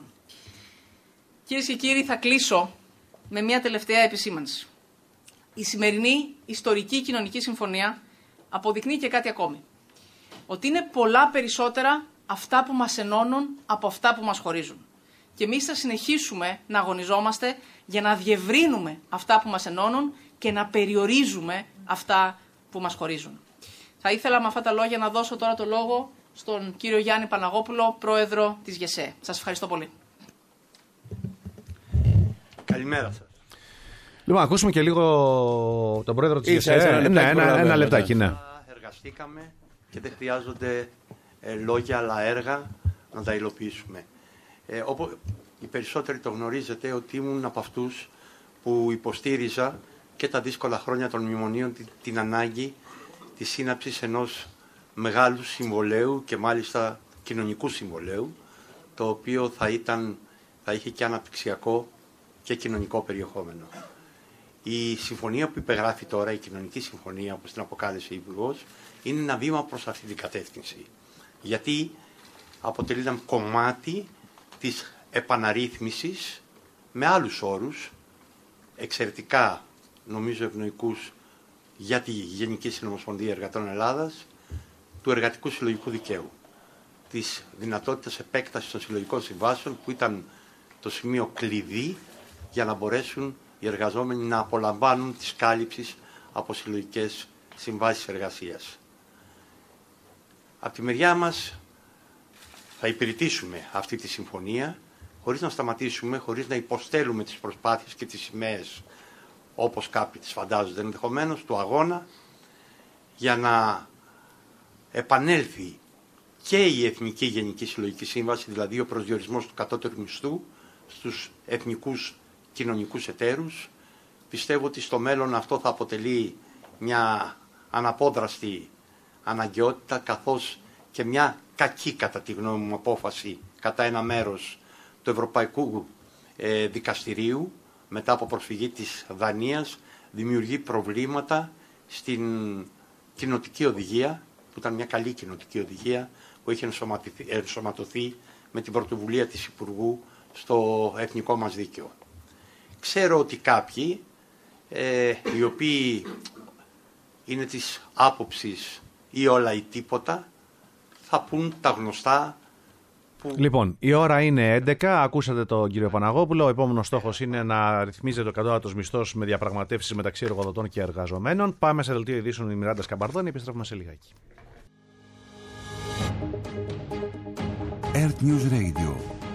Κυρίες και κύριοι, θα κλείσω με μια τελευταία επισήμανση. Η σημερινή ιστορική κοινωνική συμφωνία αποδεικνύει και κάτι ακόμη. Ότι είναι πολλά περισσότερα αυτά που μας ενώνουν από αυτά που μας χωρίζουν. και εμείς θα συνεχίσουμε να αγωνιζόμαστε για να διευρύνουμε αυτά που μας ενώνουν και να περιορίζουμε αυτά που μας χωρίζουν. Θα ήθελα με αυτά τα λόγια να δώσω τώρα το λόγο στον κύριο Γιάννη Παναγόπουλο, πρόεδρο της ΓΕΣΕ. Σας ευχαριστώ πολύ. Καλημέρα σας. Λοιπόν, ακούσουμε και λίγο τον πρόεδρο της ΓΕΣΕ. Ένα λεπτάκι, ναι. Εργαστήκαμε και δεν χρειάζονται λόγια αλλά έργα να τα υλοποιήσουμε. Όπως οι περισσότεροι το γνωρίζετε ότι ήμουν από αυτούς που υποστήριζα και τα δύσκολα χρόνια των μνημονίων την ανάγκη της σύναψης ενός μεγάλου συμβολέου και μάλιστα κοινωνικού συμβολέου, το οποίο θα είχε και αναπτυξιακό και κοινωνικό περιεχόμενο. Η συμφωνία που υπεγράφει τώρα, η κοινωνική συμφωνία, όπως την αποκάλεσε η Υπουργός, είναι ένα βήμα προς αυτή την κατεύθυνση. Γιατί αποτελεί ένα κομμάτι της επαναρρύθμισης με άλλους όρους, εξαιρετικά νομίζω ευνοϊκούς για τη Γενική Συνομοσπονδία Εργατών Ελλάδας, του εργατικού συλλογικού δικαίου, της δυνατότητας επέκτασης των συλλογικών συμβάσεων που ήταν το σημείο κλειδί για να μπορέσουν οι εργαζόμενοι να απολαμβάνουν τις κάλυψεις από συλλογικές συμβάσεις εργασίας. Από τη μεριά μας θα υπηρετήσουμε αυτή τη συμφωνία χωρίς να σταματήσουμε, χωρίς να υποστέλουμε τις προσπάθειες και τις σημαίες όπως κάποιοι τις φαντάζονται ενδεχομένως του αγώνα, για να επανέλθει και η Εθνική Γενική Συλλογική Σύμβαση, δηλαδή ο προσδιορισμός του κατώτερου μισθού στους εθνικούς κοινωνικούς εταίρους. Πιστεύω ότι στο μέλλον αυτό θα αποτελεί μια αναπόδραστη αναγκαιότητα, καθώς και μια κακή κατά τη γνώμη μου απόφαση κατά ένα μέρος του Ευρωπαϊκού Δικαστηρίου μετά από προσφυγή της Δανίας δημιουργεί προβλήματα στην κοινοτική οδηγία, που ήταν μια καλή κοινοτική οδηγία που είχε ενσωματωθεί με την πρωτοβουλία της Υπουργού στο εθνικό μας δίκαιο. Ξέρω ότι κάποιοι οι οποίοι είναι της άποψης ή όλα ή τίποτα θα πούν τα γνωστά που... Λοιπόν, η ώρα είναι 11, ακούσατε τον κύριο Παναγόπουλο. Ο επόμενος στόχος είναι να ρυθμίζεται ο κατώτατος μισθός με διαπραγματεύσεις μεταξύ εργοδοτών και εργαζομένων. Πάμε σε δελτίο ειδήσεων, η Μιράντα Σκαμπαρδόνη, επιστρέφουμε σε λιγάκι. Earth News Radio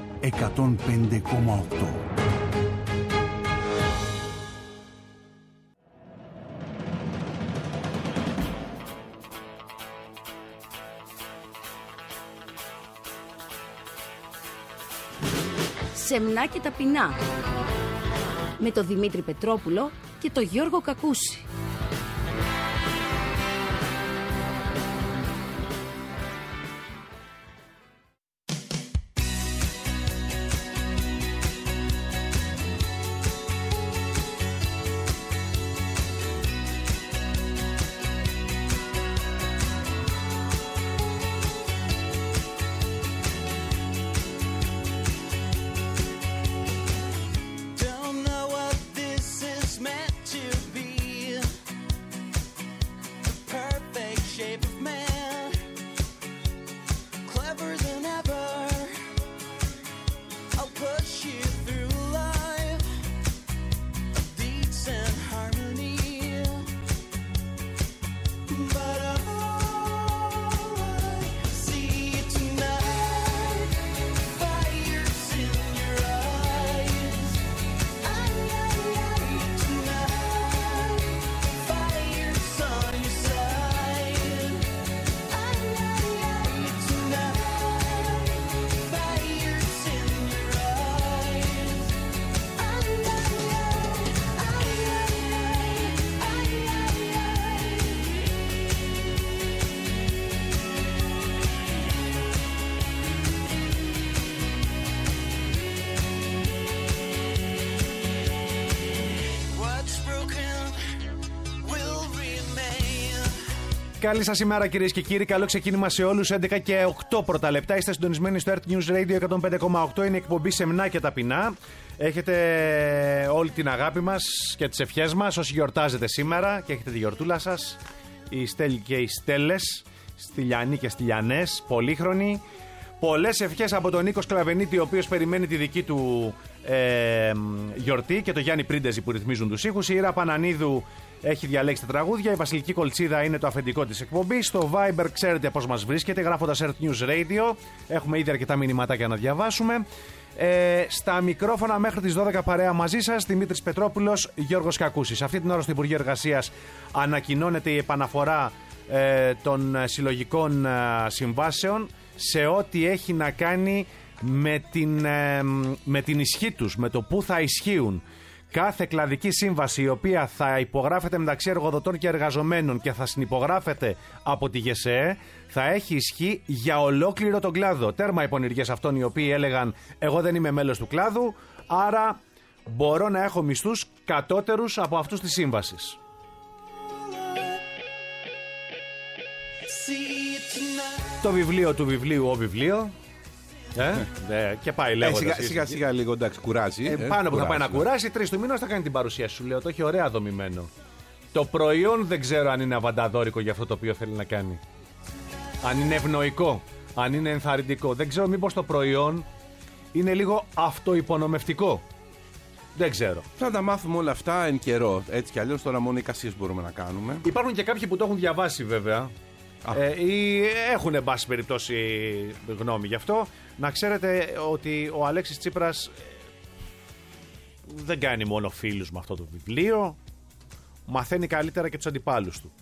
105,8. Σεμνά και ταπεινά. Με τον Δημήτρη Πετρόπουλο και τον Γιώργο Κακούση. Καλή σας ημέρα κυρίες και κύριοι, καλό ξεκίνημα σε όλους. 11 και 8 πρώτα λεπτά, είστε συντονισμένοι στο Earth News Radio 105,8. Είναι εκπομπή Σεμνά και Ταπεινά. Έχετε όλη την αγάπη μας και τις ευχές μας όσοι γιορτάζετε σήμερα και έχετε τη γιορτούλα σας. Οι Στέλοι και οι Στέλλες, Στυλιανοί και Στυλιανές, πολύχρονοι. Πολλές ευχές από τον Νίκο Σκλαβενίτη, ο οποίος περιμένει τη δική του γιορτή, και το Γιάννη Πρίντεζη που ρυθμίζουν τους ήχους. Η Ήρα Πανανίδου έχει διαλέξει τα τραγούδια. Η Βασιλική Κολτσίδα είναι το αφεντικό της εκπομπής. Στο Viber ξέρετε πώς μας βρίσκεται, γράφοντας Earth News Radio. Έχουμε ήδη αρκετά μηνυματάκια να διαβάσουμε. Στα μικρόφωνα μέχρι τις 12 παρέα μαζί σας, Δημήτρης Πετρόπουλος, Γιώργος Κακούσης. Αυτή την ώρα στο Υπουργείο Εργασίας ανακοινώνεται η επαναφορά των συλλογικών συμβάσεων σε ό,τι έχει να κάνει με την ισχύ τους, με το που θα ισχύουν. Κάθε κλαδική σύμβαση η οποία θα υπογράφεται μεταξύ εργοδοτών και εργαζομένων και θα συνυπογράφεται από τη ΓΕΣΕΕ θα έχει ισχύ για ολόκληρο τον κλάδο. Τέρμα υπονηριές αυτών οι οποίοι έλεγαν εγώ δεν είμαι μέλος του κλάδου, άρα μπορώ να έχω μισθούς κατώτερους από αυτούς της σύμβασης. Το βιβλίο του βιβλίου ο βιβλίο. Και πάει λέγοντας. Σιγά λίγο, εντάξει, κουράζει. Πάνω που θα πάει να κουράσει, 3 του μήνα θα κάνει την παρουσίαση. Σου λέω, το έχει ωραία δομημένο. Το προϊόν δεν ξέρω αν είναι αβανταδόρικο για αυτό το οποίο θέλει να κάνει. Αν είναι ευνοϊκό, αν είναι ενθαρρυντικό. Δεν ξέρω μήπως το προϊόν είναι λίγο αυτοϋπονομευτικό. Δεν ξέρω. Θα τα μάθουμε όλα αυτά εν καιρό. Έτσι κι αλλιώς τώρα μόνο εικασίες μπορούμε να κάνουμε. Υπάρχουν και κάποιοι που το έχουν διαβάσει βέβαια. Ή έχουν εν πάση περιπτώσει γνώμη γι' αυτό. Να ξέρετε ότι ο Αλέξης Τσίπρας δεν κάνει μόνο φίλους με αυτό το βιβλίο, μαθαίνει καλύτερα και τους αντιπάλους του.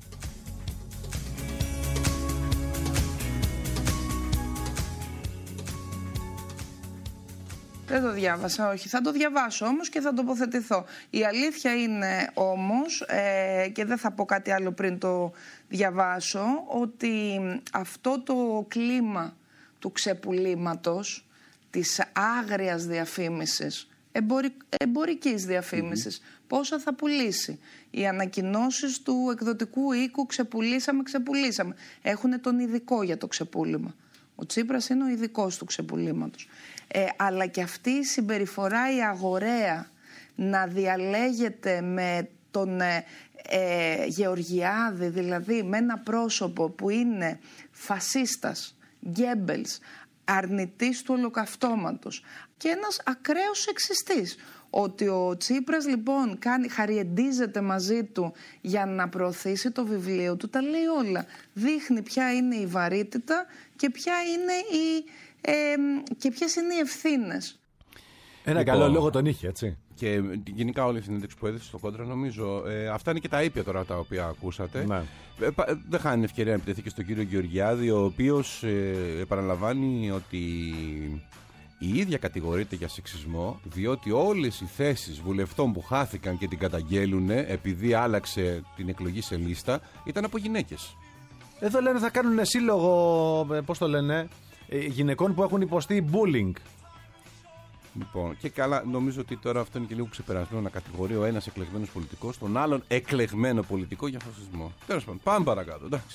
Δεν το διάβασα, όχι. Θα το διαβάσω όμως και θα τοποθετηθώ. Η αλήθεια είναι όμως, και δεν θα πω κάτι άλλο πριν το διαβάσω, ότι αυτό το κλίμα του ξεπουλήματος, της άγριας διαφήμισης, εμπορικής διαφήμισης, πόσα θα πουλήσει. Οι ανακοινώσεις του εκδοτικού οίκου ξεπουλήσαμε. Έχουν τον ειδικό για το ξεπούλημα. Ο Τσίπρας είναι ο ειδικός του ξεπουλήματος. Αλλά και αυτή η συμπεριφορά η αγοραία να διαλέγεται με τον Γεωργιάδη, δηλαδή με ένα πρόσωπο που είναι φασίστας, Γκέμπελς, αρνητής του ολοκαυτώματος και ένας ακραίος σεξιστής. Ότι ο Τσίπρας λοιπόν χαριεντίζεται μαζί του για να προωθήσει το βιβλίο του, τα λέει όλα. Δείχνει ποια είναι η βαρύτητα και ποιες είναι οι ευθύνες. Ένα καλό λόγο τον είχε, έτσι. Και γενικά όλη η συνέντευξη που έδωσε στο Κόντρα, νομίζω. Αυτά είναι και τα ήπια τώρα τα οποία ακούσατε. Ναι. Δεν χάνει ευκαιρία να επιτεθεί και στον κύριο Γεωργιάδη, ο οποίος επαναλαμβάνει ότι η ίδια κατηγορείται για σεξισμό, διότι όλες οι θέσεις βουλευτών που χάθηκαν και την καταγγέλουν επειδή άλλαξε την εκλογή σε λίστα ήταν από γυναίκες. Εδώ λένε θα κάνουν σύλλογο, πώς το λένε, γυναικών που έχουν υποστεί bullying. Λοιπόν, και καλά, νομίζω ότι τώρα αυτό είναι και λίγο ξεπερασμένο να κατηγορεί ο ένας εκλεγμένος πολιτικός τον άλλον εκλεγμένο πολιτικό για φασισμό. Τέλος πάντων, πάμε παρακάτω, εντάξει.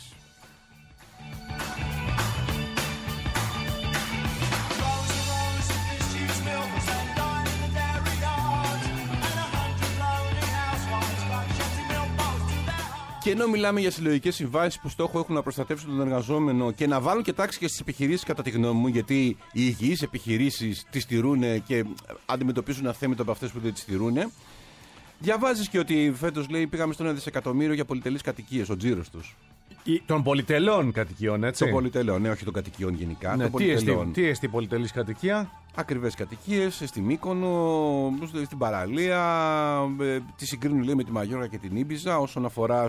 Και ενώ μιλάμε για συλλογικές συμβάσεις που στόχο έχουν να προστατεύσουν τον εργαζόμενο και να βάλουν και τάξη και στις επιχειρήσεις, κατά τη γνώμη μου, γιατί οι υγιείς επιχειρήσεις τις τηρούν και αντιμετωπίζουν αθέμητα από αυτές που δεν τις τηρούν. Διαβάζεις και ότι φέτος, λέει, πήγαμε στο 1 δισεκατομμύριο για πολυτελείς κατοικίες, ο τζίρος τους. Των πολυτελών κατοικιών, έτσι. Των πολυτελών, ναι, όχι των κατοικιών γενικά. Ναι, τι εστί πολυτελής κατοικία? Ακριβές κατοικίες, στη Μύκονο, στην παραλία, τη συγκρίνουν, λέει, με τη Μαγιόργα και την Ήμπιζα όσον αφορά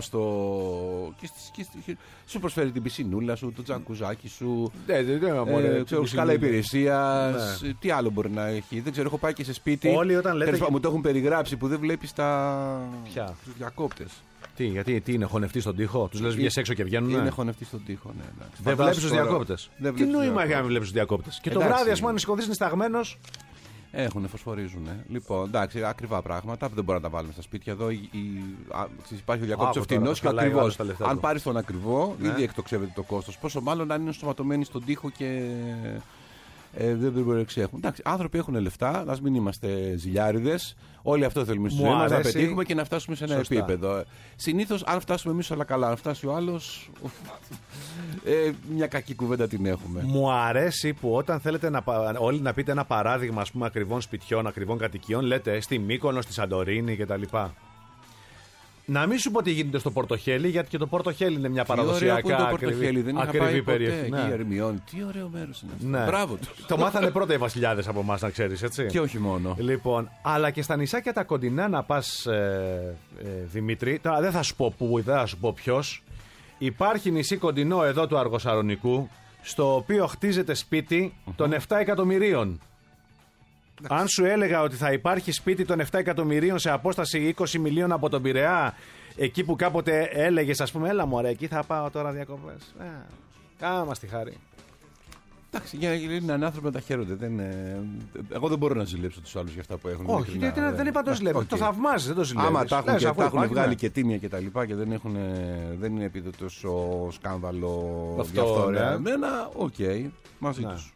σου προσφέρει την πισινούλα σου, το τζακουζάκι σου, σκάλα υπηρεσίας, τι άλλο μπορεί να έχει, δεν ξέρω, έχω πάει και σε σπίτι, μου το έχουν περιγράψει που δεν βλέπεις τους διακόπτες. Τι είναι, χωνευτεί στον τοίχο? Τους λες βγες έξω και βγαίνουν? Είναι χωνευτεί στον τοίχο, ναι. Δεν βλέπεις τους διακόπτες? Τι νόημα έχει να μην βλέπεις τους διακόπτες? Και το βράδυ, ας πούμε, αν σηκωθείς νησταγμένος. Φωσφορίζουν. Λοιπόν, εντάξει, ακριβά πράγματα που δεν μπορούμε να τα βάλουμε στα σπίτια εδώ. Υπάρχει ο διακόπτης ο φτηνός και ο ακριβός. Αν πάρεις τον ακριβό, ήδη εκτοξεύεται το κόστος. Πόσο μάλλον αν είναι ενσωματωμένοι στον τοίχο και δεν μπορεί να εξέχουν. Εντάξει, άνθρωποι έχουν λεφτά, ας μην είμαστε ζηλιάριδες. Όλοι αυτό θέλουμε στη ζωή μας, να πετύχουμε και να φτάσουμε σε ένα επίπεδο. Συνήθως, αν φτάσουμε εμείς όλα καλά, αν φτάσει ο άλλος. Μια κακή κουβέντα την έχουμε. Μου αρέσει που όταν θέλετε όλοι να πείτε ένα παράδειγμα, ας πούμε, ακριβών σπιτιών, ακριβών κατοικιών, λέτε στη Μύκονο, στη Σαντορίνη κτλ. Να μην σου πω τι γίνεται στο Πορτοχέλι, γιατί και το Πορτοχέλι είναι μια παραδοσιακά ακριβή περιοχή. Ναι. Ερμιών. Τι ωραίο μέρος είναι αυτό. Ναι. Μπράβο τους. Το μάθανε πρώτα οι βασιλιάδες από εμάς, να ξέρεις, έτσι. Και όχι μόνο. Λοιπόν, αλλά και στα νησάκια τα κοντινά να πας, Δημήτρη. Τώρα δεν θα σου πω πού, δεν θα σου πω ποιος. Υπάρχει νησί κοντινό εδώ του Αργοσαρονικού, στο οποίο χτίζεται σπίτι των 7 εκατομμυρίων. Αν σου έλεγα ότι θα υπάρχει σπίτι των 7 εκατομμυρίων σε απόσταση 20 μιλίων από τον Πειραιά, εκεί που κάποτε έλεγες, ας πούμε, έλα μωρέ, εκεί θα πάω τώρα διακοπές. Κάμα στη χάρη. Εντάξει, για έναν άνθρωπο να τα χαίρονται. Εγώ δεν μπορώ να ζηλέψω τους άλλους για αυτά που έχουν. Όχι, γιατί δεν είπα το ζηλεύω. Το θαυμάζεις, δεν το ζηλεύεις. Άμα τα έχουν βγάλει και τίμια και τα λοιπά και δεν είναι επειδή τόσο σκάνδαλο διαφθορά. Εμένα, οκ, μαζί τους.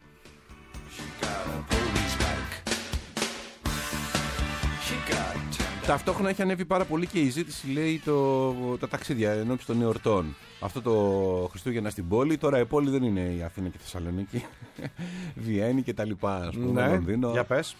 Ταυτόχρονα έχει ανέβει πάρα πολύ και η ζήτηση, λέει, τα ταξίδια ενώπιση των εορτών. Αυτό το Χριστούγεννα στην πόλη. Τώρα η πόλη δεν είναι η Αθήνα και η Θεσσαλονίκη. Βιέννη και τα λοιπά, ας πούμε, Λονδίνο. Για πες.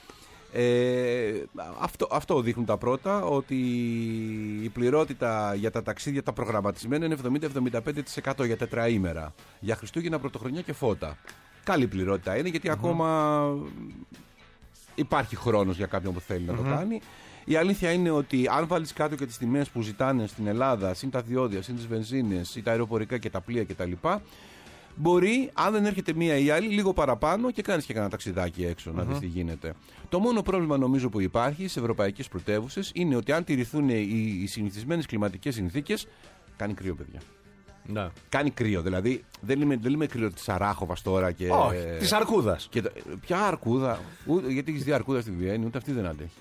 Αυτό δείχνουν τα πρώτα, ότι η πληρότητα για τα ταξίδια τα προγραμματισμένα είναι 70-75% για τετραήμερα. Για Χριστούγεννα, Πρωτοχρονιά και Φώτα. Καλή πληρότητα είναι, γιατί ακόμα υπάρχει χρόνος για κάποιον που θέλει να το κάνει. Η αλήθεια είναι ότι αν βάλεις κάτω και τις τιμές που ζητάνε στην Ελλάδα, συν τα διόδια, συν τις βενζίνες, ή τα αεροπορικά και τα πλοία κτλ., μπορεί, αν δεν έρχεται μία ή άλλη, λίγο παραπάνω και κάνεις και κανένα ταξιδάκι έξω να δεις τι γίνεται. Το μόνο πρόβλημα, νομίζω, που υπάρχει σε ευρωπαϊκές πρωτεύουσες είναι ότι αν τηρηθούν οι συνηθισμένες κλιματικές συνθήκες, κάνει κρύο, παιδιά. Ναι. Κάνει κρύο, δηλαδή δεν λέμε κρύο της Αράχοβας τώρα και. Όχι, της Αρκούδας. Ποια Αρκούδα, γιατί έχεις δει Αρκούδα στη Βιέννη, ούτε αυτή δεν αντέχει.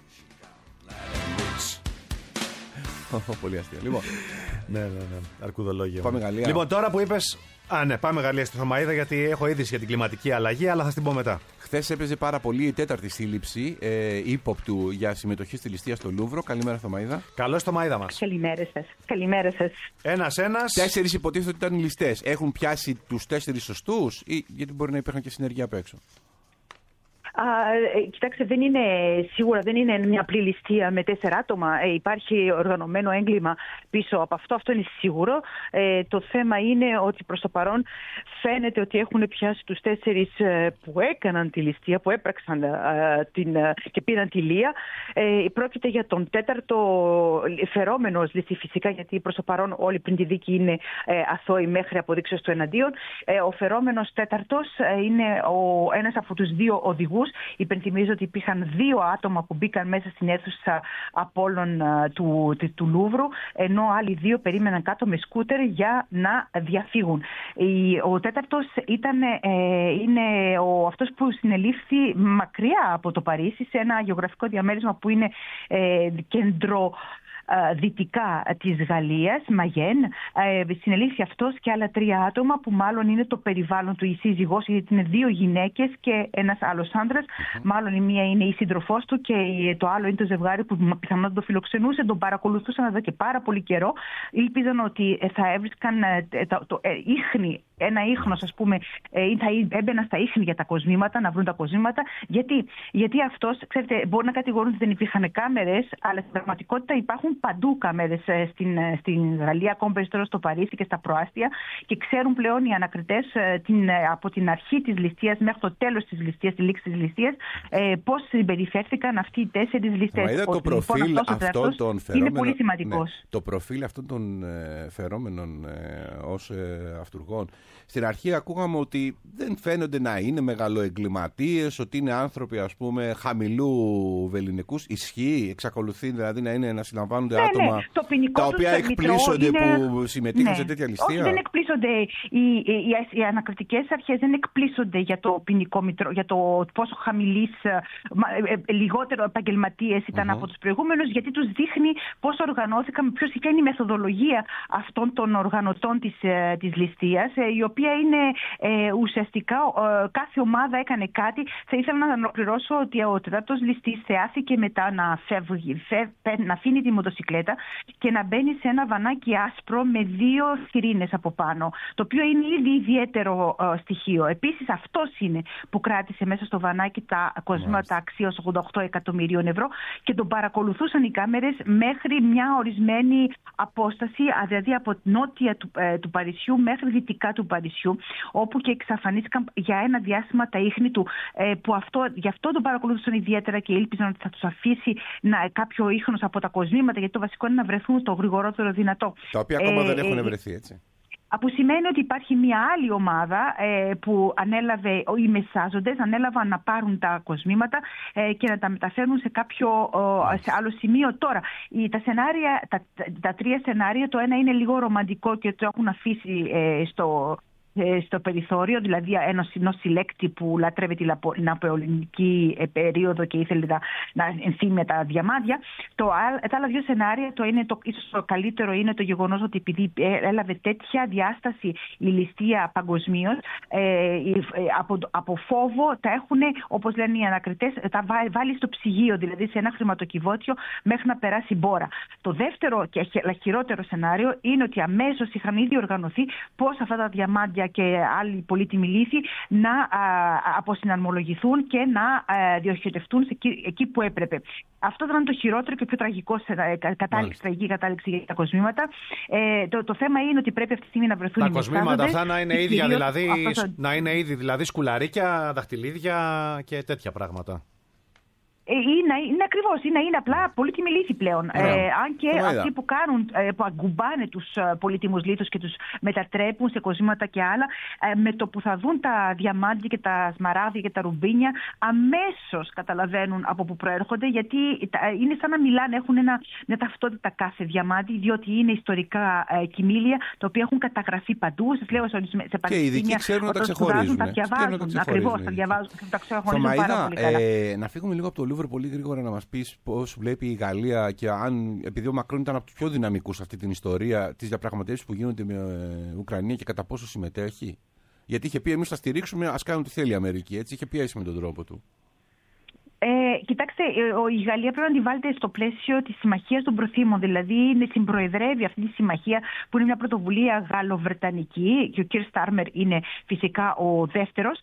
Πολύ αστείο. Λοιπόν. Ναι. Αρκουδολόγιο. Πάμε Γαλλία. Λοιπόν, τώρα που είπες. Ναι, πάμε Γαλλία στη Θωμαΐδα, γιατί έχω είδηση για την κλιματική αλλαγή, αλλά θα την πω μετά. Χθες έπαιζε πάρα πολύ η τέταρτη σύλληψη ύποπτου για συμμετοχή στη ληστεία στο Λούβρο. Καλημέρα, Θωμαΐδα. Καλώς, Θωμαΐδα μας. Καλημέρα σας. Ένας. 4 υποτίθεται ότι ήταν οι ληστές. Έχουν πιάσει τους 4 σωστούς, ή γιατί μπορεί να υπήρχαν και συνεργεία απ' έξω? Κοιτάξτε, σίγουρα δεν είναι μια απλή ληστεία με 4 άτομα. Υπάρχει οργανωμένο έγκλημα πίσω από αυτό. Αυτό είναι σίγουρο. Το θέμα είναι ότι προς το παρόν φαίνεται ότι έχουν πιάσει τους 4 που έκαναν τη ληστεία, που έπραξαν και πήραν τη λία. Πρόκειται για τον 4ο φερόμενο ληστή, φυσικά, γιατί προς το παρόν όλοι πριν τη δίκη είναι αθώοι μέχρι αποδείξεως του εναντίον. Ο φερόμενος 4ος είναι ένας από τους 2 οδηγούς. Υπενθυμίζω ότι υπήρχαν 2 άτομα που μπήκαν μέσα στην αίθουσα Απόλλων του Λούβρου, ενώ άλλοι 2 περίμεναν κάτω με σκούτερ για να διαφύγουν. Ο 4ος είναι αυτός που συνελήφθη μακριά από το Παρίσι, σε ένα γεωγραφικό διαμέρισμα που είναι κέντρο δυτικά της Γαλλίας, Μαγέν. Συνελήφθη αυτός και άλλα 3 άτομα που μάλλον είναι το περιβάλλον του, η σύζυγός, γιατί είναι 2 γυναίκες και ένας άλλος άντρας. Μάλλον η μία είναι η σύντροφός του και το άλλο είναι το ζευγάρι που πιθανόν το φιλοξενούσε. Τον παρακολουθούσαν εδώ και πάρα πολύ καιρό. Ήλπιζαν ότι θα έβρισκαν ίχνη, ένα ίχνος, ας πούμε, ή θα έμπαιναν στα ίχνη για τα κοσμήματα, να βρουν τα κοσμήματα. Γιατί αυτός, ξέρετε, μπορεί να κατηγορούν ότι δεν υπήρχαν κάμερες, αλλά στην πραγματικότητα υπάρχουν παντού κάμερες στην Γαλλία, ακόμη περισσότερο στο Παρίσι και στα προάστια, και ξέρουν πλέον οι ανακριτές από την αρχή της ληστείας μέχρι το τέλος της ληστείας, τη λήξη της ληστείας, πώς συμπεριφέρθηκαν αυτοί οι 4 ληστές. Είδα το προφίλ αυτών των φερόμενων. Είναι πολύ σημαντικός. Ναι, το προφίλ αυτών των φερόμενων ως αυτουργών. Στην αρχή ακούγαμε ότι δεν φαίνονται να είναι μεγαλοεγκληματίες, ότι είναι άνθρωποι, ας πούμε, χαμηλού βεληνικούς. Ισχύει, εξακολουθεί δηλαδή να συλλαμβάνονται άτομα τα οποία εκπλήσονται που συμμετείχαν σε τέτοια ληστεία? Όχι, δεν εκπλήσονται. Οι ανακριτικές αρχές δεν εκπλήσονται για το ποινικό μητρό, για το πόσο χαμηλής, λιγότερο επαγγελματίες ήταν από τους προηγούμενους, γιατί τους δείχνει πώς οργανώθηκαν, ποια είναι η μεθοδολογία αυτών των οργανωτών της ληστείας, οι η οποία είναι ουσιαστικά κάθε ομάδα έκανε κάτι. Θα ήθελα να ολοκληρώσω ότι ο τέταρτος ληστής θεάθηκε μετά να αφήνει τη μοτοσικλέτα και να μπαίνει σε ένα βανάκι άσπρο με 2 θηρίνες από πάνω, το οποίο είναι ήδη ιδιαίτερο στοιχείο. Επίσης αυτός είναι που κράτησε μέσα στο βανάκι τα κοσμήματα αξίας 88 εκατομμυρίων ευρώ και τον παρακολουθούσαν οι κάμερες μέχρι μια ορισμένη απόσταση, δηλαδή από νότια του Παρισιού μέχρι δυτικά του Παρισιού, όπου και εξαφανίστηκαν για ένα διάστημα τα ίχνη του, που γι' αυτό τον παρακολουθούσαν ιδιαίτερα και ήλπιζαν ότι θα τους αφήσει κάποιο ίχνος από τα κοσμήματα, γιατί το βασικό είναι να βρεθούν το γρηγορότερο δυνατό. Τα οποία ακόμα δεν έχουν βρεθεί, έτσι. Που σημαίνει ότι υπάρχει μια άλλη ομάδα που ανέλαβε, οι μεσάζοντες ανέλαβαν να πάρουν τα κοσμήματα και να τα μεταφέρουν σε σε άλλο σημείο. Τώρα, τα 3 σενάρια, το ένα είναι λίγο ρομαντικό και το έχουν αφήσει στο περιθώριο, δηλαδή ενός συλλέκτη που λατρεύει την ναπεολινική περίοδο και ήθελε να ενθύμει τα διαμάντια. Τα άλλα 2 σενάρια, ίσως το καλύτερο είναι το γεγονός ότι επειδή έλαβε τέτοια διάσταση η ληστεία παγκοσμίως, από φόβο τα έχουν, όπως λένε οι ανακριτές, τα βάλει στο ψυγείο, δηλαδή σε ένα χρηματοκιβώτιο μέχρι να περάσει μπόρα. Το δεύτερο και χειρότερο σενάριο είναι ότι αμέσως είχαν ήδη οργανωθεί πώς αυτά τα διαμάντια και άλλοι πολύτιμοι λύθοι να αποσυναρμολογηθούν και να διοχετευτούν εκεί που έπρεπε. Αυτό ήταν το χειρότερο και πιο τραγικό τραγική κατάληξη για τα κοσμήματα. Το θέμα είναι ότι πρέπει αυτή τη στιγμή να βρεθούν οι μεσάζοντες. Τα κοσμήματα αυτά να είναι ίδια, να είναι ήδη δηλαδή σκουλαρίκια, δαχτυλίδια και τέτοια πράγματα. Είναι ακριβώς, είναι απλά πολύτιμοι λίθοι πλέον. Αν και αυτοί που που αγκουμπάνε τους πολύτιμους λίθους και τους μετατρέπουν σε κοσμήματα και άλλα, με το που θα δουν τα διαμάντια και τα σμαράγδια και τα ρουμπίνια, αμέσως καταλαβαίνουν από που προέρχονται, γιατί είναι σαν να μιλάνε, έχουν μια ταυτότητα κάθε διαμάντι, διότι είναι ιστορικά κοιμήλια, τα οποία έχουν καταγραφεί παντού. Σας λέω σε πανεπιστήμια. Και οι ειδικοί ξέρουν να τα ξεχωρίζουν. Τα διαβάζουν. Ακριβώς, τα διαβάζουν και τα ξεχωρίζουν πάρα πολύ καλά. Να φύγουμε λίγο από το Λούβρο πολύ γρήγορα, να μας πεις πώς βλέπει η Γαλλία και αν, επειδή ο Μακρόν ήταν από τους πιο δυναμικούς σε αυτή την ιστορία, τις διαπραγματεύσεις που γίνονται με Ουκρανία και κατά πόσο συμμετέχει. Γιατί είχε πει εμείς θα στηρίξουμε, ας κάνουν τι θέλει η Αμερική, έτσι, είχε πιέσει με τον τρόπο του. Κοιτάξτε, η Γαλλία πρέπει να τη βάλετε στο πλαίσιο της Συμμαχίας των Προθήμων. Δηλαδή, συμπροεδρεύει αυτή τη συμμαχία που είναι μια πρωτοβουλία γαλλοβρετανική και ο Κιρ Στάρμερ είναι φυσικά ο δεύτερος.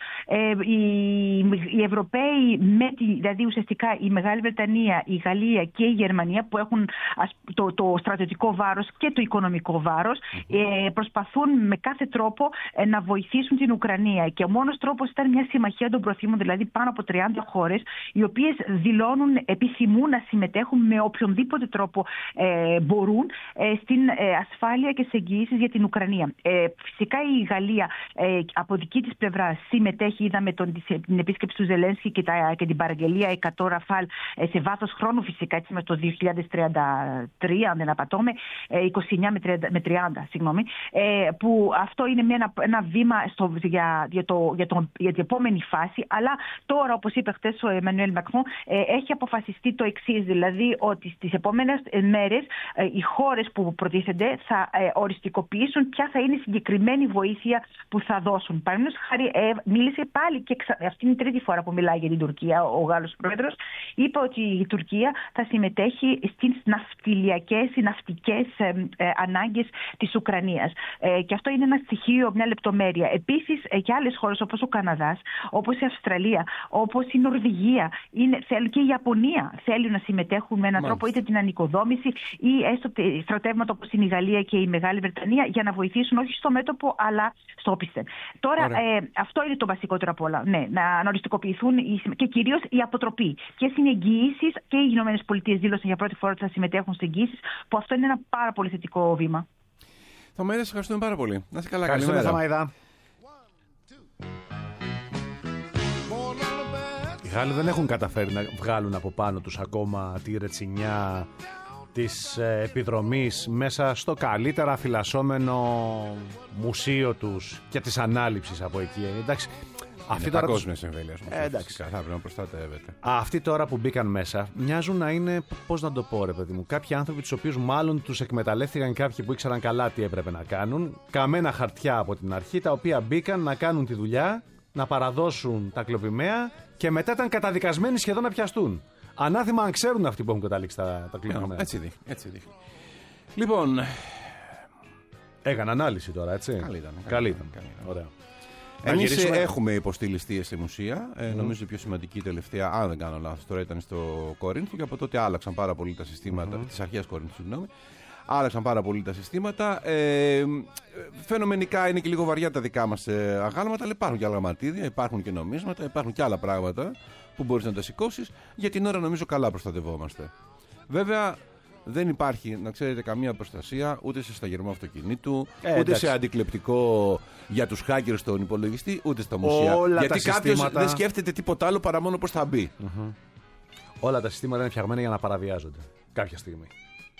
Οι Ευρωπαίοι, δηλαδή ουσιαστικά η Μεγάλη Βρετανία, η Γαλλία και η Γερμανία, που έχουν το στρατιωτικό βάρος και το οικονομικό βάρος, προσπαθούν με κάθε τρόπο να βοηθήσουν την Ουκρανία. Και ο μόνος τρόπος ήταν μια Συμμαχία των Προθήμων, δηλαδή πάνω από 30 χώρες, οι οποίες δηλώνουν, επιθυμούν να συμμετέχουν με οποιονδήποτε τρόπο μπορούν στην ασφάλεια και σε εγγυήσεις για την Ουκρανία. Φυσικά η Γαλλία από δική της πλευρά συμμετέχει, είδαμε την επίσκεψη του Ζελένσκι και την παραγγελία 100 Ραφάλ σε βάθος χρόνου, φυσικά έτσι με το 2033, αν δεν απατώμε, 29 με 30, συγγνώμη, που αυτό είναι ένα βήμα για την επόμενη φάση, αλλά τώρα, όπως είπε χτες ο Εμμανουέλ Μακρόν, έχει αποφασιστεί το εξής, δηλαδή ότι στις επόμενες μέρες οι χώρες που προτίθενται θα οριστικοποιήσουν ποια θα είναι η συγκεκριμένη βοήθεια που θα δώσουν. Παραδείγματος χάρη, μίλησε πάλι και αυτή είναι η τρίτη φορά που μιλάει για την Τουρκία ο Γάλλος πρόεδρος, είπε ότι η Τουρκία θα συμμετέχει στις ναυτικές ανάγκες της Ουκρανίας. Και αυτό είναι ένα στοιχείο, μια λεπτομέρεια. Επίσης, και άλλες χώρες όπως ο Καναδάς, όπως η Αυστραλία, όπως η Νορβηγία, και η Ιαπωνία θέλουν να συμμετέχουν με έναν τρόπο, είτε την ανοικοδόμηση ή έστω στρατεύματα όπως είναι η Γαλλία και η Μεγάλη Βρετανία, για να βοηθήσουν όχι στο μέτωπο αλλά στο όπισθεν. Τώρα, αυτό είναι το βασικότερο από όλα. Ναι, να οριστικοποιηθούν και κυρίως η αποτροπή. Ποιες είναι οι εγγυήσεις, και οι ΗΠΑ δήλωσαν για πρώτη φορά ότι θα συμμετέχουν σε εγγυήσεις, που αυτό είναι ένα πάρα πολύ θετικό βήμα. Θωμαίδα, σας ευχαριστούμε πάρα πολύ. Να είστε καλά, καλημέρα. Οι Γάλλοι δεν έχουν καταφέρει να βγάλουν από πάνω τους ακόμα τη ρετσινιά της επιδρομής μέσα στο καλύτερα φυλασσόμενο μουσείο τους και της ανάληψης από εκεί. Εντάξει, Είναι παγκόσμιας εμβέλειας. Εντάξει. Θα πρέπει να προστατεύεται. Αυτοί τώρα που μπήκαν μέσα μοιάζουν να είναι, πώς να το πω, ρε παιδί μου, κάποιοι άνθρωποι τους οποίους μάλλον τους εκμεταλλεύτηκαν κάποιοι που ήξεραν καλά τι έπρεπε να κάνουν. Καμένα χαρτιά από την αρχή, τα οποία μπήκαν να κάνουν τη δουλειά, να παραδώσουν τα κλοπημαία και μετά ήταν καταδικασμένοι σχεδόν να πιαστούν. Ανάθεμα αν ξέρουν αυτοί που έχουν καταλήξει τα κλοπημαία. Έτσι δείχνει. Λοιπόν. Έκανε ανάλυση τώρα, έτσι. Καλή ήταν. Ωραία. Εμείς έχουμε υποστεί ληστείες σε μουσεία. Νομίζω η πιο σημαντική τελευταία, αν δεν κάνω λάθος, τώρα ήταν στο Κορίνθο και από τότε άλλαξαν πάρα πολύ τα συστήματα. Της αρχαίας Κορίνθου, συγγνώμη. Άλλαξαν πάρα πολύ τα συστήματα. Φαινομενικά είναι και λίγο βαριά τα δικά μας αγάλματα, αλλά υπάρχουν και αλγαματίδια, υπάρχουν και νομίσματα, υπάρχουν και άλλα πράγματα που μπορείς να τα σηκώσεις. Για την ώρα νομίζω καλά προστατευόμαστε. Βέβαια. Δεν υπάρχει, να ξέρετε, καμία προστασία ούτε σε σταγερμό αυτοκινήτου, ούτε σε αντικλεπτικό για τους hackers στον υπολογιστή, ούτε στα μουσεία. Γιατί κάποιος δεν σκέφτεται τίποτα άλλο παρά μόνο πώς θα μπει. Όλα τα συστήματα είναι φτιαγμένα για να παραβιάζονται κάποια στιγμή.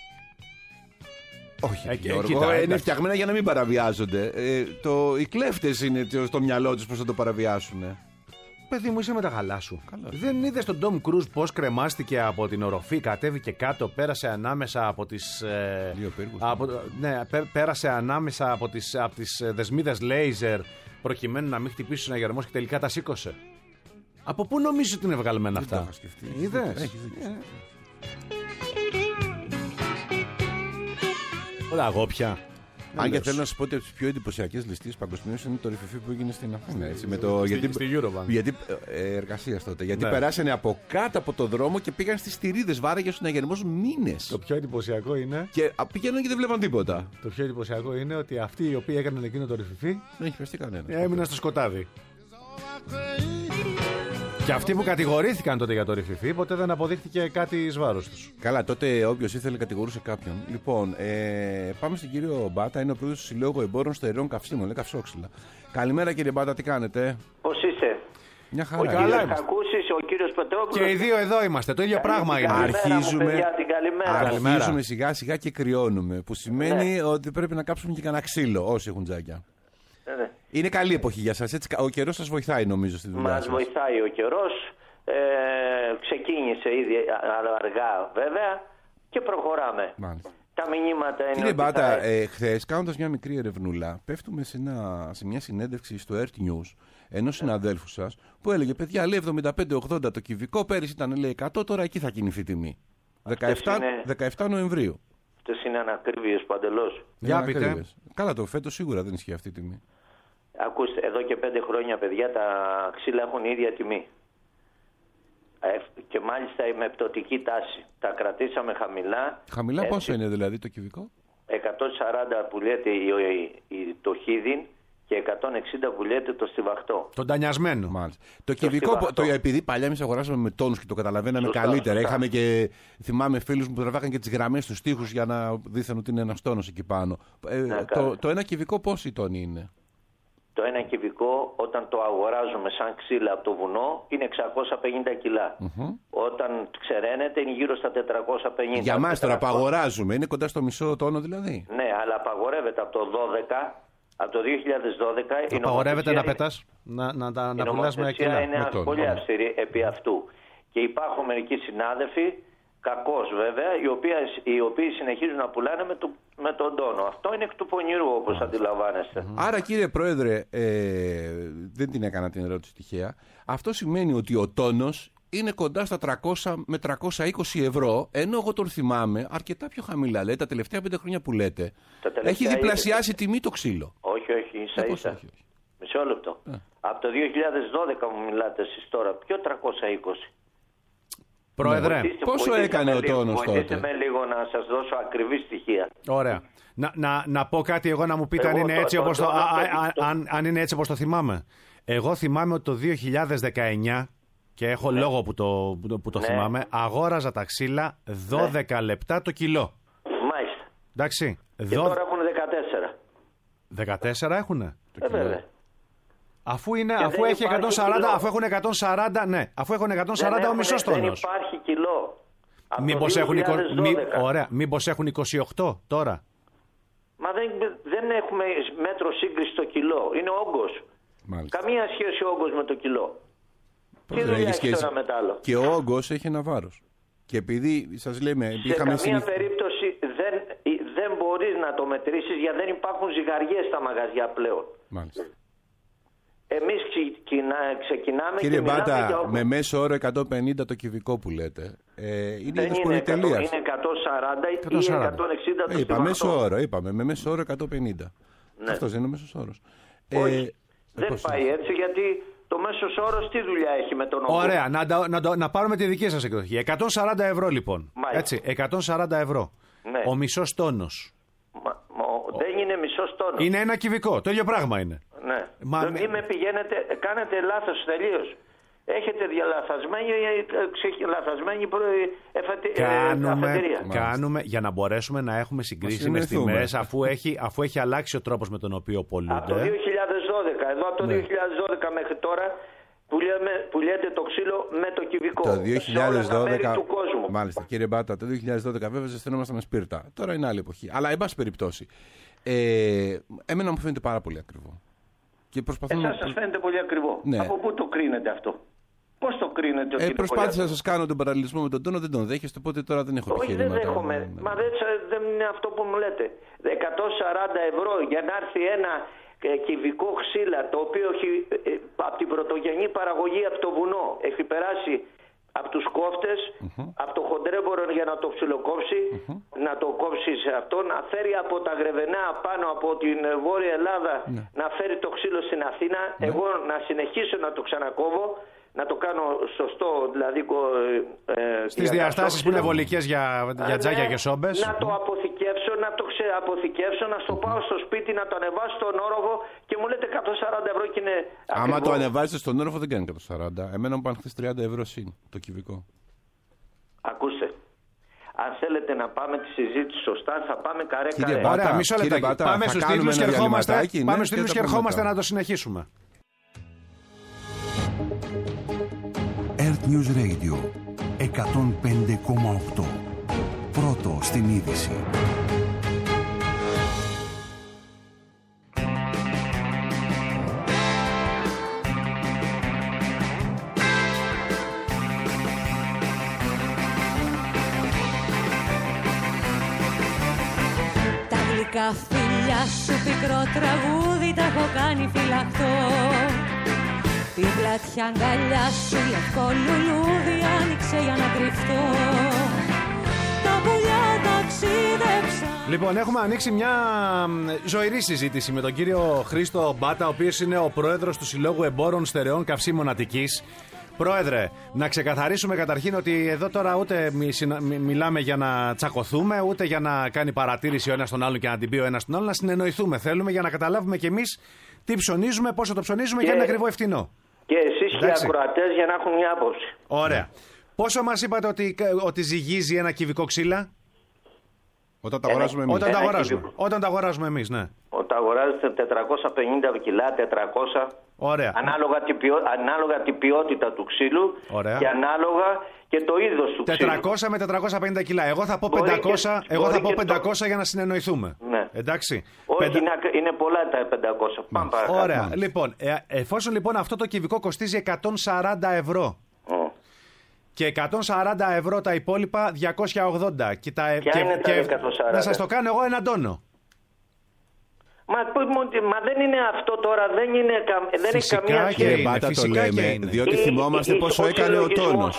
Όχι, Γιώργο, είναι φτιαγμένα για να μην παραβιάζονται. Οι κλέφτες είναι στο μυαλό τους πώς θα το παραβιάσουν. Παιδί μου, είσαι με τα γαλά σου. Δεν είδες τον Ντόμ Κρούζ πώς κρεμάστηκε από την οροφή, κατέβηκε κάτω, πέρασε ανάμεσα από τις. Δύο πύργους. Πέρασε ανάμεσα από τις δεσμίδες λέιζερ προκειμένου να μην χτυπήσει ο συναγερμός και τελικά τα σήκωσε. Από πού νομίζεις ότι είναι βγαλμένα αυτά? Είδες? Όλα αγόπια. Αν και θέλω να σου πω ότι από τις πιο εντυπωσιακές ληστείες παγκοσμίως είναι το ρηφιφί που έγινε στην Αθήνα. Στη Eurobank. Γιατί εργασίας τότε. Γιατί περάσανε από κάτω από το δρόμο και πήγαν στις στηρίδες, βάραγε ο συναγερμός μήνες. Το πιο εντυπωσιακό είναι. Και πήγαιναν και δεν βλέπαν τίποτα. Το πιο εντυπωσιακό είναι ότι αυτοί οι οποίοι έκαναν εκείνο το ρηφιφί δεν έχει πιαστεί κανένα. Έμειναν στο σκοτάδι. Και αυτοί που κατηγορήθηκαν τότε για το ρηφιφί, ποτέ δεν αποδείχτηκε κάτι εις βάρος τους. Καλά, τότε όποιος ήθελε κατηγορούσε κάποιον. Λοιπόν, πάμε στον κύριο Μπάτα, είναι ο πρόεδρος του Συλλόγου Εμπόρων Στερεών Καυσίμων, λέει Καυσόξυλα. Καλημέρα κύριε Μπάτα, τι κάνετε? Πώς είστε? Μια χαρά. Ο κύριος Κακούσης, ο κύριος Πετρόπουλος. Και οι δύο εδώ είμαστε, το ίδιο πράγμα είναι. Αρχίζουμε σιγά σιγά και κρυώνουμε. Που σημαίνει ότι πρέπει να κάψουμε και κανένα ξύλο όσοι έχουν τζάκια. Ναι. Είναι καλή εποχή για σας. Έτσι, ο καιρός σας βοηθάει νομίζω στη δουλειά σας. Μας βοηθάει ο καιρός. Ξεκίνησε ήδη αργά βέβαια και προχωράμε. Μάλιστα. Τα μηνύματα είναι. Κύριε Μπάτα, χθες κάνοντας μια μικρή ερευνούλα, πέφτουμε σε μια συνέντευξη στο Earth News ενός συναδέλφου σας που έλεγε: παιδιά, λέει 75-80 το κυβικό, πέρυσι ήταν λέει 100, τώρα εκεί θα κινηθεί η τιμή. 17 Νοεμβρίου. Αυτές είναι ανακρίβειες παντελώς. Για πείτε. Καλά, το φέτος σίγουρα δεν ισχύει αυτή η τιμή. Ακούστε, εδώ και 5 χρόνια, παιδιά, τα ξύλα έχουν ίδια τιμή. Και μάλιστα με πτωτική τάση. Τα κρατήσαμε χαμηλά. Χαμηλά πόσο είναι δηλαδή το κυβικό? 140 που λέτε το χίδιν και 160 που λέτε το στιβαχτό. Τον τανιασμένο. Μάλιστα. Το κυβικό, επειδή παλιά εμείς αγοράσαμε με τόνους και το καταλαβαίναμε καλύτερα. Είχαμε και, θυμάμαι φίλους μου που τραβάγαν και τις γραμμές στους τοίχους για να δείχνουν ότι είναι ένας τόνος εκεί πάνω. Το ένα κυβικό πόση τόνοι είναι? Το ένα κυβικό όταν το αγοράζουμε σαν ξύλα από το βουνό είναι 650 κιλά. Όταν ξεραίνεται είναι γύρω στα 450. Για μας τώρα που αγοράζουμε είναι κοντά στο μισό τόνο δηλαδή. Ναι, αλλά απαγορεύεται από το 12. Από το 2012 απαγορεύεται να πετάς, να πουλάς με κιλά. Είναι πολύ αυστηρή επί αυτού. Και υπάρχουν μερικοί συνάδελφοι, κακώς βέβαια, οι οποίοι συνεχίζουν να πουλάνε με τον τόνο. Αυτό είναι εκ του πονηρού, όπως αντιλαμβάνεστε. Άρα κύριε Πρόεδρε, δεν την έκανα την ερώτηση τυχαία. Αυτό σημαίνει ότι ο τόνος είναι κοντά στα 300 με 320 ευρώ, ενώ εγώ τον θυμάμαι αρκετά πιο χαμηλά. Λέει, τα τελευταία 5 χρόνια που λέτε, έχει διπλασιάσει τιμή το ξύλο. Όχι, ίσα-ίσα. Μισό λεπτό. Από το 2012 μου μιλάτε εσείς τώρα. Ποιο 320? Πρόεδρε, πόσο έκανε ο τόνος τότε? Βοηθήστε με λίγο να σας δώσω ακριβή στοιχεία. Ωραία. Να πω κάτι εγώ, να μου πείτε αν είναι έτσι όπως το θυμάμαι. Εγώ θυμάμαι ότι το 2019, και έχω λόγο που το θυμάμαι, αγόραζα τα ξύλα 12 λεπτά το κιλό. Μάλιστα. Εντάξει. Και τώρα έχουν 14. 14 έχουνε? Βέβαια. Αφού έχει 140, αφού έχουν 140, ναι. Αφού έχουν 140 ο μισός τόνος. Δεν υπάρχει κιλό. Μήπως έχουν 28 τώρα? Μα δεν έχουμε μέτρο σύγκριση στο κιλό. Είναι όγκος. Μάλιστα. Καμία σχέση ο όγκος με το κιλό. Τι δουλειά έχει το ένα μετάλλο. Και ο όγκος έχει ένα βάρος. Και επειδή σας λέμε... Σε καμία περίπτωση δεν μπορείς να το μετρήσεις, γιατί δεν υπάρχουν ζυγαριές στα μαγαζιά πλέον. Μάλιστα. Εμείς ξεκινάμε. Κύριε και Μπάτα, για με μέσο όρο 150 το κυβικό που λέτε, είναι δεν είδος είναι 100, πολυτελείας. είναι 140 ή 160 το είπα μέσο όρο, είπαμε, με μέσο όρο 150. Ναι. Αυτός είναι ο μέσος όρος. Όχι, δεν πάει έτσι, γιατί το μέσος όρος τι δουλειά έχει με τον όγκο. Ωραία, να πάρουμε τη δική σας εκδοχή. 140 ευρώ λοιπόν. Μάλιστα. Έτσι, 140 ευρώ. Ναι. Ο μισός τόνος. Δεν είναι μισός τόνος. Είναι ένα κυβικό, το ίδιο πράγμα είναι. Ναι. Κάνετε λάθος τελείως. Έχετε λαθασμένη αφετηρία. Κάνουμε για να μπορέσουμε να έχουμε συγκρίσιμες τιμές, αφού έχει αλλάξει ο τρόπος με τον οποίο πολλούνται. Από το 2012, εδώ από το 2012 μέχρι τώρα πουλιέται το ξύλο με το κυβικό. Το 2012, του κόσμου. μάλιστα κύριε Μπάτα, το 2012 βέβαια ζεσθενόμαστε με σπίρτα. Τώρα είναι άλλη εποχή. Αλλά εν πάση περιπτώσει, εμένα μου φαίνεται πάρα πολύ ακριβό. Εσάς σας φαίνεται πολύ ακριβό. Ναι. Από πού το κρίνετε αυτό? Πώς το κρίνετε ότι είναι προσπάθησα να σας κάνω τον παραλληλισμό με τον τόνο, δεν τον δέχεστε, οπότε τώρα δεν έχω επιχειρήματα. Όχι, δεν δέχομαι. Μα δεν είναι αυτό που μου λέτε. 140 ευρώ για να έρθει ένα κυβικό ξύλα, το οποίο έχει από την πρωτογενή παραγωγή από το βουνό έχει περάσει από τους κόφτες, από το χοντρέμπορο για να το ψιλοκόψει, να το κόψει σε αυτό, να φέρει από τα Γρεβενά πάνω από την Βόρεια Ελλάδα, να φέρει το ξύλο στην Αθήνα, εγώ να συνεχίσω να το ξανακόβω, να το κάνω σωστό, δηλαδή στις διαστάσεις που είναι βολικές για τζάκια και σόμπες. Να το αποθηκεύσω, να το ξεαποθηκεύσω, να στο πάω στο σπίτι, να το ανεβάσω στον όροφο και μου λέτε 140 ευρώ και είναι ακριβό. Άμα το ανεβάζετε στον όροφο δεν κάνει 140. Εμένα μου πάνε χθες 30 ευρώ συν το κυβικό. Ακούστε. Αν θέλετε να πάμε τη συζήτηση σωστά, θα πάμε καρέ-καρέ. Ωραία, μισό λεπτάκι. Πάμε στους τίτλους και ερχόμαστε να το συνεχίσουμε. Earth News Radio 105,8. Πρώτο στην είδηση. Τα γλυκά φιλιά σου πικρό τραγούδι τα έχω κάνει φυλαχτό. Την πλατιά αγκαλιά σου λευκό λουλούδι άνοιξε για να κρυφτώ. Τα πουλιά ταξίδεψαν. Λοιπόν, έχουμε ανοίξει μια ζωηρή συζήτηση με τον κύριο Χρήστο Μπάτα, ο οποίος είναι ο πρόεδρος του Συλλόγου Εμπόρων Στερεών Καυσίμων Αττικής. Πρόεδρε, να ξεκαθαρίσουμε καταρχήν ότι εδώ τώρα ούτε μιλάμε για να τσακωθούμε, ούτε για να κάνει παρατήρηση ο ένας τον άλλον και να την πει ο ένας τον άλλον, να συνεννοηθούμε. Θέλουμε για να καταλάβουμε κι εμείς τι ψωνίζουμε, πόσο το ψωνίζουμε και αν είναι ακριβό ευθυνό. Και εσείς και οι ακροατές για να έχουν μια άποψη. Ωραία. Πόσο μας είπατε ότι ζυγίζει ένα κυβικό ξύλα? Όταν τα αγοράζουμε εμείς. Όταν τα αγοράζουμε εμείς, ναι. Όταν αγοράζετε 450 κιλά, 400. Ωραία. Ανάλογα την ποιότητα του ξύλου. Ωραία. Και ανάλογα και το είδος του ξύλου. 400 με 450 κιλά. Εγώ θα πω 500 για να συνεννοηθούμε. Ναι. Εντάξει. Όχι, είναι πολλά τα 500. Πάμε παρακάτω. Ωραία. Λοιπόν, εφόσον λοιπόν αυτό το κυβικό κοστίζει 140 ευρώ. Και 140 ευρώ τα υπόλοιπα 280. Ποια είναι τα 140? Να σας το κάνω εγώ έναν τόνο. Μα δεν είναι αυτό τώρα, δεν έχει καμία σχέση. Κύριε Μπάτα, το λέμε, διότι θυμόμαστε πόσο έκανε ο τόνος.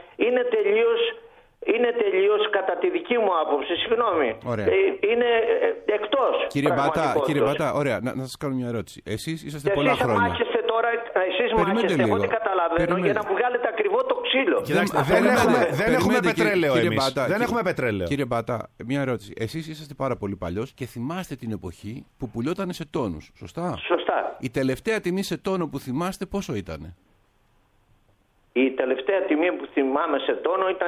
Είναι τελείως κατά τη δική μου άποψη, συγγνώμη. Είναι εκτός. Κύριε Μπάτα, ωραία, να σας κάνω μια ερώτηση. Εσείς είσαστε πολλά χρόνια. Εσείς μάχεστε, εγώ τι καταλαβαίνω, για να βγάλετε ακριβό το ξύλο. Κοιτάξτε, δεν έχουμε πετρέλαιο εμείς. Δεν έχουμε πετρέλαιο. Κύριε Μπάτα, μια ερώτηση. Εσείς είσαστε πάρα πολύ παλιός και θυμάστε την εποχή που πουλιόταν σε τόνους, σωστά? Σωστά. Η τελευταία τιμή σε τόνο που θυμάστε πόσο ήτανε? Η τελευταία τιμή που θυμάμαι σε τόνο ήταν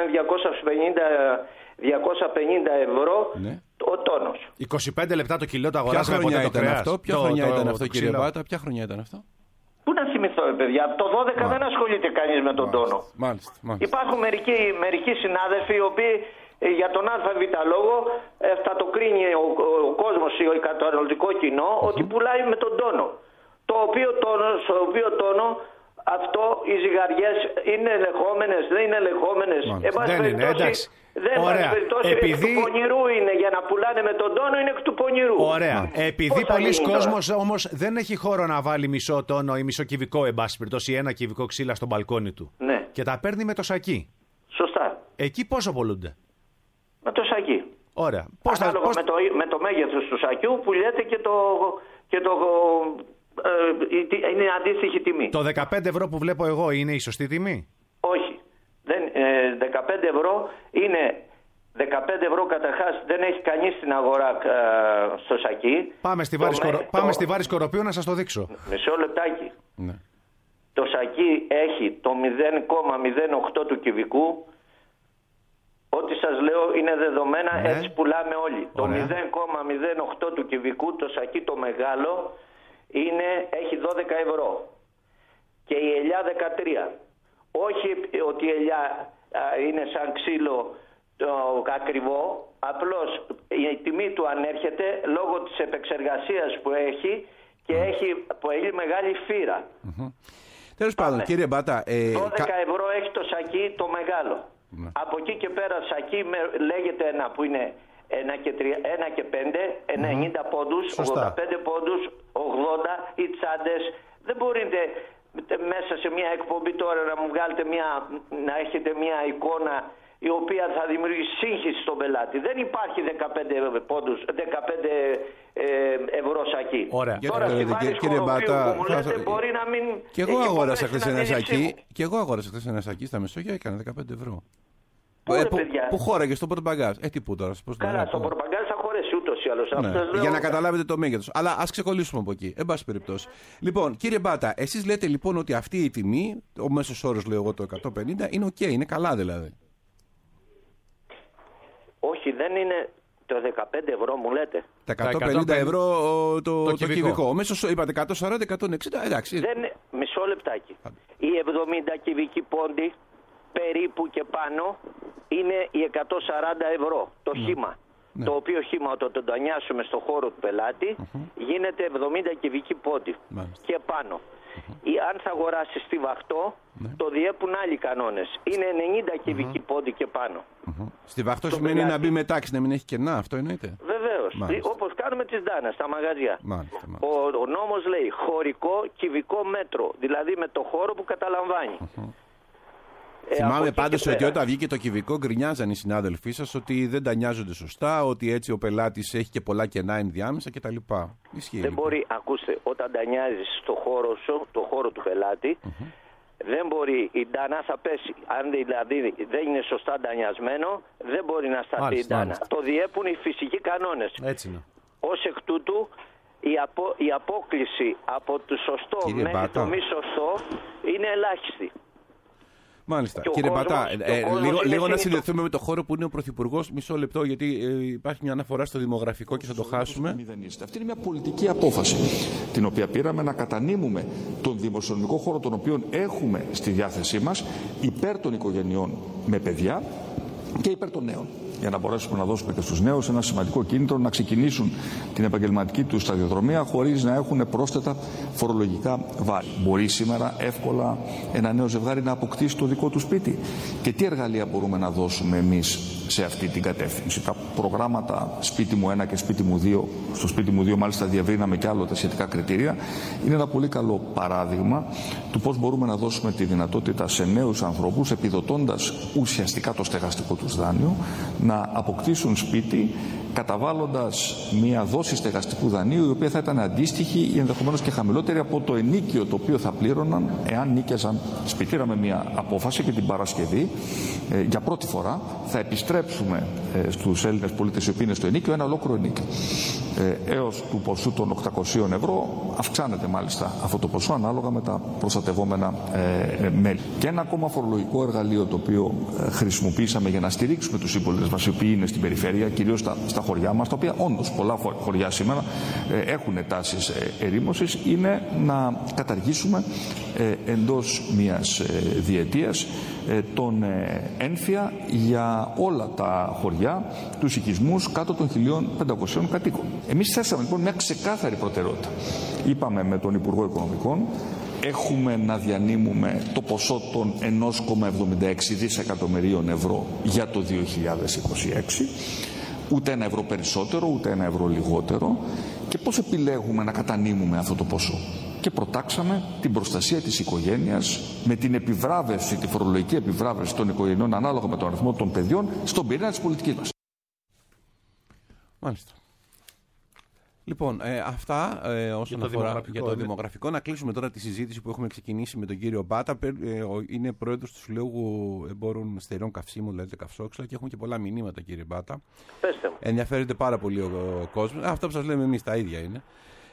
250 ευρώ ο τόνος. 25 λεπτά το κιλό το αγοράζαμε ποτέ το κρέας. Ποια χρονιά ήταν αυτό, κύριε Μπάτα? Ποια χρονιά ήταν αυτό? Πού να θυμηθώ, παιδιά. Από το 12 δεν ασχολείται κανείς με τον τόνο. Μάλιστα. Υπάρχουν μερικοί συνάδελφοι οι οποίοι για τον ΑΒ λόγο θα το κρίνει ο κόσμος ή το καταναλωτικό κοινό ότι πουλάει με τον τόνο. στο οποίο τόνο αυτό οι ζυγαριές είναι ελεγχόμενες, δεν είναι ελεγχόμενες. Δεν είναι, εντάξει. Ωραία. Εκ του πονηρού είναι, για να πουλάνε με τον τόνο είναι εκ του πονηρού. Ωραία. Επειδή πολλοί κόσμος όμως δεν έχει χώρο να βάλει μισό τόνο ή μισό κυβικό, εν πάση περιπτώσει, ένα κυβικό ξύλα στο μπαλκόνι του. Ναι. Και τα παίρνει με το σακί. Σωστά. Εκεί πόσο πολλούνται? Με το σακί. Ωραία. Ανάλογα με το μέγεθος του σακιού πουλιέται είναι αντίστοιχη τιμή. Το 15 ευρώ που βλέπω εγώ είναι η σωστή τιμή? Όχι. 15 ευρώ είναι 15 ευρώ καταρχάς, δεν έχει κανείς στην αγορά στο σακί. Πάμε στη Βάρη Σκοροπίου να σας το δείξω. Μισό λεπτάκι. Ναι. Το σακί έχει το 0,08 του κυβικού. Ό,τι σας λέω είναι δεδομένα, έτσι πουλάμε όλοι. Το 0,08 του κυβικού, το σακί το μεγάλο, έχει 12 ευρώ. Και η ελιά 13. Όχι ότι η ελιά είναι σαν ξύλο ακριβό, απλώς η τιμή του ανέρχεται λόγω της επεξεργασίας που έχει και έχει πολύ μεγάλη φύρα. Τέλος πάντων, κύριε Μπάτα... 12 ευρώ έχει το σακί το μεγάλο. Από εκεί και πέρα σακί λέγεται ένα που είναι 1 και 5, 90 πόντους, 85 πόντους, 80 οι τσάντες. Δεν μπορείτε μέσα σε μια εκπομπή τώρα να μου βγάλετε να έχετε μια εικόνα η οποία θα δημιουργήσει σύγχυση στον πελάτη. Δεν υπάρχει 15 πόντους, 15 ευρώ σακί. Ωραία. Τώρα στη Βάρη Σκοροπίου που μου λέτε μπορεί να μην... Και εγώ αγόρασα χθες ένα σακί στα Μεσόγεια, έκανε 15 ευρώ. Που χώραγε στο πορτμπαγκάζ. Τι που τώρα, πώς το Καλά, στο πορτμπαγκάζ θα χωρέσει ούτως ή άλλως. Ναι. Για να καταλάβετε το μέγεθος. Αλλά ας ξεκολλήσουμε από εκεί. Εν πάση περιπτώσει. Λοιπόν, κύριε Μπάτα, εσείς λέτε λοιπόν ότι αυτή η τιμή, ο μέσος όρος λέω εγώ το 150, είναι οκ, είναι καλά δηλαδή. Όχι, δεν είναι το 15 ευρώ μου λέτε. Τα 150 ευρώ το κυβικό. Ο μέσος είπατε 140, 160, εντάξει. Μισό λεπτάκι. Οι 70 κυβικοί πόντι περίπου και πάνω είναι οι 140 ευρώ το χύμα. Το οποίο χύμα όταν το τανιάσουμε στο χώρο του πελάτη γίνεται 70 κυβικοί πόντι και πάνω. Αν θα αγοράσει στη Βαχτό, το διέπουν άλλοι κανόνες. Είναι 90 κυβικοί πόντι και πάνω. Στη Βαχτό σημαίνει πελάτη. Να μπει με τάξη, να μην έχει κενά, αυτό εννοείται. Βεβαίως. Όπως κάνουμε τις ντάνες στα μαγαζιά. Ο νόμος λέει χωρικό κυβικό μέτρο, δηλαδή με το χώρο που καταλαμβάνει. Θυμάμαι πάντως ότι όταν βγήκε το κυβικό γκρινιάζαν οι συνάδελφοί σας ότι δεν τα νοιάζονται σωστά, ότι έτσι ο πελάτης έχει και πολλά κενά ενδιάμεσα κτλ. Δεν μπορεί, ακούστε, όταν τα νοιάζεις στο χώρο σου, το χώρο του πελάτη, δεν μπορεί, η ντάνα θα πέσει. Αν δηλαδή δεν είναι σωστά ντανιασμένο, δεν μπορεί να σταθεί η ντάνα. Το διέπουν οι φυσικοί κανόνες. Έτσι είναι. Ως εκ τούτου, η απόκλιση από το σωστό μέχρι το μη σωστό είναι ελάχιστη. Μάλιστα. Κύριε Μπατά, λίγο να συνδεθούμε με το χώρο που είναι ο Πρωθυπουργός. Μισό λεπτό, γιατί υπάρχει μια αναφορά στο δημογραφικό και θα το χάσουμε. Αυτή είναι μια πολιτική απόφαση, την οποία πήραμε να κατανείμουμε τον δημοσιονομικό χώρο τον οποίο έχουμε στη διάθεσή μας υπέρ των οικογενειών με παιδιά και υπέρ των νέων. Για να μπορέσουμε να δώσουμε και στους νέους ένα σημαντικό κίνητρο να ξεκινήσουν την επαγγελματική τους σταδιοδρομία χωρίς να έχουν πρόσθετα φορολογικά βάρη. Μπορεί σήμερα εύκολα ένα νέο ζευγάρι να αποκτήσει το δικό του σπίτι. Και τι εργαλεία μπορούμε να δώσουμε εμείς σε αυτή την κατεύθυνση. Τα προγράμματα σπίτι μου 1 και σπίτι μου 2, στο σπίτι μου 2 μάλιστα διευρύναμε και άλλο τα σχετικά κριτήρια, είναι ένα πολύ καλό παράδειγμα του πώς μπορούμε να δώσουμε τη δυνατότητα σε νέους ανθρώπους, επιδοτώντας ουσιαστικά το στεγαστικό τους δάνειο, να αποκτήσουν σπίτι καταβάλλοντας μια δόση στεγαστικού δανείου η οποία θα ήταν αντίστοιχη ή ενδεχομένως και χαμηλότερη από το ενίκιο το οποίο θα πλήρωναν εάν νίκιαζαν σπίτι. Πήραμε μια απόφαση και την Παρασκευή για πρώτη φορά θα επιστρέψουμε στους Έλληνες πολίτες οι οποίοι είναι στο ενίκιο ένα ολόκληρο ενίκιο. Έως του ποσού των 800 ευρώ αυξάνεται μάλιστα αυτό το ποσό ανάλογα με τα προστατευόμενα μέλη. Και ένα ακόμα φορολογικό εργαλείο το οποίο χρησιμοποιήσαμε για να στηρίξουμε τους συμπολίτες μας οι οποίοι είναι στην περιφέρεια, κυρίως στα χωριά μας, τα οποία όντως πολλά χωριά σήμερα έχουν τάσεις ερήμωσης, είναι να καταργήσουμε εντός μιας διετίας τον ένφια για όλα τα χωριά, τους οικισμούς κάτω των 1.500 κατοίκων. Εμείς θέσαμε λοιπόν μια ξεκάθαρη προτεραιότητα. Είπαμε με τον Υπουργό Οικονομικών, έχουμε να διανύμουμε το ποσό των 1,76 δισεκατομμυρίων ευρώ για το 2026, ούτε ένα ευρώ περισσότερο, ούτε ένα ευρώ λιγότερο. Και πώς επιλέγουμε να κατανείμουμε αυτό το ποσό? Και προτάξαμε την προστασία της οικογένειας με την επιβράβευση, τη φορολογική επιβράβευση των οικογενειών ανάλογα με τον αριθμό των παιδιών στον πυρήνα της πολιτικής μας. Μάλιστα. Λοιπόν, αυτά όσον αφορά για το δημογραφικό. Να κλείσουμε τώρα τη συζήτηση που έχουμε ξεκινήσει με τον κύριο Μπάτα. Είναι πρόεδρος του Συλλόγου Εμπόρων Στερεών Καυσίμων, δηλαδή το Καυσόξυλα, και έχουμε και πολλά μηνύματα, κύριε Μπάτα. Πέστε μου. Ενδιαφέρεται πάρα πολύ ο κόσμος. Αυτά που σας λέμε εμείς τα ίδια είναι.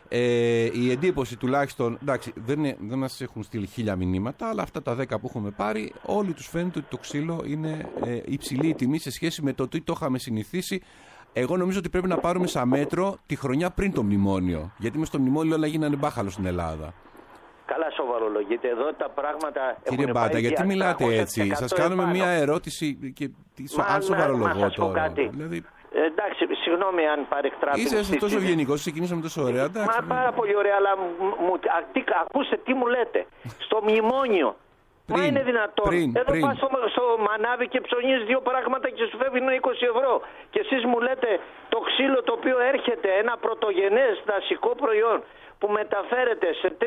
Η εντύπωση τουλάχιστον, εντάξει, δεν μας έχουν στείλει 1000 μηνύματα, αλλά αυτά τα 10 που έχουμε πάρει, όλοι τους φαίνεται ότι το ξύλο είναι υψηλή η τιμή σε σχέση με το τι το είχαμε συνηθίσει. Εγώ νομίζω ότι πρέπει να πάρουμε σαν μέτρο τη χρονιά πριν το μνημόνιο. Γιατί μες στο μνημόνιο όλα γίνανε μπάχαλο στην Ελλάδα. Καλά, σοβαρολογείτε. Εδώ τα πράγματα. Κύριε Μπάτα, γιατί μιλάτε έτσι? Σας κάνουμε μια ερώτηση και αν σοβαρολογώ τώρα. Δηλαδή... εντάξει, συγγνώμη αν παρεκτράπησα. Είσαστε τόσο ευγενικός, ξεκινήσαμε τόσο ωραία. Μα πάρα πολύ ωραία, αλλά ακούστε τι μου λέτε. Στο μνημόνιο. Μα είναι δυνατόν? Εδώ πας στο μανάβι και ψωνίζεις 2 πράγματα και σου φεύγουν 20 ευρώ. Και εσείς μου λέτε το ξύλο το οποίο έρχεται, ένα πρωτογενές δασικό προϊόν που μεταφέρεται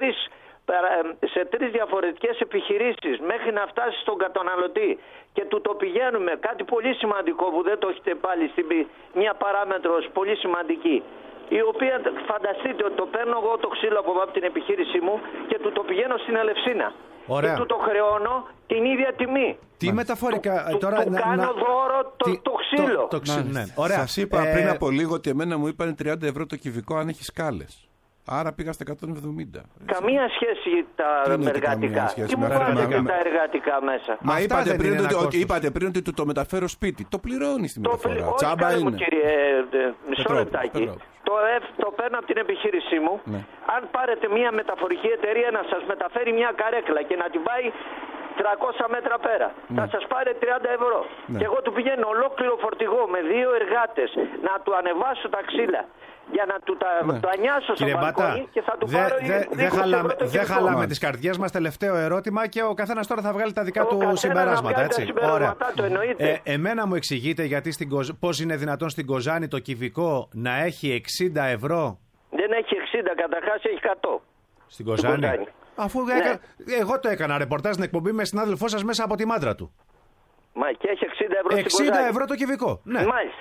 σε 3 διαφορετικές επιχειρήσεις μέχρι να φτάσει στον καταναλωτή και του το πηγαίνουμε, κάτι πολύ σημαντικό που δεν το έχετε πάλι στην μια παράμετρος πολύ σημαντική, η οποία φανταστείτε ότι το παίρνω εγώ το ξύλο από την επιχείρησή μου και του το πηγαίνω στην Ελευσίνα. Ωραία. Και του το χρεώνω την ίδια τιμή. Τι μεταφορικά τώρα. Του κάνω δώρο το ξύλο. Ναι. Ωραία. Σας είπα πριν από λίγο ότι εμένα μου είπαν 30 ευρώ το κυβικό αν έχει σκάλες. Άρα πήγα στα 170. Καμία σχέση τα εργατικά. Τι μου βάζετε τα εργατικά μέσα? Μα είπατε πριν ότι το μεταφέρω σπίτι. Το πληρώνει στη μεταφορά. Τσάμπα είναι. Κύριε, μισό λεπτάκι. Το παίρνω από την επιχείρησή μου. Ναι. Αν πάρετε μια μεταφορική εταιρεία να σας μεταφέρει μια καρέκλα και να την πάει 300 μέτρα πέρα, θα σας πάρει 30 ευρώ. Ναι. Και εγώ του πηγαίνω ολόκληρο φορτηγό με 2 εργάτες να του ανεβάσω τα ξύλα για να του το ανιάσω στο μπαλκόνι και θα του πάρω 20 Δεν χαλάμε τις καρδιές μας. Τελευταίο ερώτημα και ο καθένας τώρα θα βγάλει τα δικά του συμπεράσματα. Έτσι. Ωραία. Εμένα μου εξηγείτε γιατί πώς είναι δυνατόν στην Κοζάνη το κυβικό να έχει 60 ευρώ? Δεν έχει 60, καταρχάς έχει 100. Στην Κοζάνη. Αφού εγώ το έκανα ρεπορτάζ στην εκπομπή με συνάδελφό σας μέσα από τη μάντρα του. Μα και έχει 60 ευρώ στην Κοζάνη. 60 ευρώ το κυβικό. Ναι. Μάλιστα.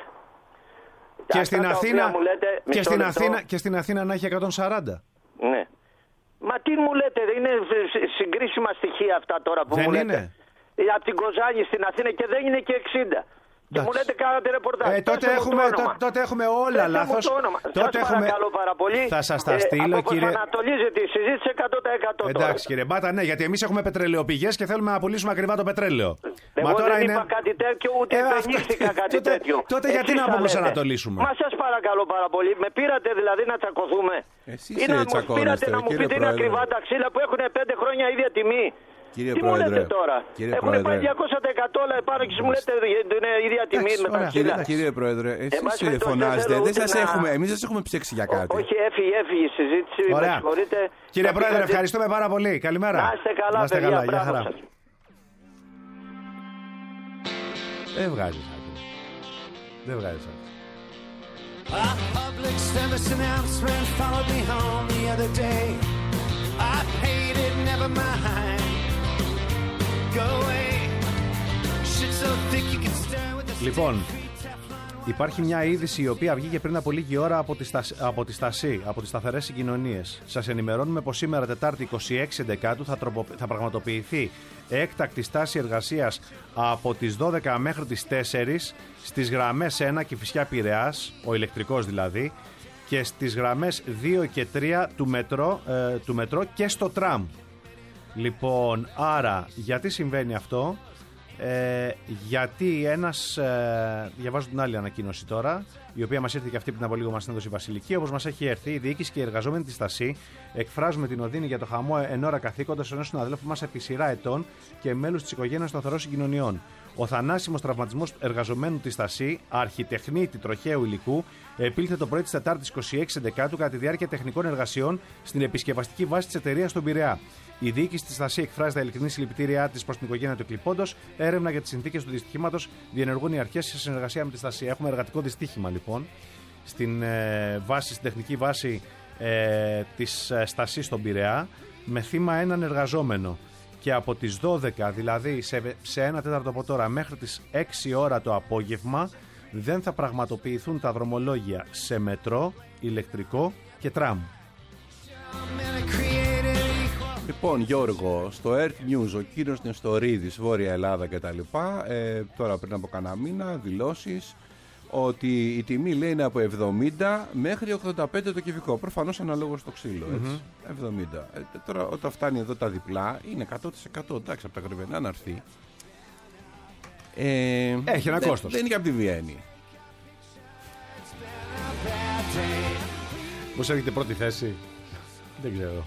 Και στην Αθήνα να έχει 140. Ναι. Μα τι μου λέτε, είναι συγκρίσιμα στοιχεία αυτά τώρα που δεν μου είναι. λέτε. Από την Κοζάνη στην Αθήνα και δεν είναι και 60. Και μου λέτε κάνατε ρεπορτάζ. Τότε έχουμε όλα λάθος. Τότε παρακαλώ πάρα πολύ. Θα σας τα στείλω, κύριε. Ανατολίζεται η συζήτηση 100%. Εντάξει, κύριε Μπάτα, ναι, γιατί εμείς έχουμε πετρελαιοπηγές και θέλουμε να πουλήσουμε ακριβά το πετρέλαιο. Εγώ δεν είπα κάτι τέτοιο, ούτε πενήχθηκα κάτι τέτοιο. Τότε γιατί να αποπροσανατολίσουμε? Μα σας παρακαλώ πάρα πολύ. Με πήρατε δηλαδή να τσακωθούμε? Ή να μου πήρατε να μου πείτε είναι ακριβά τα ξύλα που έχουν 5 χρόνια ίδια τιμή? Κύριε τι Πρόεδρε, μου λέτε τώρα? Έχουν πάει 200% όλα επάνω και μου λέτε είναι ίδια τιμή με τα ξύλα. Κύριε Πρόεδρε, εσείς φωνάζετε. Εμείς δεν σας έχουμε ψέξει για κάτι. Όχι, έφυγε η συζήτηση. Ωραία. Κύριε Πρόεδρε, ευχαριστούμε πάρα πολύ. Καλημέρα. Να είστε καλά, παιδιά. Γεια χαρά. Δεν βγάζει άκρη. Δεν βγάζει άκρη. A public service announcement followed me home the other day. I paid it, never mind. Go away. Shit so thick you can stare with the Λοιπόν, υπάρχει μια είδηση η οποία βγήκε πριν από λίγη ώρα από τη Στασή, από τις Σταθερές Συγκοινωνίες. Σας ενημερώνουμε πως σήμερα Τετάρτη 26 Εντεκάτου θα πραγματοποιηθεί έκτακτη στάση εργασίας από τις 12 μέχρι τις 4 στις γραμμές 1 Κηφισιά Πειραιάς, ο ηλεκτρικός δηλαδή, και στις γραμμές 2 και 3 του μετρό και στο τραμ. Λοιπόν, άρα γιατί συμβαίνει αυτό? Γιατί διαβάζω την άλλη ανακοίνωση τώρα, η οποία μας ήρθε και αυτή πριν από λίγο, μας έδωσε η Βασιλική. Όπως μας έχει έρθει, η διοίκηση και οι εργαζόμενοι της ΣΤΑΣΥ εκφράζουμε την οδύνη για το χαμό εν ώρα καθήκοντας ενός συναδέλφου μας επί σειρά ετών και μέλους της οικογένειας των Θωρών Συγκοινωνιών. Ο θανάσιμος τραυματισμός εργαζομένου της ΣΤΑΣΥ, αρχιτεχνίτη τροχαίου υλικού, επήλθε το πρωί της Τετάρτης 26 Δεκάτου κατά τη διάρκεια τεχνικών εργασιών στην επισκευαστική βάση της εταιρείας στον Πειραιά. Η διοίκηση της ΣΤΑΣΥ εκφράζει τα ειλικρινή συλληπιτήριά της προς την οικογένεια του εκλειπώντος. Έρευνα για τις συνθήκες του δυστυχήματος διενεργούν οι αρχές σε συνεργασία με τη ΣΤΑΣΥ. Έχουμε εργατικό δυστύχημα λοιπόν στην τεχνική βάση της ΣΤΑΣΥ στον Πειραιά, με θύμα έναν εργαζόμενο. Και από τις 12, δηλαδή σε 1 τέταρτο από τώρα, μέχρι τις 6 ώρα το απόγευμα, δεν θα πραγματοποιηθούν τα δρομολόγια σε μετρό, ηλεκτρικό και τραμ. Λοιπόν, Γιώργο, στο Earth News ο κύριος Νεστορίδης, Βόρεια Ελλάδα κτλ. Τώρα πριν από κανένα μήνα δηλώσεις ότι η τιμή λέει είναι από 70 μέχρι 85 το κυβικό. Προφανώς αναλόγως στο ξύλο, έτσι. 70. Τώρα όταν φτάνει εδώ τα διπλά είναι 100%. Εντάξει, από τα Γρεβενά να έρθει. Έχει ένα κόστος. Δεν είναι και από τη Βιέννη. Πώς έρχεται πρώτη θέση, δεν ξέρω.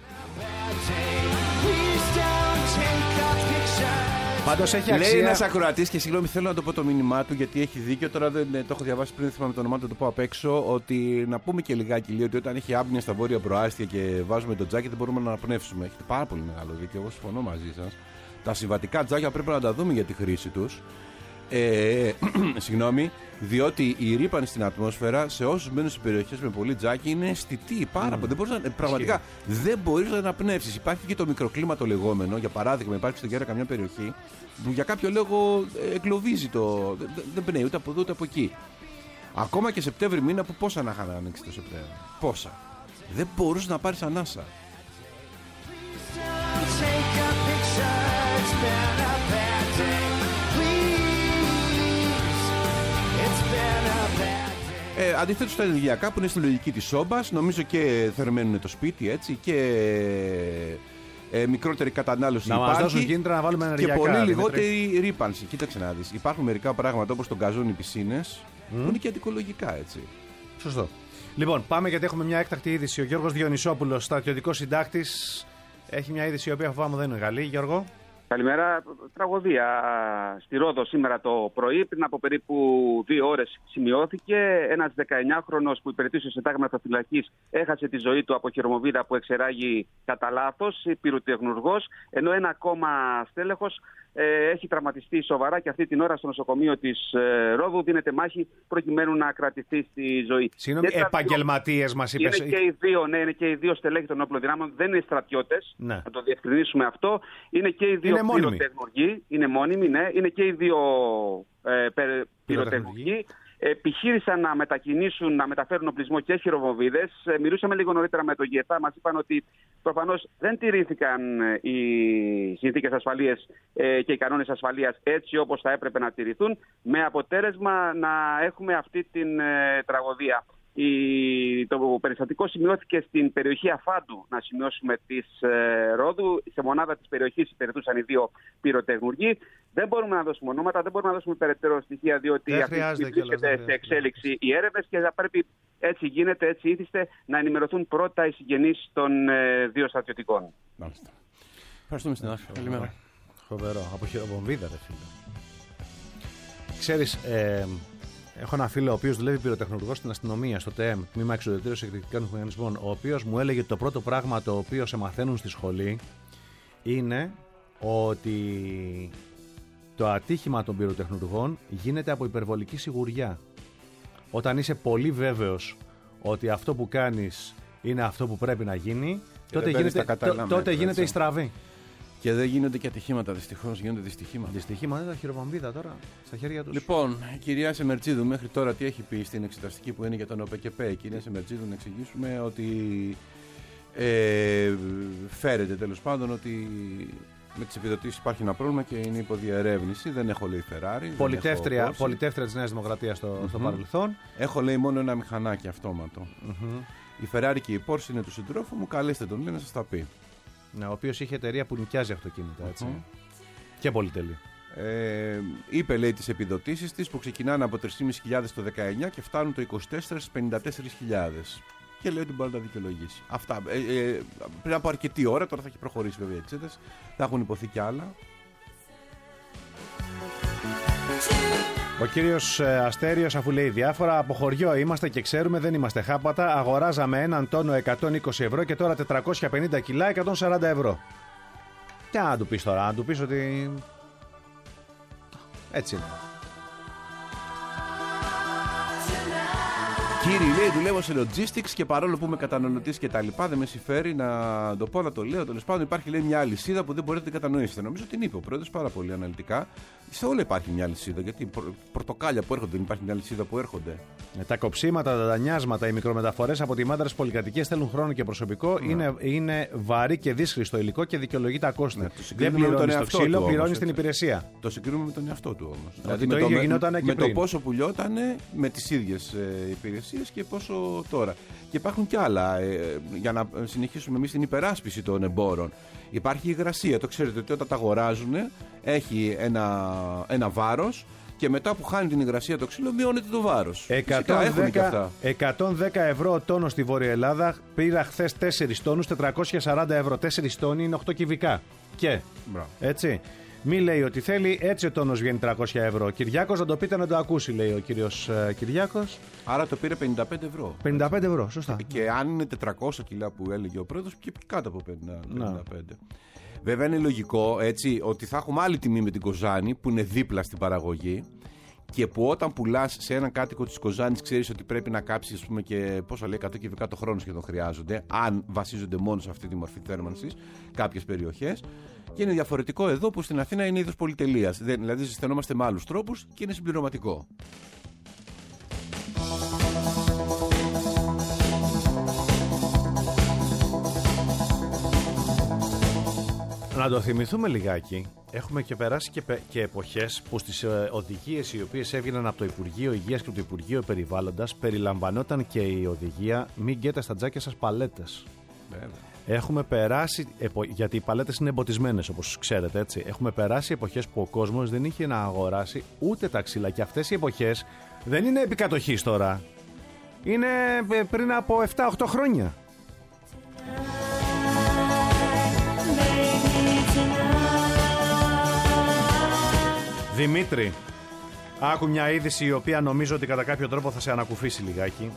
Πάντως έχει αξία. Λέει ένας ακροατής, και συγγνώμη, θέλω να το πω το μήνυμά του γιατί έχει δίκιο. Τώρα δεν το έχω διαβάσει πριν, θυμάμαι το όνομά του, το πω απ' έξω. Ότι να πούμε και λιγάκι λίγο ότι όταν έχει άμπνοια στα βόρεια προάστια και βάζουμε το τζάκι δεν μπορούμε να αναπνεύσουμε. Έχετε πάρα πολύ μεγάλο δίκιο. Εγώ συμφωνώ μαζί σας. Τα συμβατικά τζάκια πρέπει να τα δούμε για τη χρήση τους. Συγγνώμη, διότι η ρύπανση στην ατμόσφαιρα σε όσους μένουν σε περιοχές με πολύ τζάκι είναι αισθητή πάρα πολύ. Πραγματικά δεν μπορείς να αναπνεύσεις. Υπάρχει και το μικροκλίμα το λεγόμενο. Για παράδειγμα, υπάρχει στον Κέρα καμιά περιοχή που για κάποιο λόγο εγκλωβίζει δεν πνέει ούτε από εδώ ούτε από εκεί. Ακόμα και Σεπτέμβρη μήνα που πόσα να είχαν ανοίξει το Σεπτέμβρη. Πόσα. Δεν μπορούσε να πάρεις ανάσα. Αντιθέτως στα ενεργειακά που είναι στη λογική της σόμπας, νομίζω και θερμαίνουν το σπίτι, έτσι, και μικρότερη κατανάλωση να υπάρχει. Να μας δώσουν κίνητρα να βάλουμε ενεργειακά. Και πολύ λιγότερη ρύπανση. Κοίταξε να δεις. Υπάρχουν μερικά πράγματα όπως τον καζόν, οι πισίνες, που είναι και αντικολογικά, έτσι. Σωστό. Λοιπόν, πάμε γιατί έχουμε μια έκτακτη είδηση. Ο Γιώργος Διονυσόπουλος, στρατιωτικός συντάκτης, έχει μια είδηση η οποία φοβάμαι δεν είναι καλή. Γιώργο. Καλημέρα. Τραγωδία στη Ρόδο σήμερα το πρωί. Πριν από περίπου 2 ώρες σημειώθηκε. Ένας 19χρονος που υπηρετούσε σε τάγμα αυτοφυλακής έχασε τη ζωή του από χειρομοβίδα που εξεράγει κατά λάθος, πυροτεχνουργός, ενώ ένα ακόμα στέλεχος έχει τραυματιστεί σοβαρά και αυτή την ώρα στο νοσοκομείο της Ρόδου δίνεται μάχη προκειμένου να κρατηθεί στη ζωή. Συγγνώμη, επαγγελματίες μας είπες. Είναι και οι δύο στελέχοι των όπλων δυνάμεων, δεν είναι στρατιώτες. Ναι. Να το διευκρινίσουμε αυτό. Είναι και οι δύο πυροτεχνουργοί. Είναι μόνιμοι, ναι. Είναι και οι δύο πυροτεχνουργοί. Επιχείρησαν να μετακινήσουν, να μεταφέρουν οπλισμό και χειροβομβίδες. Μιλούσαμε λίγο νωρίτερα με τον ΓΕΘΑ. Μας είπαν ότι προφανώς δεν τηρήθηκαν οι συνθήκες ασφαλείας και οι κανόνες ασφαλείας έτσι όπως θα έπρεπε να τηρηθούν, με αποτέλεσμα να έχουμε αυτή την τραγωδία. Το περιστατικό σημειώθηκε στην περιοχή Αφάντου, να σημειώσουμε, της Ρόδου. Σε μονάδα της περιοχής υπηρετούσαν οι δύο πυροτεχνουργοί. Δεν μπορούμε να δώσουμε ονόματα, δεν μπορούμε να δώσουμε περαιτέρω στοιχεία, διότι αυτή τη στιγμή βρίσκεται σε εξέλιξη οι έρευνες και θα πρέπει, έτσι γίνεται, έτσι ήθιστε, να ενημερωθούν πρώτα οι συγγενείς των δύο στρατιωτικών. Μάλιστα. Ευχαριστούμε στην άσχη. Καλημέρα. Φοβερό. Από χειροβομβίδα, ρε φίλε. Ξέρεις, έχω ένα φίλο ο οποίος δουλεύει πυροτεχνουργός στην αστυνομία, στο ΤΕΜ, τμήμα εξουδετερήρωσης εκρηκτικών μηχανισμών, ο οποίος μου έλεγε ότι το πρώτο πράγμα το οποίο σε μαθαίνουν στη σχολή είναι ότι το ατύχημα των πυροτεχνουργών γίνεται από υπερβολική σιγουριά. Όταν είσαι πολύ βέβαιος ότι αυτό που κάνεις είναι αυτό που πρέπει να γίνει, τότε γίνεται η στραβή. Και δεν γίνονται και ατυχήματα, δυστυχώς γίνονται δυστυχήματα. Δυστυχήματα, είναι τα χειροβομβίδα τώρα στα χέρια τους. Λοιπόν, η κυρία Σεμερτζίδου μέχρι τώρα τι έχει πει στην εξεταστική που είναι για τον ΟΠΕΚΕΠΕ. Η κυρία Σεμερτζίδου, να εξηγήσουμε ότι φέρεται τέλος πάντων ότι με τις επιδοτήσεις υπάρχει ένα πρόβλημα και είναι υποδιερεύνηση. Δεν έχω, λέει, Φεράρι. Πολιτεύτρια της Νέας Δημοκρατίας στο παρελθόν. Έχω, λέει, μόνο ένα μηχανάκι αυτόματο. Η Φεράρι και η Porsche είναι του συντρόφου μου. Καλέστε τον, λέει, να σας τα πει. Ναι, ο οποίος είχε εταιρεία που νοικιάζει αυτοκίνητα, έτσι. Και πολυτελή. είπε, λέει, τις επιδοτήσεις της που ξεκινάνε από 3.500 το 19 και φτάνουν το 24 στις 54.000. Και λέει ότι μπορεί να τα δικαιολογήσει. Αυτά. Πριν από αρκετή ώρα, τώρα θα έχει προχωρήσει βέβαια οι εξέταση, θα έχουν υποθεί κι άλλα. Ο κύριος Αστέριος, αφού λέει διάφορα, από χωριό είμαστε και ξέρουμε, δεν είμαστε χάπατα. Αγοράζαμε έναν τόνο 120 ευρώ και τώρα 450 κιλά 140 ευρώ. Τι να του πεις τώρα, να του πεις ότι έτσι είναι. Κύριε, λέει, δουλεύω σε logistics και παρόλο που είμαι καταναλωτής και τα λοιπά, δεν με συμφέρει να το πω, να το λέω. Τέλος πάντων, υπάρχει, λέει, μια αλυσίδα που δεν μπορείτε να την κατανοήσετε. Νομίζω την είπε ο πρόεδρος πάρα πολύ αναλυτικά. Σε όλα υπάρχει μια αλυσίδα. Γιατί πορτοκάλια που έρχονται, δεν υπάρχει μια αλυσίδα που έρχονται. Τα κοψίματα, τα δανειάσματα, οι μικρομεταφορές από τη μάντρα στις πολυκατοικίες θέλουν χρόνο και προσωπικό. Είναι βαρύ και δύσχριστο υλικό και δικαιολογεί τα κόστη. Δεν πληρώνει το ξύλο, πληρώνει την υπηρεσία. Το συγκρίνουμε με τον εαυτό του όμως. Δηλαδή το ίδιο γινόταν και πριν. Με το πόσο πουλιότανε με τις ίδιες υπηρεσίες και πόσο τώρα. Και υπάρχουν κι άλλα. Για να συνεχίσουμε εμείς την υπεράσπιση των εμπόρων. Υπάρχει η υγρασία. Το ξέρετε ότι όταν τα αγοράζουν έχει ένα βάρος. Και μετά που χάνει την υγρασία το ξύλο, μειώνεται το βάρος. 110 ευρώ ο τόνος στη Βόρεια Ελλάδα. Πήρα χθες 4 τόνους, 440 ευρώ. 4 τόνοι είναι 8 κυβικά. Και έτσι. Μη λέει ότι θέλει, έτσι ο τόνος βγαίνει 300 ευρώ. Ο Κυριάκος, να το πείτε να το ακούσει, λέει ο κύριος Κυριάκος. Άρα το πήρε 55 ευρώ. 55 ευρώ, σωστά. Και αν είναι 400 κιλά που έλεγε ο πρόεδρος, και κάτω από 55. Βέβαια είναι λογικό, έτσι, ότι θα έχουμε άλλη τιμή με την Κοζάνη που είναι δίπλα στην παραγωγή και που όταν πουλάς σε έναν κάτοικο της Κοζάνης ξέρεις ότι πρέπει να κάψεις, ας πούμε, και πόσο λέει 100 κυβικά το χρόνο σχεδόν χρειάζονται, αν βασίζονται μόνο σε αυτή τη μορφή θέρμανσης κάποιες περιοχές. Και είναι διαφορετικό εδώ που στην Αθήνα είναι είδος πολυτελείας. Δηλαδή ζεσθενόμαστε με άλλους τρόπους και είναι συμπληρωματικό. Να το θυμηθούμε λιγάκι. Έχουμε και περάσει και εποχές που στις οδηγίες οι οποίες έβγαιναν από το Υπουργείο Υγείας και από το Υπουργείο Περιβάλλοντας περιλαμβανόταν και η οδηγία μην γκέτε στα τζάκια σας παλέτες. Βέβαια. Έχουμε περάσει, γιατί οι παλέτες είναι εμποτισμένες όπως ξέρετε, έτσι. Έχουμε περάσει εποχές που ο κόσμος δεν είχε να αγοράσει ούτε τα ξύλα. Και αυτές οι εποχές δεν είναι επικατοχής τώρα. Είναι πριν από 7-8 χρόνια. Δημήτρη, άκου μια είδηση η οποία νομίζω ότι κατά κάποιο τρόπο θα σε ανακουφίσει λιγάκι.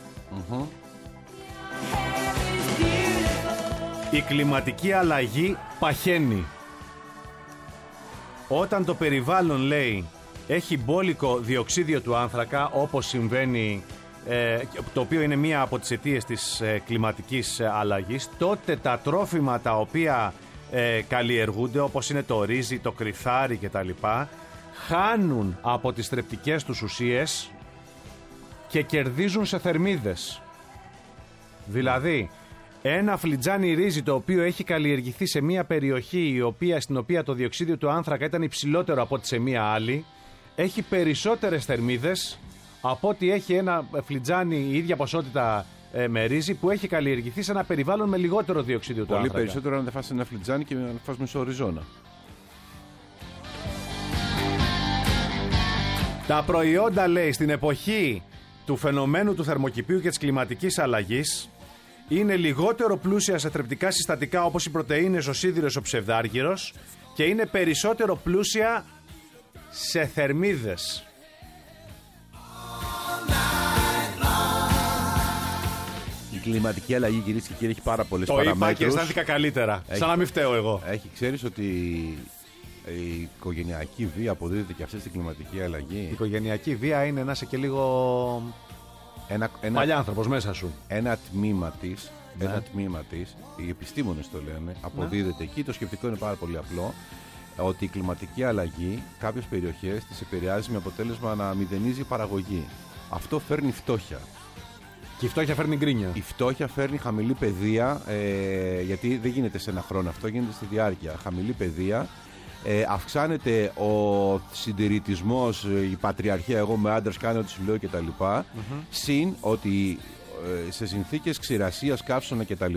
Η κλιματική αλλαγή παχαίνει. Όταν το περιβάλλον, λέει, έχει μπόλικο διοξίδιο του άνθρακα, όπως συμβαίνει, το οποίο είναι μία από τις αιτίες της κλιματικής αλλαγής, τότε τα τρόφιμα τα οποία καλλιεργούνται, όπως είναι το ρύζι, το κρυθάρι κτλ., χάνουν από τις θρεπτικές τους ουσίες και κερδίζουν σε θερμίδες. Δηλαδή, ένα φλιτζάνι ρύζι το οποίο έχει καλλιεργηθεί σε μια περιοχή στην οποία το διοξίδιο του άνθρακα ήταν υψηλότερο από ό,τι σε μια άλλη, έχει περισσότερες θερμίδες από ότι έχει ένα φλιτζάνι η ίδια ποσότητα με ρύζι που έχει καλλιεργηθεί σε ένα περιβάλλον με λιγότερο διοξίδιο του άνθρακα. Πολύ περισσότερο αν δεν φας ένα φλιτζάνι και να φας μισό οριζόνα. Τα προϊόντα, λέει, στην εποχή του φαινομένου του θερμοκηπίου και της κλιματικής αλλαγής είναι λιγότερο πλούσια σε θρεπτικά συστατικά όπως οι πρωτεΐνες, ο σίδηρος, ο ψευδάργυρος και είναι περισσότερο πλούσια σε θερμίδες. Η κλιματική αλλαγή, κυρίες και κύριοι, έχει πάρα πολλές παραμέτρους. Το είπα και αισθάνθηκα καλύτερα, σαν να μην φταίω εγώ. Ξέρεις ότι η οικογενειακή βία αποδίδεται και αυτή στην κλιματική αλλαγή. Η οικογενειακή βία είναι να είσαι και λίγο παλιάνθρωπος μέσα σου. Ένα τμήμα της, οι επιστήμονες το λένε, αποδίδεται εκεί. Το σκεπτικό είναι πάρα πολύ απλό, ότι η κλιματική αλλαγή κάποιες περιοχές τις επηρεάζει με αποτέλεσμα να μηδενίζει η παραγωγή. Αυτό φέρνει φτώχεια. Και η φτώχεια φέρνει γκρίνια. Η φτώχεια φέρνει χαμηλή παιδεία, γιατί δεν γίνεται σε ένα χρόνο αυτό, γίνεται στη διάρκεια. Χαμηλή παιδεία. Αυξάνεται ο συντηρητισμός, η πατριαρχία, εγώ με άντρας κάνω ό,τι σου λέω κτλ. Συν ότι σε συνθήκες ξηρασίας, καύσωνα κτλ.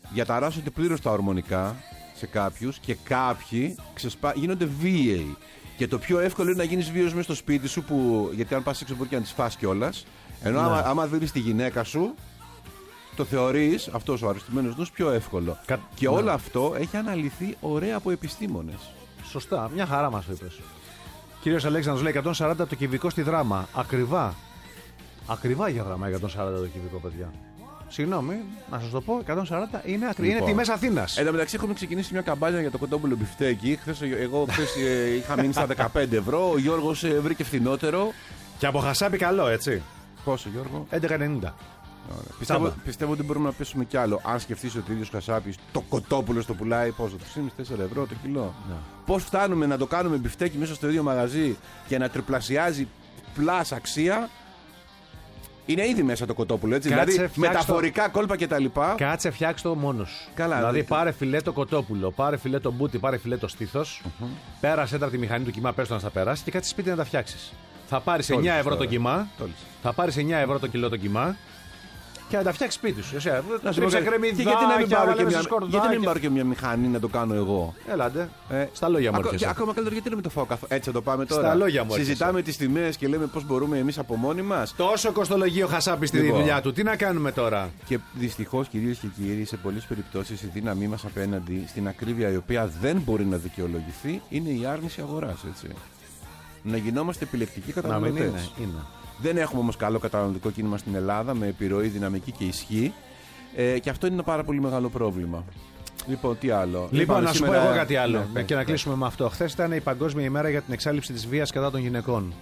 Διαταράσσονται πλήρως τα ορμονικά σε κάποιους και κάποιοι γίνονται βίαιοι. Και το πιο εύκολο είναι να γίνεις βίος μέσα στο σπίτι σου, γιατί αν πας έξω μπορεί και να τις φας κιόλας. Ενώ άμα δεις τη γυναίκα σου, το θεωρείς αυτός ο αρρωστημένος νους πιο εύκολο. Και όλο αυτό έχει αναλυθεί ωραία από επιστήμονες. Σωστά, μια χαρά μας το είπες. Κύριος Αλέξανδρος λέει 140 το κυβικό στη Δράμα. Ακριβά. Ακριβά για Δράμα 140 το κυβικό, παιδιά. Συγγνώμη, να σας το πω, 140 είναι τιμές Αθήνας. Εν τω μεταξύ έχουμε ξεκινήσει μια καμπάνια για το κοτόπουλο μπιφτέκι. Εγώ χθες είχα μείνει στα 15 ευρώ, ο Γιώργος βρήκε φθηνότερο. Και από χασάπι καλό, έτσι. Πόσο, Γιώργο? 11,90. Πιστεύω ότι μπορούμε να πέσουμε κι άλλο. Αν σκεφτείς ότι ο ίδιος Χασάπης το κοτόπουλο στο πουλάει πόσο, 3,5-4 ευρώ το κιλό. Πώς φτάνουμε να το κάνουμε μπιφτέκι μέσα στο ίδιο μαγαζί και να τριπλασιάζει πλάς αξία? Είναι ήδη μέσα το κοτόπουλο, έτσι. Δηλαδή μεταφορικά κόλπα κτλ. Κάτσε, φτιάξε το μόνος σου. Καλά, δηλαδή πάρε φιλέ το κοτόπουλο, πάρε φιλέ το μπούτι, πάρε φιλέ το στήθος. Πέρασε από τη μηχανή του κιμά, πες το να στα περάσει και κάτσε σπίτι να τα φτιάξεις. Θα πάρεις 9 ευρώ το κιμά, θα πάρεις 9 ευρώ το κιλό το κιμά και να τα φτιάξεις σπίτι σου. Γιατί να μην πάρω και μια μηχανή να το κάνω εγώ? Ελάτε. Στα λόγια μου έρχεσαι. Ακόμα καλύτερα, γιατί να μην το φάω καθόλου. Έτσι θα το πάμε τώρα. Στα λόγια μου έρχεσαι. Συζητάμε τις τιμές και λέμε πώς μπορούμε εμείς από μόνοι μας. Τόσο κοστολογεί ο Χασάπης στη δουλειά του. Τι να κάνουμε τώρα? Και δυστυχώς, κυρίες και κύριοι, σε πολλές περιπτώσεις η δύναμή μας απέναντι στην ακρίβεια η οποία δεν μπορεί να δικαιολογηθεί είναι η άρνηση αγοράς, έτσι. Να γινόμαστε επιλεκτικοί καταναλωτές. Δεν έχουμε όμως καλό καταναλωτικό κίνημα στην Ελλάδα με επιρροή, δυναμική και ισχύ. Και αυτό είναι ένα πάρα πολύ μεγάλο πρόβλημα. Λοιπόν, τι άλλο? Λοιπόν, να σου πω εγώ κάτι άλλο. Και να κλείσουμε με αυτό. Χθες ήταν η Παγκόσμια ημέρα για την εξάλληψη της βίας κατά των γυναικών.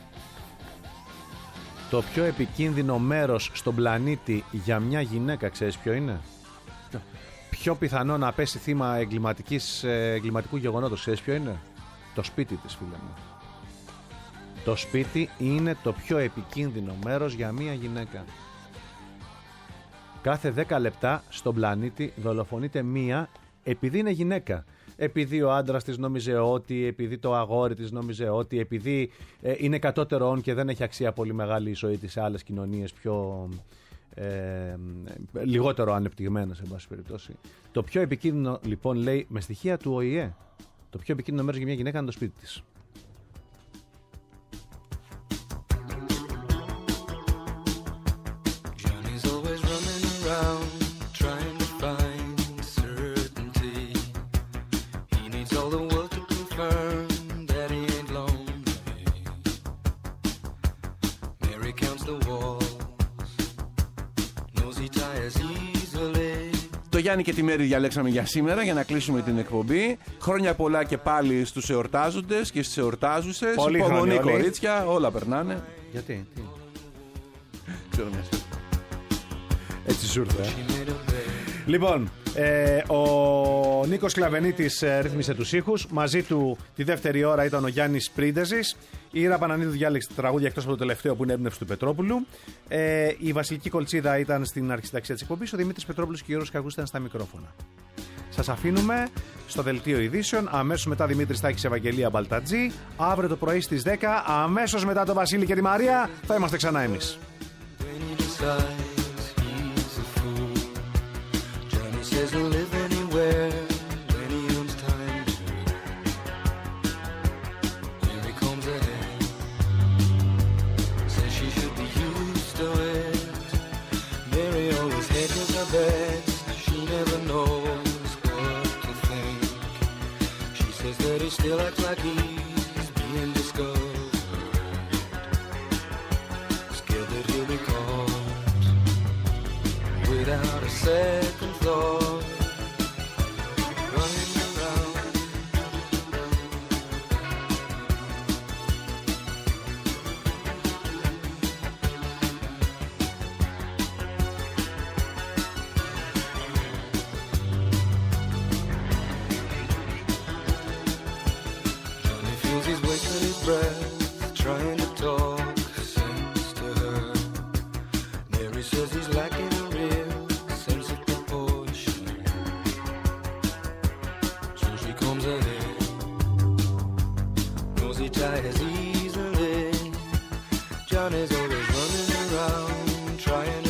Το πιο επικίνδυνο μέρος στον πλανήτη για μια γυναίκα, ξέρεις ποιο είναι? Πιο πιθανό να πέσει θύμα εγκληματικού γεγονότος, ξέρεις ποιο είναι? Το σπίτι της, φίλε μου. Το σπίτι είναι το πιο επικίνδυνο μέρος για μία γυναίκα. Κάθε 10 λεπτά στον πλανήτη δολοφονείται μία επειδή είναι γυναίκα. Επειδή ο άντρας της νόμιζε ότι, επειδή το αγόρι της νόμιζε ότι, επειδή είναι κατώτερον και δεν έχει αξία πολύ μεγάλη η ζωή της σε άλλες κοινωνίες πιο λιγότερο ανεπτυγμένες, εν πάση περιπτώσει. Το πιο επικίνδυνο, λοιπόν, λέει με στοιχεία του ΟΗΕ, το πιο επικίνδυνο μέρος για μια γυναίκα είναι το σπίτι της. Γιάννη και τη Μέρη διαλέξαμε για σήμερα για να κλείσουμε την εκπομπή. Χρόνια πολλά και πάλι στους εορτάζοντες και στις εορτάζουσες. Υπομονή, κορίτσια, όλα περνάνε. Γιατί? Ξέρω μια σχέση. Έτσι σου ήρθε. Λοιπόν, ο Νίκος Κλαβενίτης ρύθμισε τους ήχους. Μαζί του τη δεύτερη ώρα ήταν ο Γιάννης Πρίντεζης. Η Ήρα Πανανίδου διάλεξε τα τραγούδια εκτός από το τελευταίο που είναι έμπνευση του Πετρόπουλου. Η Βασιλική Κολτσίδα ήταν στην αρχισυνταξία της εκπομπής. Ο Δημήτρης Πετρόπουλος και ο Γιώργος Καγούς ήταν στα μικρόφωνα. Σας αφήνουμε στο δελτίο ειδήσεων. Αμέσως μετά Δημήτρης Τάκης, Ευαγγελία Μπαλτατζή. Αύριο το πρωί στις 10, αμέσως μετά τον Βασίλη και τη Μαρία, θα είμαστε ξανά εμείς. Doesn't live anywhere when he owns time. Here he comes ahead. Says she should be used to it. Mary always hedges her bets. She never knows what to think. She says that he still acts like he's being discovered. Scared that he'll be caught without a second thought. Trying to talk sense to her. Mary says he's lacking a real sense of proportion. So she comes ahead. Knows he tires easily. Johnny's always running around trying